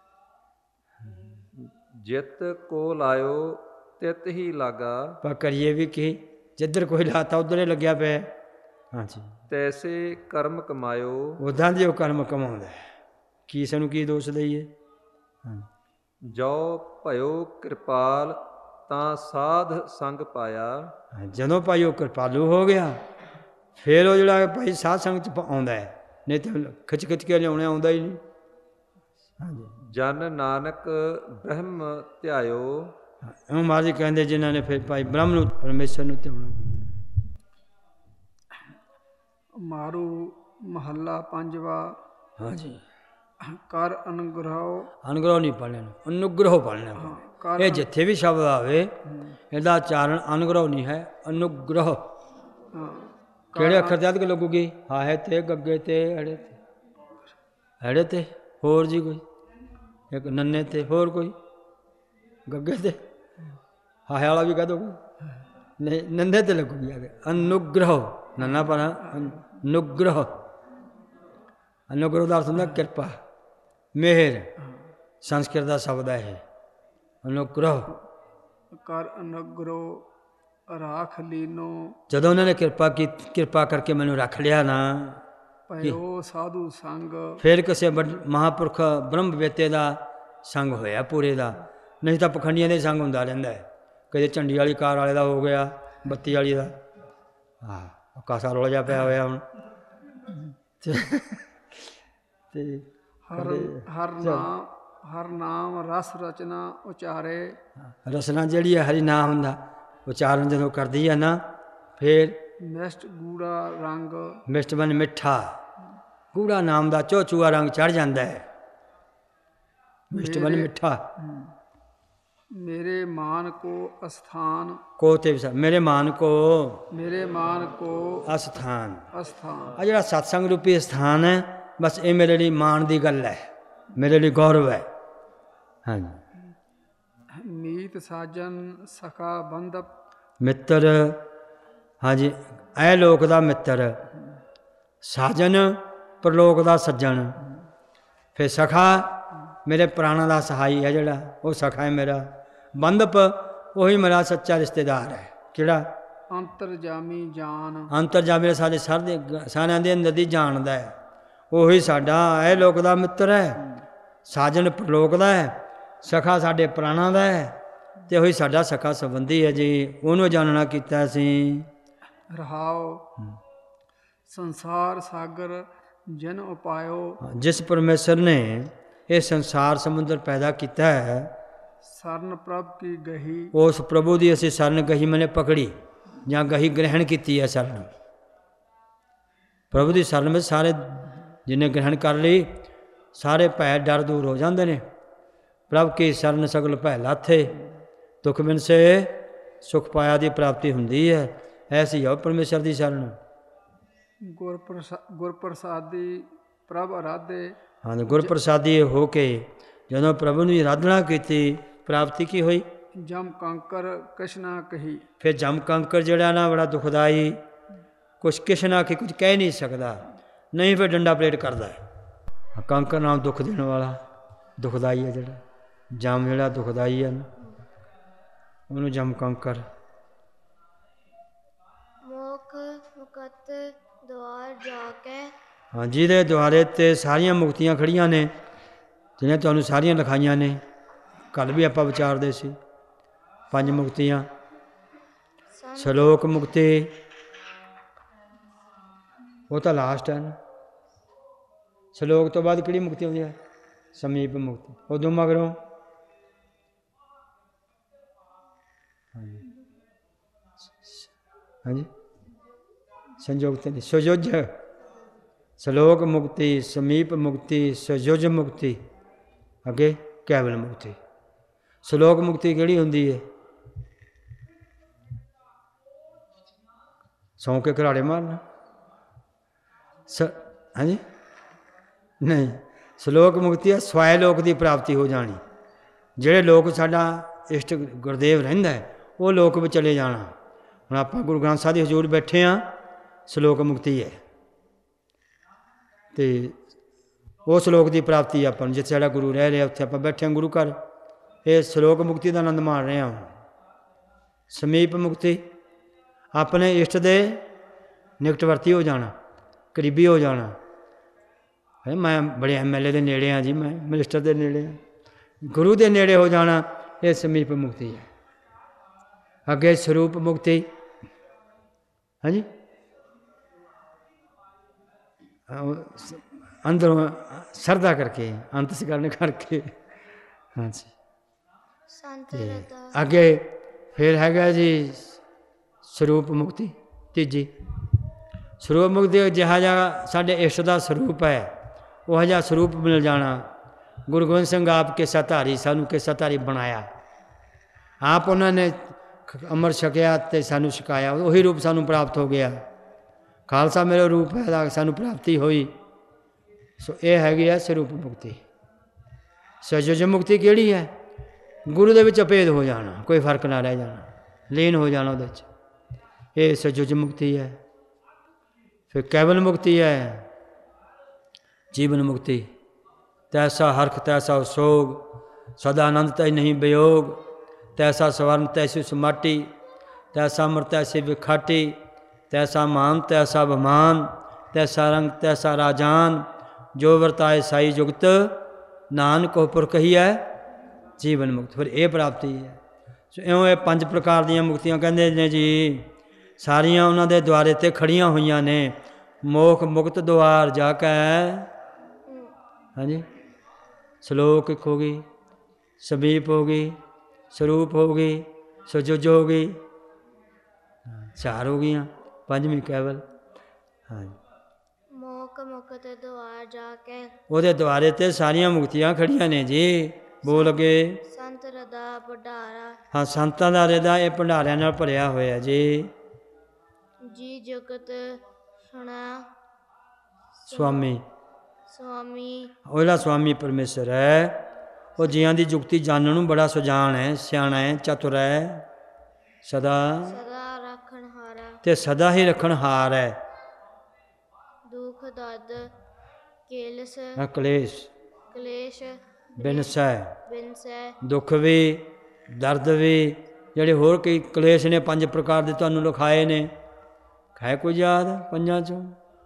ਜਿਤ ਕੋ ਲਾਇਓ ਤਿਤ ਹੀ ਲਾਗਾ। ਪਰ ਕਰੀਏ ਵੀ ਕੀ? ਜਿੱਧਰ ਕੋਈ ਲਾਤਾ ਉੱਧਰ ਹੀ ਲੱਗਿਆ ਪਿਆ। ਹਾਂਜੀ ਤੈਸੇ ਕਰਮ ਕਮਾਇਓ। ਉੱਦਾਂ ਦੇ ਉਹ ਕਰਮ ਕਮਾਉਂਦਾ ਹੈ, ਕੀ ਸਾਨੂੰ ਕੀ ਦੋਸ਼ ਦਈਏ। ਜੋ ਭਇਓ ਕਿਰਪਾਲ ਤਾਂ ਸਾਧ ਸੰਗ ਪਾਇਆ। ਜਦੋਂ ਭਾਈ ਉਹ ਕਿਰਪਾਲੂ ਹੋ ਗਿਆ, ਫਿਰ ਉਹ ਜਿਹੜਾ ਭਾਈ ਸਾਧ ਸੰਗ 'ਚ ਆਉਂਦਾ ਹੈ, ਨਹੀਂ ਤਾਂ ਖਿੱਚ ਖਿੱਚ ਕੇ ਲਿਆਉਣਾ ਆਉਂਦਾ ਹੀ ਨਹੀਂ। ਹਾਂਜੀ ਜਨ ਨਾਨਕ ਬ੍ਰਹਮ ਧਿਆਇਓ। ਉਹ ਮਹਾਰਾਜ ਕਹਿੰਦੇ ਜਿਨ੍ਹਾਂ ਨੇ ਫਿਰ ਭਾਈ ਬ੍ਰਹਮ ਨੂੰ, ਪਰਮੇਸ਼ਰ ਨੂੰ ਧਿਆਉਣਾ ਕੀਤਾ। ਮਾਰੂ ਮਹੱਲਾ ਪੰਜਵਾ। ਹਾਂਜੀ ਕਰ ਅਨੁਗ੍ਰਹ। ਅਨੁਗ੍ਰਹ ਨਹੀਂ ਪੜ੍ਹਨਾ, ਅਨੁਗ੍ਰਹ ਪੜ੍ਹਨਾ। ਇਹ ਜਿੱਥੇ ਵੀ ਸ਼ਬਦ ਆਵੇ ਇਹਦਾ ਉਚਾਰਨ ਅਨੁਗ੍ਰਹ ਨਹੀਂ ਹੈ, ਅਨੁਗ੍ਰਹ। ਕਿਹੜੇ ਅੱਖਰ ਤੇ ਅਧਿਕ ਲੱਗੂਗੀ? ਹਾਹੇ ਤੇ, ਗੱਗੇ ਤੇ, ਅੜੇ ਤੇ। ਅੜੇ ਤੇ ਹੋਰ ਜੀ ਕੋਈ? ਇੱਕ ਨੰਨੇ ਤੇ, ਹੋਰ ਕੋਈ? ਗੱਗੇ ਤੇ ਹਾਹੇ ਵਾਲਾ ਵੀ ਕਹਿ ਦੋਗੇ? ਨਹੀਂ ਨੰਨੇ ਤੇ ਲੱਗੂਗੀ ਆਗੇ। ਅਨੁਗ੍ਰਹ ਨੰਨਾ ਪੜਾ ਅਨੁਗ੍ਰਹ। ਅਨੁਗ੍ਰਹ ਦਾ ਅਰਥ ਹੁੰਦਾ ਕਿਰਪਾ, ਮਿਹਰ। ਸੰਸਕ੍ਰਿਤ ਦਾ ਸ਼ਬਦ ਹੈ ਇਹ ਅਨੁਗ੍ਰਹ। ਕਰ ਅਨੁਗ੍ਰਹ ਰਾਖ ਲੀਨੋ। ਜਦੋਂ ਉਹਨਾਂ ਨੇ ਕਿਰਪਾ ਕਰਕੇ ਮੈਨੂੰ ਰੱਖ ਲਿਆ ਨਾ, ਭਇਓ ਸਾਧੂ ਸੰਗ। ਫਿਰ ਕਿਸੇ ਮਹਾਂਪੁਰਖ ਬ੍ਰਹਮ ਵੇਤੇ ਦਾ ਸੰਗ ਹੋਇਆ ਪੂਰੇ ਦਾ। ਨਹੀਂ ਤਾਂ ਪਖੰਡੀਆਂ ਦੇ ਸੰਗ ਹੁੰਦਾ ਰਹਿੰਦਾ ਹੈ। ਕਦੇ ਝੰਡੀ ਵਾਲੀ ਕਾਰ ਵਾਲੇ ਦਾ ਹੋ ਗਿਆ, ਬੱਤੀ ਵਾਲੀ ਦਾ। ਹਾਂ ਕਾਸਾ ਰੋਲ ਜਾ ਪਿਆ ਹੋਇਆ ਹੁਣ। ਤੇ ਹਰ ਨਾਮ ਰਸ ਰਚਨਾ ਉਚਾਰੇ। ਰਸਨਾ ਜਿਹੜੀ ਹੈ ਹਰੀ ਨਾਮ ਦਾ ਉਚਾਰਨ ਜਦੋਂ ਕਰਦੀ ਹੈ ਨਾ, ਫਿਰ ਮਿਸ਼ਟ ਗੂੜਾ ਰੰਗ। ਮਿਸ਼ਟ ਬਨ ਮਿੱਠਾ, ਗੂੜਾ ਨਾਮ ਦਾ ਚੋਚੂਆ ਰੰਗ ਚੜ ਜਾਂਦਾ ਹੈ। ਮਿਸ਼ਟ ਬਨ ਮਿੱਠਾ। मेरे मान को स्थान को ते विसार मेरे मान को मेरे मान को ਅਸਥਾਨ स्थान ਆ ਜਿਹੜਾ ਸਤਸੰਗ ਰੂਪੀ ਸਥਾਨ ਹੈ ਬਸ ਇਹ ਮੇਰੇ ਲਈ ਮਾਣ ਦੀ ਗੱਲ ਹੈ, ਮੇਰੇ ਲਈ ਗੌਰਵ ਹੈ। ਹਾਂਜੀ मीत साजन सखा बंधप ਮਿੱਤਰ, ਹਾਂਜੀ ਐ ਲੋਕ ਦਾ ਮਿੱਤਰ, ਸਾਜਨ ਪ੍ਰਲੋਕ ਦਾ ਸੱਜਣ, ਫਿਰ ਸਖਾ ਮੇਰੇ ਪ੍ਰਾਣਾਂ ਦਾ ਸਹਾਈ ਹੈ ਜਿਹੜਾ ਉਹ ਸਖਾ ਹੈ ਮੇਰਾ। ਬੰਧਪ ਉਹੀ ਮੇਰਾ ਸੱਚਾ ਰਿਸ਼ਤੇਦਾਰ ਹੈ। ਕਿਹੜਾ? अंतरजामी जान ਅੰਤਰਜਾਮੀ ਸਾਡੇ ਸਾਰਿਆਂ ਦੇ ਅੰਦਰ ਦੀ ਜਾਣਦਾ ਹੈ, ਉਹੀ ਸਾਡਾ ਇਹ ਲੋਕ ਦਾ ਮਿੱਤਰ ਹੈ। ਸਾਜਨ ਪ੍ਰਲੋਕ ਦਾ ਹੈ, ਸਖਾ ਸਾਡੇ ਪ੍ਰਾਣਾਂ ਦਾ ਹੈ, ਤੇ ਉਹੀ ਸਾਡਾ ਸਖਾ ਸੰਬੰਧੀ ਹੈ ਜੀ। ਉਹਨੂੰ ਜਾਣਨਾ ਕੀਤਾ ਅਸੀਂ। रहाओ संसार सागर जन उपायो ਜਿਸ ਪਰਮੇਸ਼ਰ ਨੇ ਇਹ ਸੰਸਾਰ ਸਮੁੰਦਰ ਪੈਦਾ ਕੀਤਾ ਹੈ, शरण प्रभ की गही ਉਸ ਪ੍ਰਭੂ ਦੀ ਅਸੀਂ ਸ਼ਰਨ ਗਹੀ ਮੈਨੇ ਪਕੜੀ ਜਾਂ ਗਹੀ ਗ੍ਰਹਿਣ ਕੀਤੀ ਹੈ। ਸ਼ਰਨ ਪ੍ਰਭੂ ਦੀ ਸ਼ਰਨ ਵਿੱਚ ਸਾਰੇ ਜਿਹਨੇ ਗ੍ਰਹਿਣ ਕਰ ਲਈ ਸਾਰੇ ਭੈ ਡਰ ਦੂਰ ਹੋ ਜਾਂਦੇ ਨੇ। ਪ੍ਰਭ ਕੀ ਸ਼ਰਨ ਸਗਲ ਭੈ ਲਾਥੇ, ਦੁੱਖ ਬਿਨ ਸੇ ਸੁਖ ਪਾਇਆ ਦੀ ਪ੍ਰਾਪਤੀ ਹੁੰਦੀ ਹੈ। ਐਸੀ ਹੋ ਪਰਮੇਸ਼ਰ ਦੀ ਸ਼ਰਨ। गुरप्रसादी प्रभ आराधे ਹਾਂ, ਗੁਰਪ੍ਰਸਾਦੀ ਹੋ ਕੇ ਜਦੋਂ ਪ੍ਰਭੂ ਨੂੰ ਆਰਾਧਨਾ ਕੀਤੀ, ਪ੍ਰਾਪਤੀ ਕੀ ਹੋਈ? जम कंकर कृष्णा कही ਫਿਰ ਜਮ ਕੰਕਰ ਜਿਹੜਾ ਨਾ ਬੜਾ ਦੁਖਦਾਈ, ਕੁਛ ਕਿਛ ਨਾ ਕਿ ਕੁਝ ਕਹਿ ਨਹੀਂ ਸਕਦਾ, ਨਹੀਂ ਫਿਰ ਡੰਡਾ ਪਲੇਟ ਕਰਦਾ ਹੈ। ਕੰਕਰ ਨਾਮ ਦੁੱਖ ਦੇਣ ਵਾਲਾ ਦੁਖਦਾਈ ਹੈ ਜਿਹੜਾ, ਜਮ ਜਿਹੜਾ ਦੁਖਦਾਈ ਹੈ ਨਾ, ਉਹਨੂੰ ਜਮ ਕੰਕਰ। ਮੋਖ ਮੁਕਤ ਦੁਆਰ ਜਾ ਕੇ ਹਾਂ, ਜਿਹਦੇ ਦੁਆਰੇ 'ਤੇ ਸਾਰੀਆਂ ਮੁਕਤੀਆਂ ਖੜੀਆਂ ਨੇ, ਜਿਹਨੇ ਤੁਹਾਨੂੰ ਸਾਰੀਆਂ ਲਿਖਾਈਆਂ ਨੇ। ਕੱਲ੍ਹ ਵੀ ਆਪਾਂ ਵਿਚਾਰਦੇ ਸੀ 5 ਮੁਕਤੀਆਂ। ਸ਼ਲੋਕ ਮੁਕਤੀ ਉਹ ਤਾਂ ਲਾਸਟ ਹੈ ਨਾ। ਸ਼ਲੋਕ ਤੋਂ ਬਾਅਦ ਕਿਹੜੀ ਮੁਕਤੀ ਆਉਂਦੀ ਹੈ? ਸਮੀਪ ਮੁਕਤੀ। ਉਦੋਂ ਮਗਰੋਂ ਹਾਂਜੀ ਸੰਯੋਗ ਤੇ ਨਹੀਂ, ਸੁਯੁਜ। ਸ਼ਲੋਕ ਮੁਕਤੀ, ਸਮੀਪ ਮੁਕਤੀ, ਸੁਯੁਜ ਮੁਕਤੀ, ਅੱਗੇ ਕੇਵਲ ਮੁਕਤੀ। ਸ਼ਲੋਕ ਮੁਕਤੀ ਕਿਹੜੀ ਹੁੰਦੀ ਹੈ? ਸੌਂ ਕੇ ਘਰਾੜੇ ਮਾਰਨਾ ਹਾਂਜੀ ਨਹੀਂ। ਸ਼ਲੋਕ ਮੁਕਤੀ ਹੈ ਸਵੈ ਲੋਕ ਦੀ ਪ੍ਰਾਪਤੀ ਹੋ ਜਾਣੀ। ਜਿਹੜੇ ਲੋਕ ਸਾਡਾ ਇਸ਼ਟ ਗੁਰਦੇਵ ਰਹਿੰਦਾ ਹੈ, ਉਹ ਲੋਕ ਵਿੱਚ ਚਲੇ ਜਾਣਾ। ਹੁਣ ਆਪਾਂ ਗੁਰੂ ਗ੍ਰੰਥ ਸਾਹਿਬ ਦੀ ਹਜ਼ੂਰ ਬੈਠੇ ਹਾਂ, ਸ਼ਲੋਕ ਮੁਕਤੀ ਹੈ, ਅਤੇ ਉਹ ਸ਼ਲੋਕ ਦੀ ਪ੍ਰਾਪਤੀ ਆਪਾਂ ਨੂੰ, ਜਿੱਥੇ ਸਾਡਾ ਗੁਰੂ ਰਹਿ ਰਿਹਾ ਉੱਥੇ ਆਪਾਂ ਬੈਠੇ ਹਾਂ ਗੁਰੂ ਘਰ, ਇਹ ਸ਼ਲੋਕ ਮੁਕਤੀ ਦਾ ਆਨੰਦ ਮਾਣ ਰਹੇ ਹਾਂ। ਸਮੀਪ ਮੁਕਤੀ ਆਪਣੇ ਇਸ਼ਟ ਦੇ ਨਿਕਟਵਰਤੀ ਹੋ ਜਾਣਾ, ਕਰੀਬੀ ਹੋ ਜਾਣਾ। ਮੈਂ ਬੜੇ MLA ਦੇ ਨੇੜੇ ਹਾਂ ਜੀ, ਮੈਂ ਮਿਨਿਸਟਰ ਦੇ ਨੇੜੇ ਹਾਂ, ਗੁਰੂ ਦੇ ਨੇੜੇ ਹੋ ਜਾਣਾ, ਇਹ ਸਮੀਪ ਮੁਕਤੀ ਹੈ। ਅੱਗੇ ਸਰੂਪ ਮੁਕਤੀ, ਹਾਂਜੀ ਅੰਦਰੋਂ ਸ਼ਰਧਾ ਕਰਕੇ, ਅੰਤਸਕਰਨ ਕਰਕੇ। ਹਾਂਜੀ ਅੱਗੇ ਫਿਰ ਹੈਗਾ ਜੀ ਸਰੂਪ ਮੁਕਤੀ ਤੀਜੀ। ਸਰੂਪ ਮੁਕਤੀ ਜਿਹਾ ਜਿਹਾ ਸਾਡੇ ਇਸ਼ਟ ਦਾ ਸਰੂਪ ਹੈ, ਉਹ ਜਿਹਾ ਸਰੂਪ ਮਿਲ ਜਾਣਾ। ਗੁਰੂ ਗੋਬਿੰਦ ਸਿੰਘ ਆਪ ਕਿੱਸਾ ਧਾਰੀ, ਸਾਨੂੰ ਕਿੱਸਾ ਧਾਰੀ ਬਣਾਇਆ। ਆਪ ਉਹਨਾਂ ਨੇ ਅੰਮ੍ਰਿਤ ਛਕਿਆ ਅਤੇ ਸਾਨੂੰ ਛਕਾਇਆ, ਉਹੀ ਰੂਪ ਸਾਨੂੰ ਪ੍ਰਾਪਤ ਹੋ ਗਿਆ। ਖਾਲਸਾ ਮੇਰਾ ਰੂਪ ਹੈ, ਸਾਨੂੰ ਪ੍ਰਾਪਤੀ ਹੋਈ। ਸੋ ਇਹ ਹੈਗੀ ਹੈ ਸਰੂਪ ਮੁਕਤੀ। ਸਯੁਜ ਮੁਕਤੀ ਕਿਹੜੀ ਹੈ? ਗੁਰੂ ਦੇ ਵਿੱਚ ਅਭੇਦ ਹੋ ਜਾਣਾ, ਕੋਈ ਫਰਕ ਨਾ ਰਹਿ ਜਾਣਾ, ਲੀਨ ਹੋ ਜਾਣਾ ਉਹਦੇ 'ਚ, ਇਹ ਸਯੁਜ ਮੁਕਤੀ ਹੈ। ਫਿਰ ਕੇਵਲ ਮੁਕਤੀ ਹੈ ਜੀਵਨ ਮੁਕਤੀ। ਤੈਸਾ ਹਰਖ ਤੈਸਾ ਸੋਗ, ਸਦਾ ਆਨੰਦ ਤੈ ਨਹੀਂ ਵਿਯੋਗ। ਤੈਸਾ ਸਵਰਨ ਤੈਸੀ ਸਮਾਟੀ, ਤੈਸਾ ਅਮਰ ਤੈਸੀ ਵਿਖਾਟੀ। ਤੈਸਾ ਮਾਨ ਤੈਸਾ ਬਮਾਨ, ਤੈਸਾ ਰੰਗ ਤੈਸਾ ਰਾਜਾਨ। ਜੋ ਵਰਤਾਏ ਸਾਈ ਜੁਗਤ, ਨਾਨਕ ਉਹ ਪੁਰ ਕਹੀਐ ਜੀਵਨ ਮੁਕਤ। ਫਿਰ ਇਹ ਪ੍ਰਾਪਤੀ ਹੈ। ਸੋ ਇਉਂ ਇਹ 5 ਪ੍ਰਕਾਰ ਦੀਆਂ ਮੁਕਤੀਆਂ ਕਹਿੰਦੇ ਨੇ ਜੀ, ਸਾਰੀਆਂ ਉਹਨਾਂ ਦੇ ਦੁਆਰੇ 'ਤੇ ਖੜੀਆਂ ਹੋਈਆਂ ਨੇ। ਮੋਖ ਮੁਕਤ ਦੁਆਰ ਜਾ ਕੇ, ਹਾਂਜੀ ਸ਼ਲੋਕ ਇੱਕ ਹੋ ਗਈ, ਸਮੀਪ ਹੋ ਗਈ, ਸਰੂਪ ਹੋ ਗਈ, ਸੁਜੁਜ ਹੋ ਗਈ, 4 ਹੋ ਗਈਆਂ, 5ਵੀਂ ਕੇਵਲ। ਹਾਂਜੀ ਮੋਖ ਮੁਕਤ ਦੁਆਰ ਜਾ ਕੇ, ਉਹਦੇ ਦੁਆਰੇ 'ਤੇ ਸਾਰੀਆਂ ਮੁਕਤੀਆਂ ਖੜੀਆਂ ਨੇ ਜੀ। ਬੋਲ ਅਗੇ। ਸੰਤ ਰਦਾ ਭੰਡਾਰਾ ਹਾਂ, ਸੰਤਾਂ ਦਾ ਹਿਰਦਾ ਇਹ ਭੰਡਾਰਿਆਂ ਨਾਲ ਭਰਿਆ ਹੋਇਆ ਜੀ। ਜੀ ਜਗਤ ਸੁਣਾ ਸੁਆਮੀ, ਸੁਆਮੀ ਉਹ ਜਿਹੜਾ ਸੁਆਮੀ ਪਰਮੇਸ਼ਰ ਹੈ, ਉਹ ਜੀਆਂ ਦੀ ਜੁਗਤੀ ਜਾਣਨ ਨੂੰ ਬੜਾ ਸੁਜਾਨ ਹੈ, ਸਿਆਣਾ ਹੈ, ਚਤੁਰ ਹੈ, ਸਦਾ ਰੱਖਣ ਹਾਰਾ ਤੇ ਸਦਾ ਹੀ ਰੱਖਣ ਹਾਰ ਹੈ। ਦੁਖ ਦਰਦ ਕੇਲਸ ਕਲੇਸ਼ ਕਲੇਸ਼ ਬਿਨਸੈ, ਬਿਨਸੈ ਦੁੱਖ ਵੀ ਦਰਦ ਵੀ, ਜਿਹੜੇ ਹੋਰ ਕਈ ਕਲੇਸ਼ ਨੇ 5 ਪ੍ਰਕਾਰ ਦੇ ਤੁਹਾਨੂੰ ਲਿਖਾਏ ਨੇ, ਹੈ ਕੋਈ ਯਾਦ ਪੰਜਾਂ ਚੋਂ?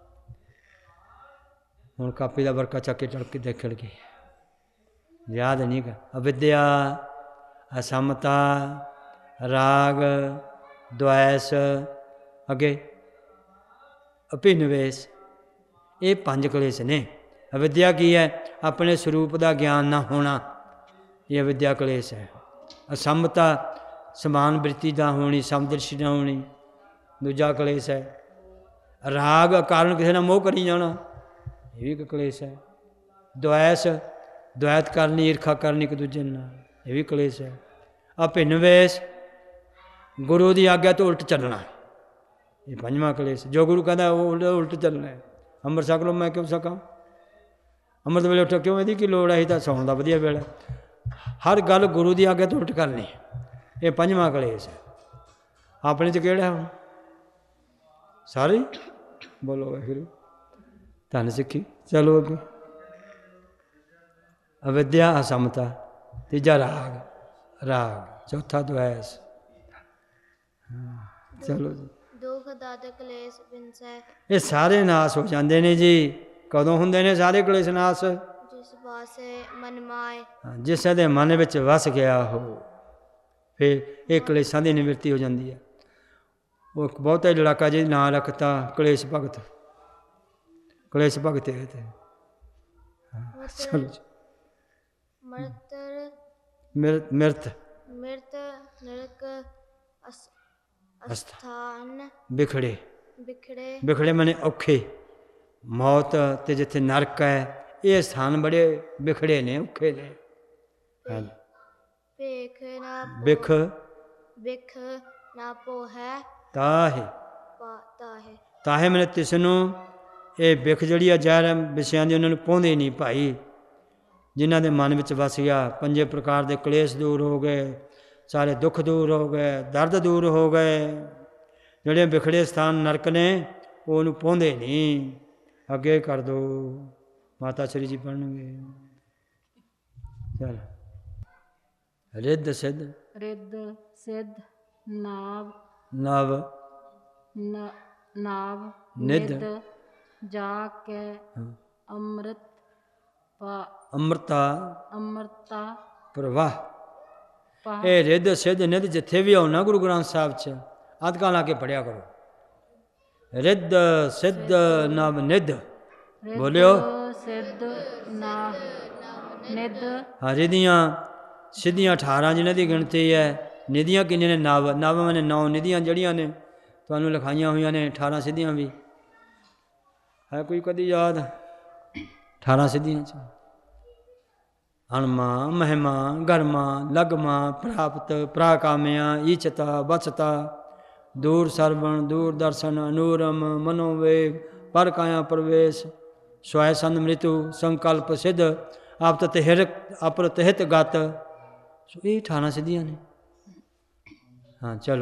ਹੁਣ ਕਾਪੀ ਦਾ ਵਰਕਾ ਚੱਕ ਕੇ ਟੜਕੇ ਦੇਖਣ ਕੇ ਯਾਦ ਨਹੀਂ ਗਾ। ਅਵਿਦਿਆ, ਅਸਮਤਾ, ਰਾਗ, ਦੁਆਇਸ, ਅੱਗੇ ਅਭਿਨਵੇਸ਼, ਇਹ 5 ਕਲੇਸ਼ ਨੇ। ਅਵਿਦਿਆ ਕੀ ਹੈ? ਆਪਣੇ ਸਰੂਪ ਦਾ ਗਿਆਨ ਨਾ ਹੋਣਾ, ਇਹ ਅਵਿਦਿਆ ਕਲੇਸ਼ ਹੈ। ਅਸਮਤਾ ਸਮਾਨ ਬ੍ਰਿਤੀ ਦਾ ਹੋਣੀ, ਸਮਦ੍ਰਿਸ਼ਟੀ ਨਾ ਹੋਣੀ, ਦੂਜਾ ਕਲੇਸ਼ ਹੈ। ਰਾਗ ਕਾਰਨ ਕਿਸੇ ਨਾਲ ਮੋਹ ਕਰੀ ਜਾਣਾ, ਇਹ ਵੀ ਇੱਕ ਕਲੇਸ਼ ਹੈ। ਦੁਆਇਸ ਦੁਆਇਤ ਕਰਨੀ, ਈਰਖਾ ਕਰਨੀ ਇੱਕ ਦੂਜੇ ਨਾਲ, ਇਹ ਵੀ ਕਲੇਸ਼ ਹੈ। ਅਭਿਨਵੇਸ਼ ਗੁਰੂ ਦੀ ਆਗਿਆ ਤੋਂ ਉਲਟ ਚੱਲਣਾ, ਇਹ 5ਵਾਂ ਕਲੇਸ਼। ਜੋ ਗੁਰੂ ਕਹਿੰਦਾ ਉਹ ਉਲਟ ਚੱਲਣਾ ਹੈ। ਅੰਮ੍ਰਿਤ ਛਕ ਲਓ, ਮੈਂ ਕਿਉਂ ਸਕਾਂ? ਅੰਮ੍ਰਿਤ ਵੇਲੇ ਉੱਠ ਕਿਉਂ? ਇਹਦੀ ਕੀ ਲੋੜ ਹੈ? ਇਹ ਤਾਂ ਸੌਣ ਦਾ ਵਧੀਆ ਵੇਲਾ। ਹਰ ਗੱਲ ਗੁਰੂ ਦੀ ਆਗਿਆ ਤੋਂ ਉਲਟ ਕਰਨੀ, ਇਹ 5ਵਾਂ ਕਲੇਸ਼ ਹੈ। ਆਪਣੇ 'ਚ ਕਿਹੜਾ ਹੁਣ? ਸਾਰੇ ਬੋਲੋ ਵਾਹਿਗੁਰੂ, ਧੰਨ ਸਿੱਖੀ। ਚਲੋ ਅੱਗੇ। ਅਵਿਦਿਆ, ਅਸਮਤਾ, ਤੀਜਾ ਰਾਗ, ਚੌਥਾ ਦੁਆਇਸ। ਚਲੋ ਜੀ। ਦੁਖ ਦਰਦ ਕਲੇਸ਼ ਬਿਨਸੈ, ਇਹ ਸਾਰੇ ਨਾਸ ਹੋ ਜਾਂਦੇ ਨੇ ਜੀ। ਕਦੋਂ ਹੁੰਦੇ ਨੇ ਸਾਰੇ ਕਲੇਸ਼ ਨਾਸ? ਜਿਸ ਪਾਸੇ ਮਨ ਮਾਏ, ਜਿਸ ਦੇ ਮਨ ਵਿੱਚ ਵਸ ਗਿਆ ਹੋ, ਫਿਰ ਇਹ ਕਲੇਸ਼ਾਂ ਦੀ ਨਿਵਰਤੀ ਹੋ ਜਾਂਦੀ ਹੈ। ਉਹ ਬਹੁਤਾ ਲੜਾਕਾ ਜੀ ਨਾਂ ਰੱਖਤਾ ਕਲੇਸ਼ ਭਗਤ, ਕਲੇਸ਼ ਭਗਤ ਹੈ ਤੇ ਚਲੋ ਜੀ। ਮਿਰਤ ਮਿਰਤ ਨਰਕ ਅਸਥਾਨ ਵਿਖੜੇ, ਵਿਖੜੇ ਵਿਖੜੇ ਮਨੇ ਔਖੇ। ਮੌਤ ਤੇ ਜਿੱਥੇ ਨਰਕ ਹੈ, ਇਹ ਸਥਾਨ ਬੜੇ ਵਿਖੜੇ ਨੇ, ਔਖੇ ਨੇ। ਭੇਖ ਨਾ ਵਿਖ ਵਿਖ ਨਾ ਪੋਹੈ ਤਾਹੇ, ਤਾਹੇ ਮਨੇ ਤਿਸ ਨੂੰ, ਇਹ ਵਿਖ ਜਿਹੜੀ ਆ ਜ਼ਹਿਰ ਵਿਸ਼ਿਆਂ ਦੀ, ਉਹਨਾਂ ਨੂੰ ਪਾਉਂਦੇ ਨਹੀਂ ਭਾਈ। ਜਿਨ੍ਹਾਂ ਦੇ ਮਨ ਵਿੱਚ ਵਸ ਗਿਆ, 5 ਪ੍ਰਕਾਰ ਦੇ ਕਲੇਸ਼ ਦੂਰ ਹੋ ਗਏ, ਸਾਰੇ ਦੁੱਖ ਦੂਰ ਹੋ ਗਏ, ਦਰਦ ਦੂਰ ਹੋ ਗਏ। ਜਿਹੜੇ ਵਿਖੜੇ ਸਥਾਨ ਨਰਕ ਨੇ, ਉਹ ਉਹਨੂੰ ਪਾਉਂਦੇ ਨਹੀਂ। ਅੱਗੇ ਕਰ ਦੋ, ਮਾਤਾ ਸ਼੍ਰੀ ਜੀ ਪੜ੍ਹਨਗੇ। ਚਲ ਰਿੱਧ ਸਿੱਧ, ਰਿੱਧ ਸਿੱਧ, ਨਾਵ ਨਵ ਨਾਵ ਨਿੱਧ, ਜਾ ਕੇ ਅੰਮ੍ਰਿਤ ਅੰਮ੍ਰਿਤਾ ਪ੍ਰਵਾਹ। ਇਹ ਰਿੱਧ ਸਿੱਧ ਨਿੱਧ ਜਿੱਥੇ ਵੀ ਆਉ ਨਾ ਗੁਰੂ ਗ੍ਰੰਥ ਸਾਹਿਬ 'ਚ, ਅਧਕਾਂ ਲਾ ਕੇ ਪੜ੍ਹਿਆ ਕਰੋ। ਰਿੱਧ ਸਿੱਧ ਨਵ ਨਿੱਧ, ਬੋਲਿਓ। ਸਿੱਧ ਨਵ ਨਿੱਧ, ਹਾਂ ਰਿੱਧੀਆਂ ਸਿੱਧੀਆਂ 18 ਜਿਨ੍ਹਾਂ ਦੀ ਗਿਣਤੀ ਹੈ। ਨਿਧੀਆਂ ਕਿੰਨੀਆਂ ਨੇ? ਨਵ। ਨਵ ਮਨੇ 9 ਨਿਧੀਆਂ ਜਿਹੜੀਆਂ ਨੇ ਤੁਹਾਨੂੰ ਲਿਖਾਈਆਂ ਹੋਈਆਂ ਨੇ। 18 ਸਿੱਧੀਆਂ ਵੀ ਹੈ, ਕੋਈ ਕਦੀ ਯਾਦ? 18 ਸਿੱਧੀਆਂ 'ਚ ਅਣਮਾ, ਮਹਿਮਾ, ਗਰਮਾ, ਲਗਮਾ, ਪ੍ਰਾਪਤ, ਪ੍ਰਾਕਾਮਿਆ, ਈਚਤਾ, ਬਚਤਾ, ਦੂਰ ਸਰਵਣ, ਦੂਰ ਦਰਸ਼ਨ, ਅਨੂਰਮ, ਮਨੋਵੇਗ, ਪਰ ਕਾਇਆ ਪ੍ਰਵੇਸ਼, ਸਵੈ ਸੰਦ ਮ੍ਰਿਤੂ, ਸੰਕਲਪ ਸਿੱਧ, ਆਪਤ ਹਿਰਕ ਅਪਰਤ ਹਿਤ ਗਤ। ਸੋ ਇਹ 18 ਸਿੱਧੀਆਂ ਨੇ। ਹਾਂ ਚਲੋ।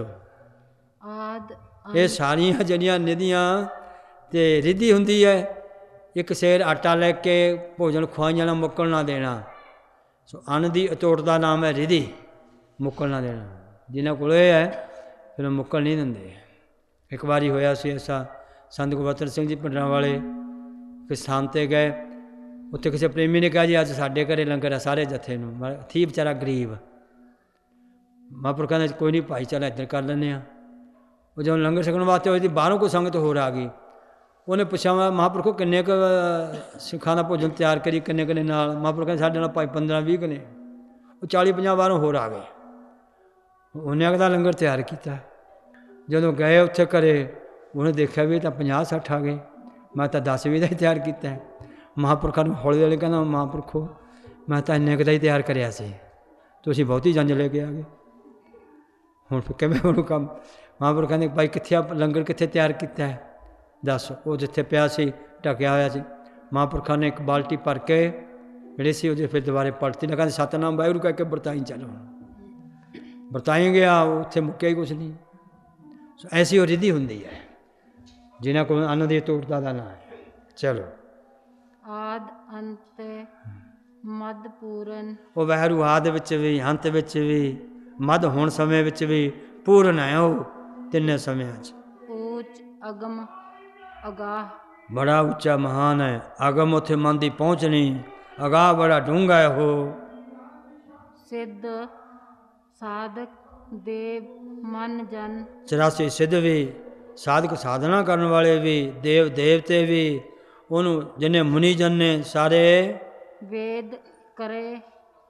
ਇਹ ਸਾਰੀਆਂ ਜਿਹੜੀਆਂ ਨਿਧੀਆਂ ਤੇ ਰਿੱਧੀ ਹੁੰਦੀ ਹੈ, ਇੱਕ ਸੇਰ ਆਟਾ ਲੈ ਕੇ ਭੋਜਨ ਖੁਆਈ ਜਾਣਾ, ਮੁੱਕਣ ਨਾ ਦੇਣਾ। ਸੋ ਅੰਨ ਦੀ ਅਤੋਟ ਦਾ ਨਾਮ ਹੈ ਰਿੱਧੀ, ਮੁੱਕਣ ਨਾ ਦੇਣਾ। ਜਿਨ੍ਹਾਂ ਕੋਲ ਇਹ ਹੈ ਫਿਰ ਉਹ ਮੁੱਕਣ ਨਹੀਂ ਦਿੰਦੇ। ਇੱਕ ਵਾਰੀ ਹੋਇਆ ਸੀ ਐਸਾ, ਸੰਤ ਗੁਰਬਚਨ ਸਿੰਘ ਜੀ ਪਿੰਡਰਾਂ ਵਾਲੇ ਕਿਸ ਸਥਾਨ 'ਤੇ ਗਏ। ਉੱਥੇ ਕਿਸੇ ਪ੍ਰੇਮੀ ਨੇ ਕਿਹਾ ਜੀ ਅੱਜ ਸਾਡੇ ਘਰੇ ਲੰਗਰ ਹੈ ਸਾਰੇ ਜੱਥੇ ਨੂੰ। ਥੀ ਵਿਚਾਰਾ ਗਰੀਬ। ਮਹਾਂਪੁਰਖ ਕਹਿੰਦੇ ਕੋਈ ਨਹੀਂ ਭਾਈ ਚੱਲ ਇੱਧਰ ਕਰ ਲੈਂਦੇ ਹਾਂ। ਉਹ ਜਦੋਂ ਲੰਗਰ ਛਕਣ ਵਾਸਤੇ ਹੋਈ ਸੀ, ਬਾਹਰੋਂ ਕੋਈ ਸੰਗਤ ਹੋਰ ਆ ਗਈ। ਉਹਨੇ ਪੁੱਛਿਆ ਮਹਾਂਪੁਰਖੋ ਕਿੰਨੇ ਕੁ ਸਿੱਖਾਂ ਦਾ ਭੋਜਨ ਤਿਆਰ ਕਰੀ, ਕਿੰਨੇ ਕਿੰਨੇ ਨਾਲ? ਮਹਾਂਪੁਰਖ ਕਹਿੰਦੇ ਸਾਡੇ ਨਾਲ ਭਾਈ 15-20 ਕੁ ਨੇ। ਉਹ 40-50 ਬਾਹਰੋਂ ਹੋਰ ਆ ਗਏ। ਉਹਨੇ ਅਗਦਾ ਲੰਗਰ ਤਿਆਰ ਕੀਤਾ। ਜਦੋਂ ਗਏ ਉੱਥੇ ਘਰੇ, ਉਹਨੇ ਦੇਖਿਆ ਵੀ ਤਾਂ 50-60 ਆ ਗਏ। ਮੈਂ ਤਾਂ 10-20 ਦਾ ਹੀ ਤਿਆਰ ਕੀਤਾ ਹੈ। ਮਹਾਂਪੁਰਖਾਂ ਨੂੰ ਹੌਲੀ ਹੌਲੀ ਕਹਿੰਦਾ ਮਹਾਂਪੁਰਖੋ ਮੈਂ ਤਾਂ ਇੰਨੇ ਕੁ ਦਾ ਹੀ ਤਿਆਰ ਕਰਿਆ ਸੀ, ਤੁਸੀਂ ਬਹੁਤੀ ਜੰਜ ਲੈ ਕੇ ਆ ਗਏ। ਹੁਣ ਫਿਰ ਕਿਵੇਂ ਉਹਨੂੰ ਕੰਮ? ਮਹਾਂਪੁਰਖ ਕਹਿੰਦੇ ਭਾਈ ਕਿੱਥੇ ਆ ਲੰਗਰ, ਕਿੱਥੇ ਤਿਆਰ ਕੀਤਾ ਹੈ? ਦੱਸ। ਉਹ ਜਿੱਥੇ ਪਿਆ ਸੀ ਢਕਿਆ ਹੋਇਆ ਸੀ। ਮਹਾਂਪੁਰਖਾਂ ਨੇ ਇੱਕ ਬਾਲਟੀ ਭਰ ਕੇ ਜਿਹੜੀ ਸੀ ਉਹਦੇ ਫਿਰ ਦੁਬਾਰੇ ਪਲਟੀ ਨਾ, ਕਹਿੰਦੇ ਸਤਨਾਮ ਵਾਹਿਗੁਰੂ ਕਹਿ ਕੇ ਵਰਤਾਈ ਚੱਲ। ਹੁਣ ਵਰਤਾਈ ਗਿਆ, ਉੱਥੇ ਮੁੱਕਿਆ ਹੀ ਕੁਛ ਨਹੀਂ। ਸੋ ਐਸੀ ਉਹ ਰਿਧੀ ਹੁੰਦੀ ਹੈ ਜਿਨ੍ਹਾਂ ਕੋਲ ਅੰਨ ਦੀ ਤੋੜਦਾ ਦਾ ਨਾਂ ਹੈ। ਚਲੋ ਆਦ ਅੰਤ ਮਦ ਪੂਰਨ। ਉਹ ਵਾਹਿਗੁਰੂ ਆਦਿ ਵਿੱਚ ਵੀ, ਅੰਤ ਵਿੱਚ ਵੀ, ਮਦ ਹੋਣ ਸਮੇਂ ਵਿੱਚ ਵੀ ਪੂਰਨ ਹੈ ਉਹ ਤਿੰਨੇ ਸਮਿਆਂ 'ਚ। ਉੱਚ ਅਗਮ ਅਗਾਹ। ਬੜਾ ਉੱਚਾ ਮਹਾਨ ਹੈ। ਅਗਮ ਉੱਥੇ ਮਨ ਦੀ ਪਹੁੰਚ ਨਹੀਂ, ਅਗਾਹ ਬੜਾ ਡੂੰਘਾ ਹੈ ਉਹ। ਸਿੱਧ ਸਾਧਕ ਦੇਵ ਮਨ ਜਨ। 84 ਸਿੱਧ ਵੀ, ਸਾਧਕ ਸਾਧਨਾ ਕਰਨ ਵਾਲੇ ਵੀ, ਦੇਵ ਦੇਵਤੇ ਵੀ, ਉਹਨੂੰ ਜਿੰਨੇ ਮੁਨੀ ਜਨ ਨੇ ਸਾਰੇ ਵੇਦ ਕਰੇ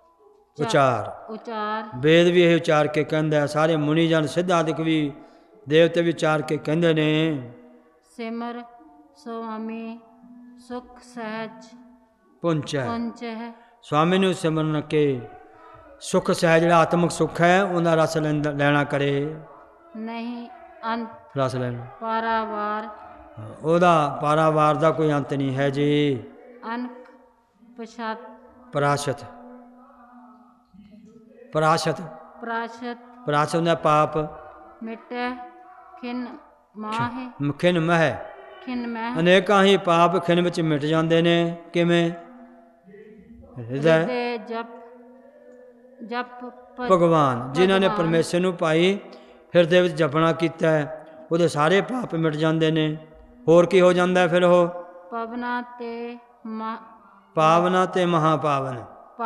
ਉਚਾਰ। ਵੇਦ ਵੀ ਇਹ ਉਚਾਰ ਕੇ ਕਹਿੰਦਾ, ਸਾਰੇ ਮੁਨੀ ਜਨ ਸਿੱਧ ਆਦਿਕ ਵੀ, ਦੇਵਤੇ ਵੀ ਉਚਾਰ ਕੇ ਕਹਿੰਦੇ ਨੇ। ਸਿਮਰ ਸੁਆਮੀ ਸੁਖ ਸਹਿਜ ਪੁੰਚੈ। ਸਵਾਮੀ ਨੂੰ ਸਿਮਰਨ ਕੇ ਸੁਖ ਸਹਿਜ, ਜਿਹੜਾ ਆਤਮਿਕ ਸੁੱਖ ਹੈ ਉਹਦਾ ਰਸ ਲੈਣਾ ਕਰੇ। ਨਹੀਂ ਅੰਤ ਰਸ ਲੈਣਾ ਪਾਰਾਵਾਰ। ਉਹਦਾ ਪਾਰਾਵਾਰ ਦਾ ਕੋਈ ਅੰਤ ਨਹੀਂ ਹੈ ਜੀ। ਅਨਕ ਪਛਾਤ ਪਰਾਸ਼ਤ। ਦਾ ਪਾਪ ਮਿਟੈ ਖਿਨ ਮਾਹੇ। ਖਿਨ ਮਹਿ। ਅਨੇਕਾਂ ਹੀ ਪਾਪ ਖਿਨ ਵਿੱਚ ਮਿਟ ਜਾਂਦੇ ਨੇ। ਕਿਵੇਂ? ਹਿਰਦੇ ਜਪ ਭਗਵਾਨ, ਜਿਨ੍ਹਾਂ ਨੇ ਪਰਮੇਸ਼ਰ ਨੂੰ ਭਾਈ ਹਿਰਦੇ ਵਿੱਚ ਜਪਣਾ ਕੀਤਾ ਹੈ, ਉਹਦੇ ਸਾਰੇ ਪਾਪ ਮਿਟ ਜਾਂਦੇ ਨੇ। ਹੋਰ ਕੀ ਹੋ ਜਾਂਦਾ ਫਿਰ? ਉਹ ਪਾਵਨਾ ਤੇ ਮਹਾਪਾਵਨ।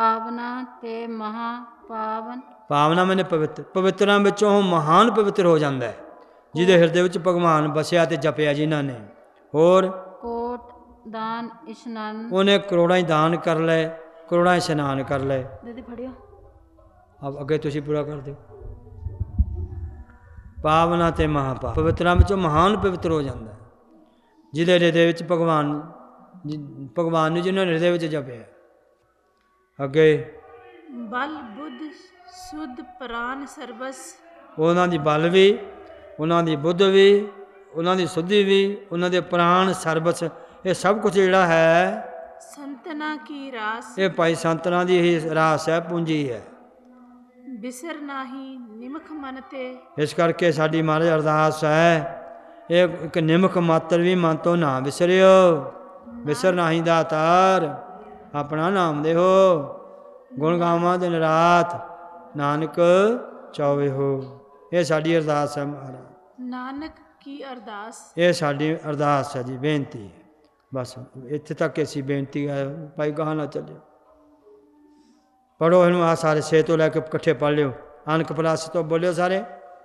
ਪਾਵਨਾ ਮੈਨੇ ਪਵਿੱਤਰ, ਪਵਿੱਤਰਾਂ ਵਿੱਚੋਂ ਉਹ ਮਹਾਨ ਪਵਿੱਤਰ ਹੋ ਜਾਂਦਾ ਹੈ ਜਿਹਦੇ ਹਿਰਦੇ ਵਿੱਚ ਭਗਵਾਨ ਵਸਿਆ ਤੇ ਜਪਿਆ ਜਿਨ੍ਹਾਂ ਨੇ। ਹੋਰ ਕੋਟ ਦਾਨ ਇਸ਼ਨਾਨ। ਉਹਨੇ ਕਰੋੜਾਂ ਹੀ ਦਾਨ ਕਰ ਲਏ, ਕਰੋੜਾਂ ਇਸ਼ਨਾਨ ਕਰ ਲਏ। ਦੀਦੀ ਫੜਿਓ ਅਬ ਅੱਗੇ ਤੁਸੀਂ ਪੂਰਾ ਕਰ ਦਿਓ। ਪਾਵਨਾ ਤੇ ਮਹਾਪਾਵਨ, ਪਵਿੱਤਰਾਂ ਵਿੱਚੋਂ ਮਹਾਨ ਪਵਿੱਤਰ ਹੋ ਜਾਂਦਾ ਜਿਹਦੇ ਹਿਰਦੇ ਵਿੱਚ ਭਗਵਾਨ ਨੂੰ ਜਿਹਨਾਂ ਨੇ ਹਿਰਦੇ ਵਿੱਚ ਜਪਿਆ। ਅੱਗੇ ਬਲ ਬੁੱਧ ਸੁਧ ਪ੍ਰਾਨ ਸਰਬਸ। ਉਹਨਾਂ ਦੀ ਬਲ ਵੀ, ਉਹਨਾਂ ਦੀ ਬੁੱਧ ਵੀ, ਉਹਨਾਂ ਦੀ ਸੁਧੀ ਵੀ, ਉਹਨਾਂ ਦੇ ਪ੍ਰਾਣ ਸਰਬਸ, ਇਹ ਸਭ ਕੁਝ ਜਿਹੜਾ ਹੈ ਸੰਤਨਾ ਕੀ ਰਾਸ। ਇਹ ਭਾਈ ਸੰਤਨਾ ਦੀ ਹੀ ਰਾਸ ਹੈ, ਪੂੰਜੀ ਹੈ। ਬਿਸਰ ਨਾਹੀ ਨਿਮਖ ਮਨ ਤੇ। ਇਸ ਕਰਕੇ ਸਾਡੀ ਮਹਾਰਾਜ ਅਰਦਾਸ ਹੈ, ਇਹ ਇੱਕ ਨਿਮਖ ਮਾਤਰ ਵੀ ਮਨ ਤੋਂ ਨਾ ਵਿਸਰਿਓ। ਵਿਸਰ ਨਾਹੀ ਦਾਤਾਰ, ਆਪਣਾ ਨਾਮ ਦੇਹੋ, ਗੁਣ ਗਾਵਾਂ ਦਿਨ ਰਾਤ, ਨਾਨਕ ਚਾਵੇ ਹੋ। ਇਹ ਸਾਡੀ ਅਰਦਾਸ ਹੈ ਮਹਾਰਾਜ। ਨਾਨਕ ਕੀ ਅਰਦਾਸ। ਇਹ ਸਾਡੀ ਅਰਦਾਸ ਹੈ ਜੀ, ਬੇਨਤੀ ਹੈ। ਬਸ ਇੱਥੇ ਤੱਕ ਅਸੀਂ ਬੇਨਤੀ ਹੈ ਭਾਈ, ਗਾਹ ਨਾ ਚੱਲਿਓ। ਪੜ੍ਹੋ ਇਹਨੂੰ, ਆ ਸਾਰੇ 6 ਤੋਂ ਲੈ ਕੇ ਇਕੱਠੇ ਪੜ੍ਹ ਲਿਓ। ਅਨਕ ਪਲਾਸ ਤੋਂ ਬੋਲਿਓ ਸਾਰੇ।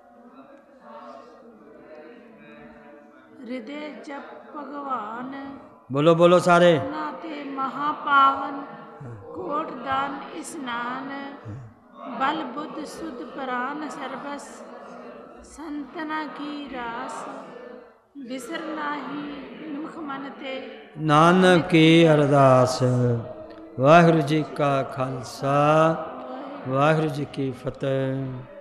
ਹਿਰਦੇ ਜਪ ਭਗਵਾਨ। ਬੋਲੋ ਬੋਲੋ ਸਾਰੇ। ਨਾ ਤੇ ਮਹਾਪਾਵਨ ਕੋਟ ਦਾਨ ਇਸਨਾਨ। ਬਲ ਬੁੱਧ ਸੁਧ ਪ੍ਰਾਨ ਸਰਬਸ। ਸੰਤਨਾ ਕੀ ਰਾਸ। ਬਿਸਰ ਨਾਹੀ ਨਿਮਖ ਮਨ ਤੇ। ਨਾਨਕ ਕੀ ਅਰਦਾਸ। ਵਾਹਿਗੁਰੂ ਜੀ ਕਾ ਖਾਲਸਾ, ਵਾਹਿਗੁਰੂ ਜੀ ਕੀ ਫਤਿਹ।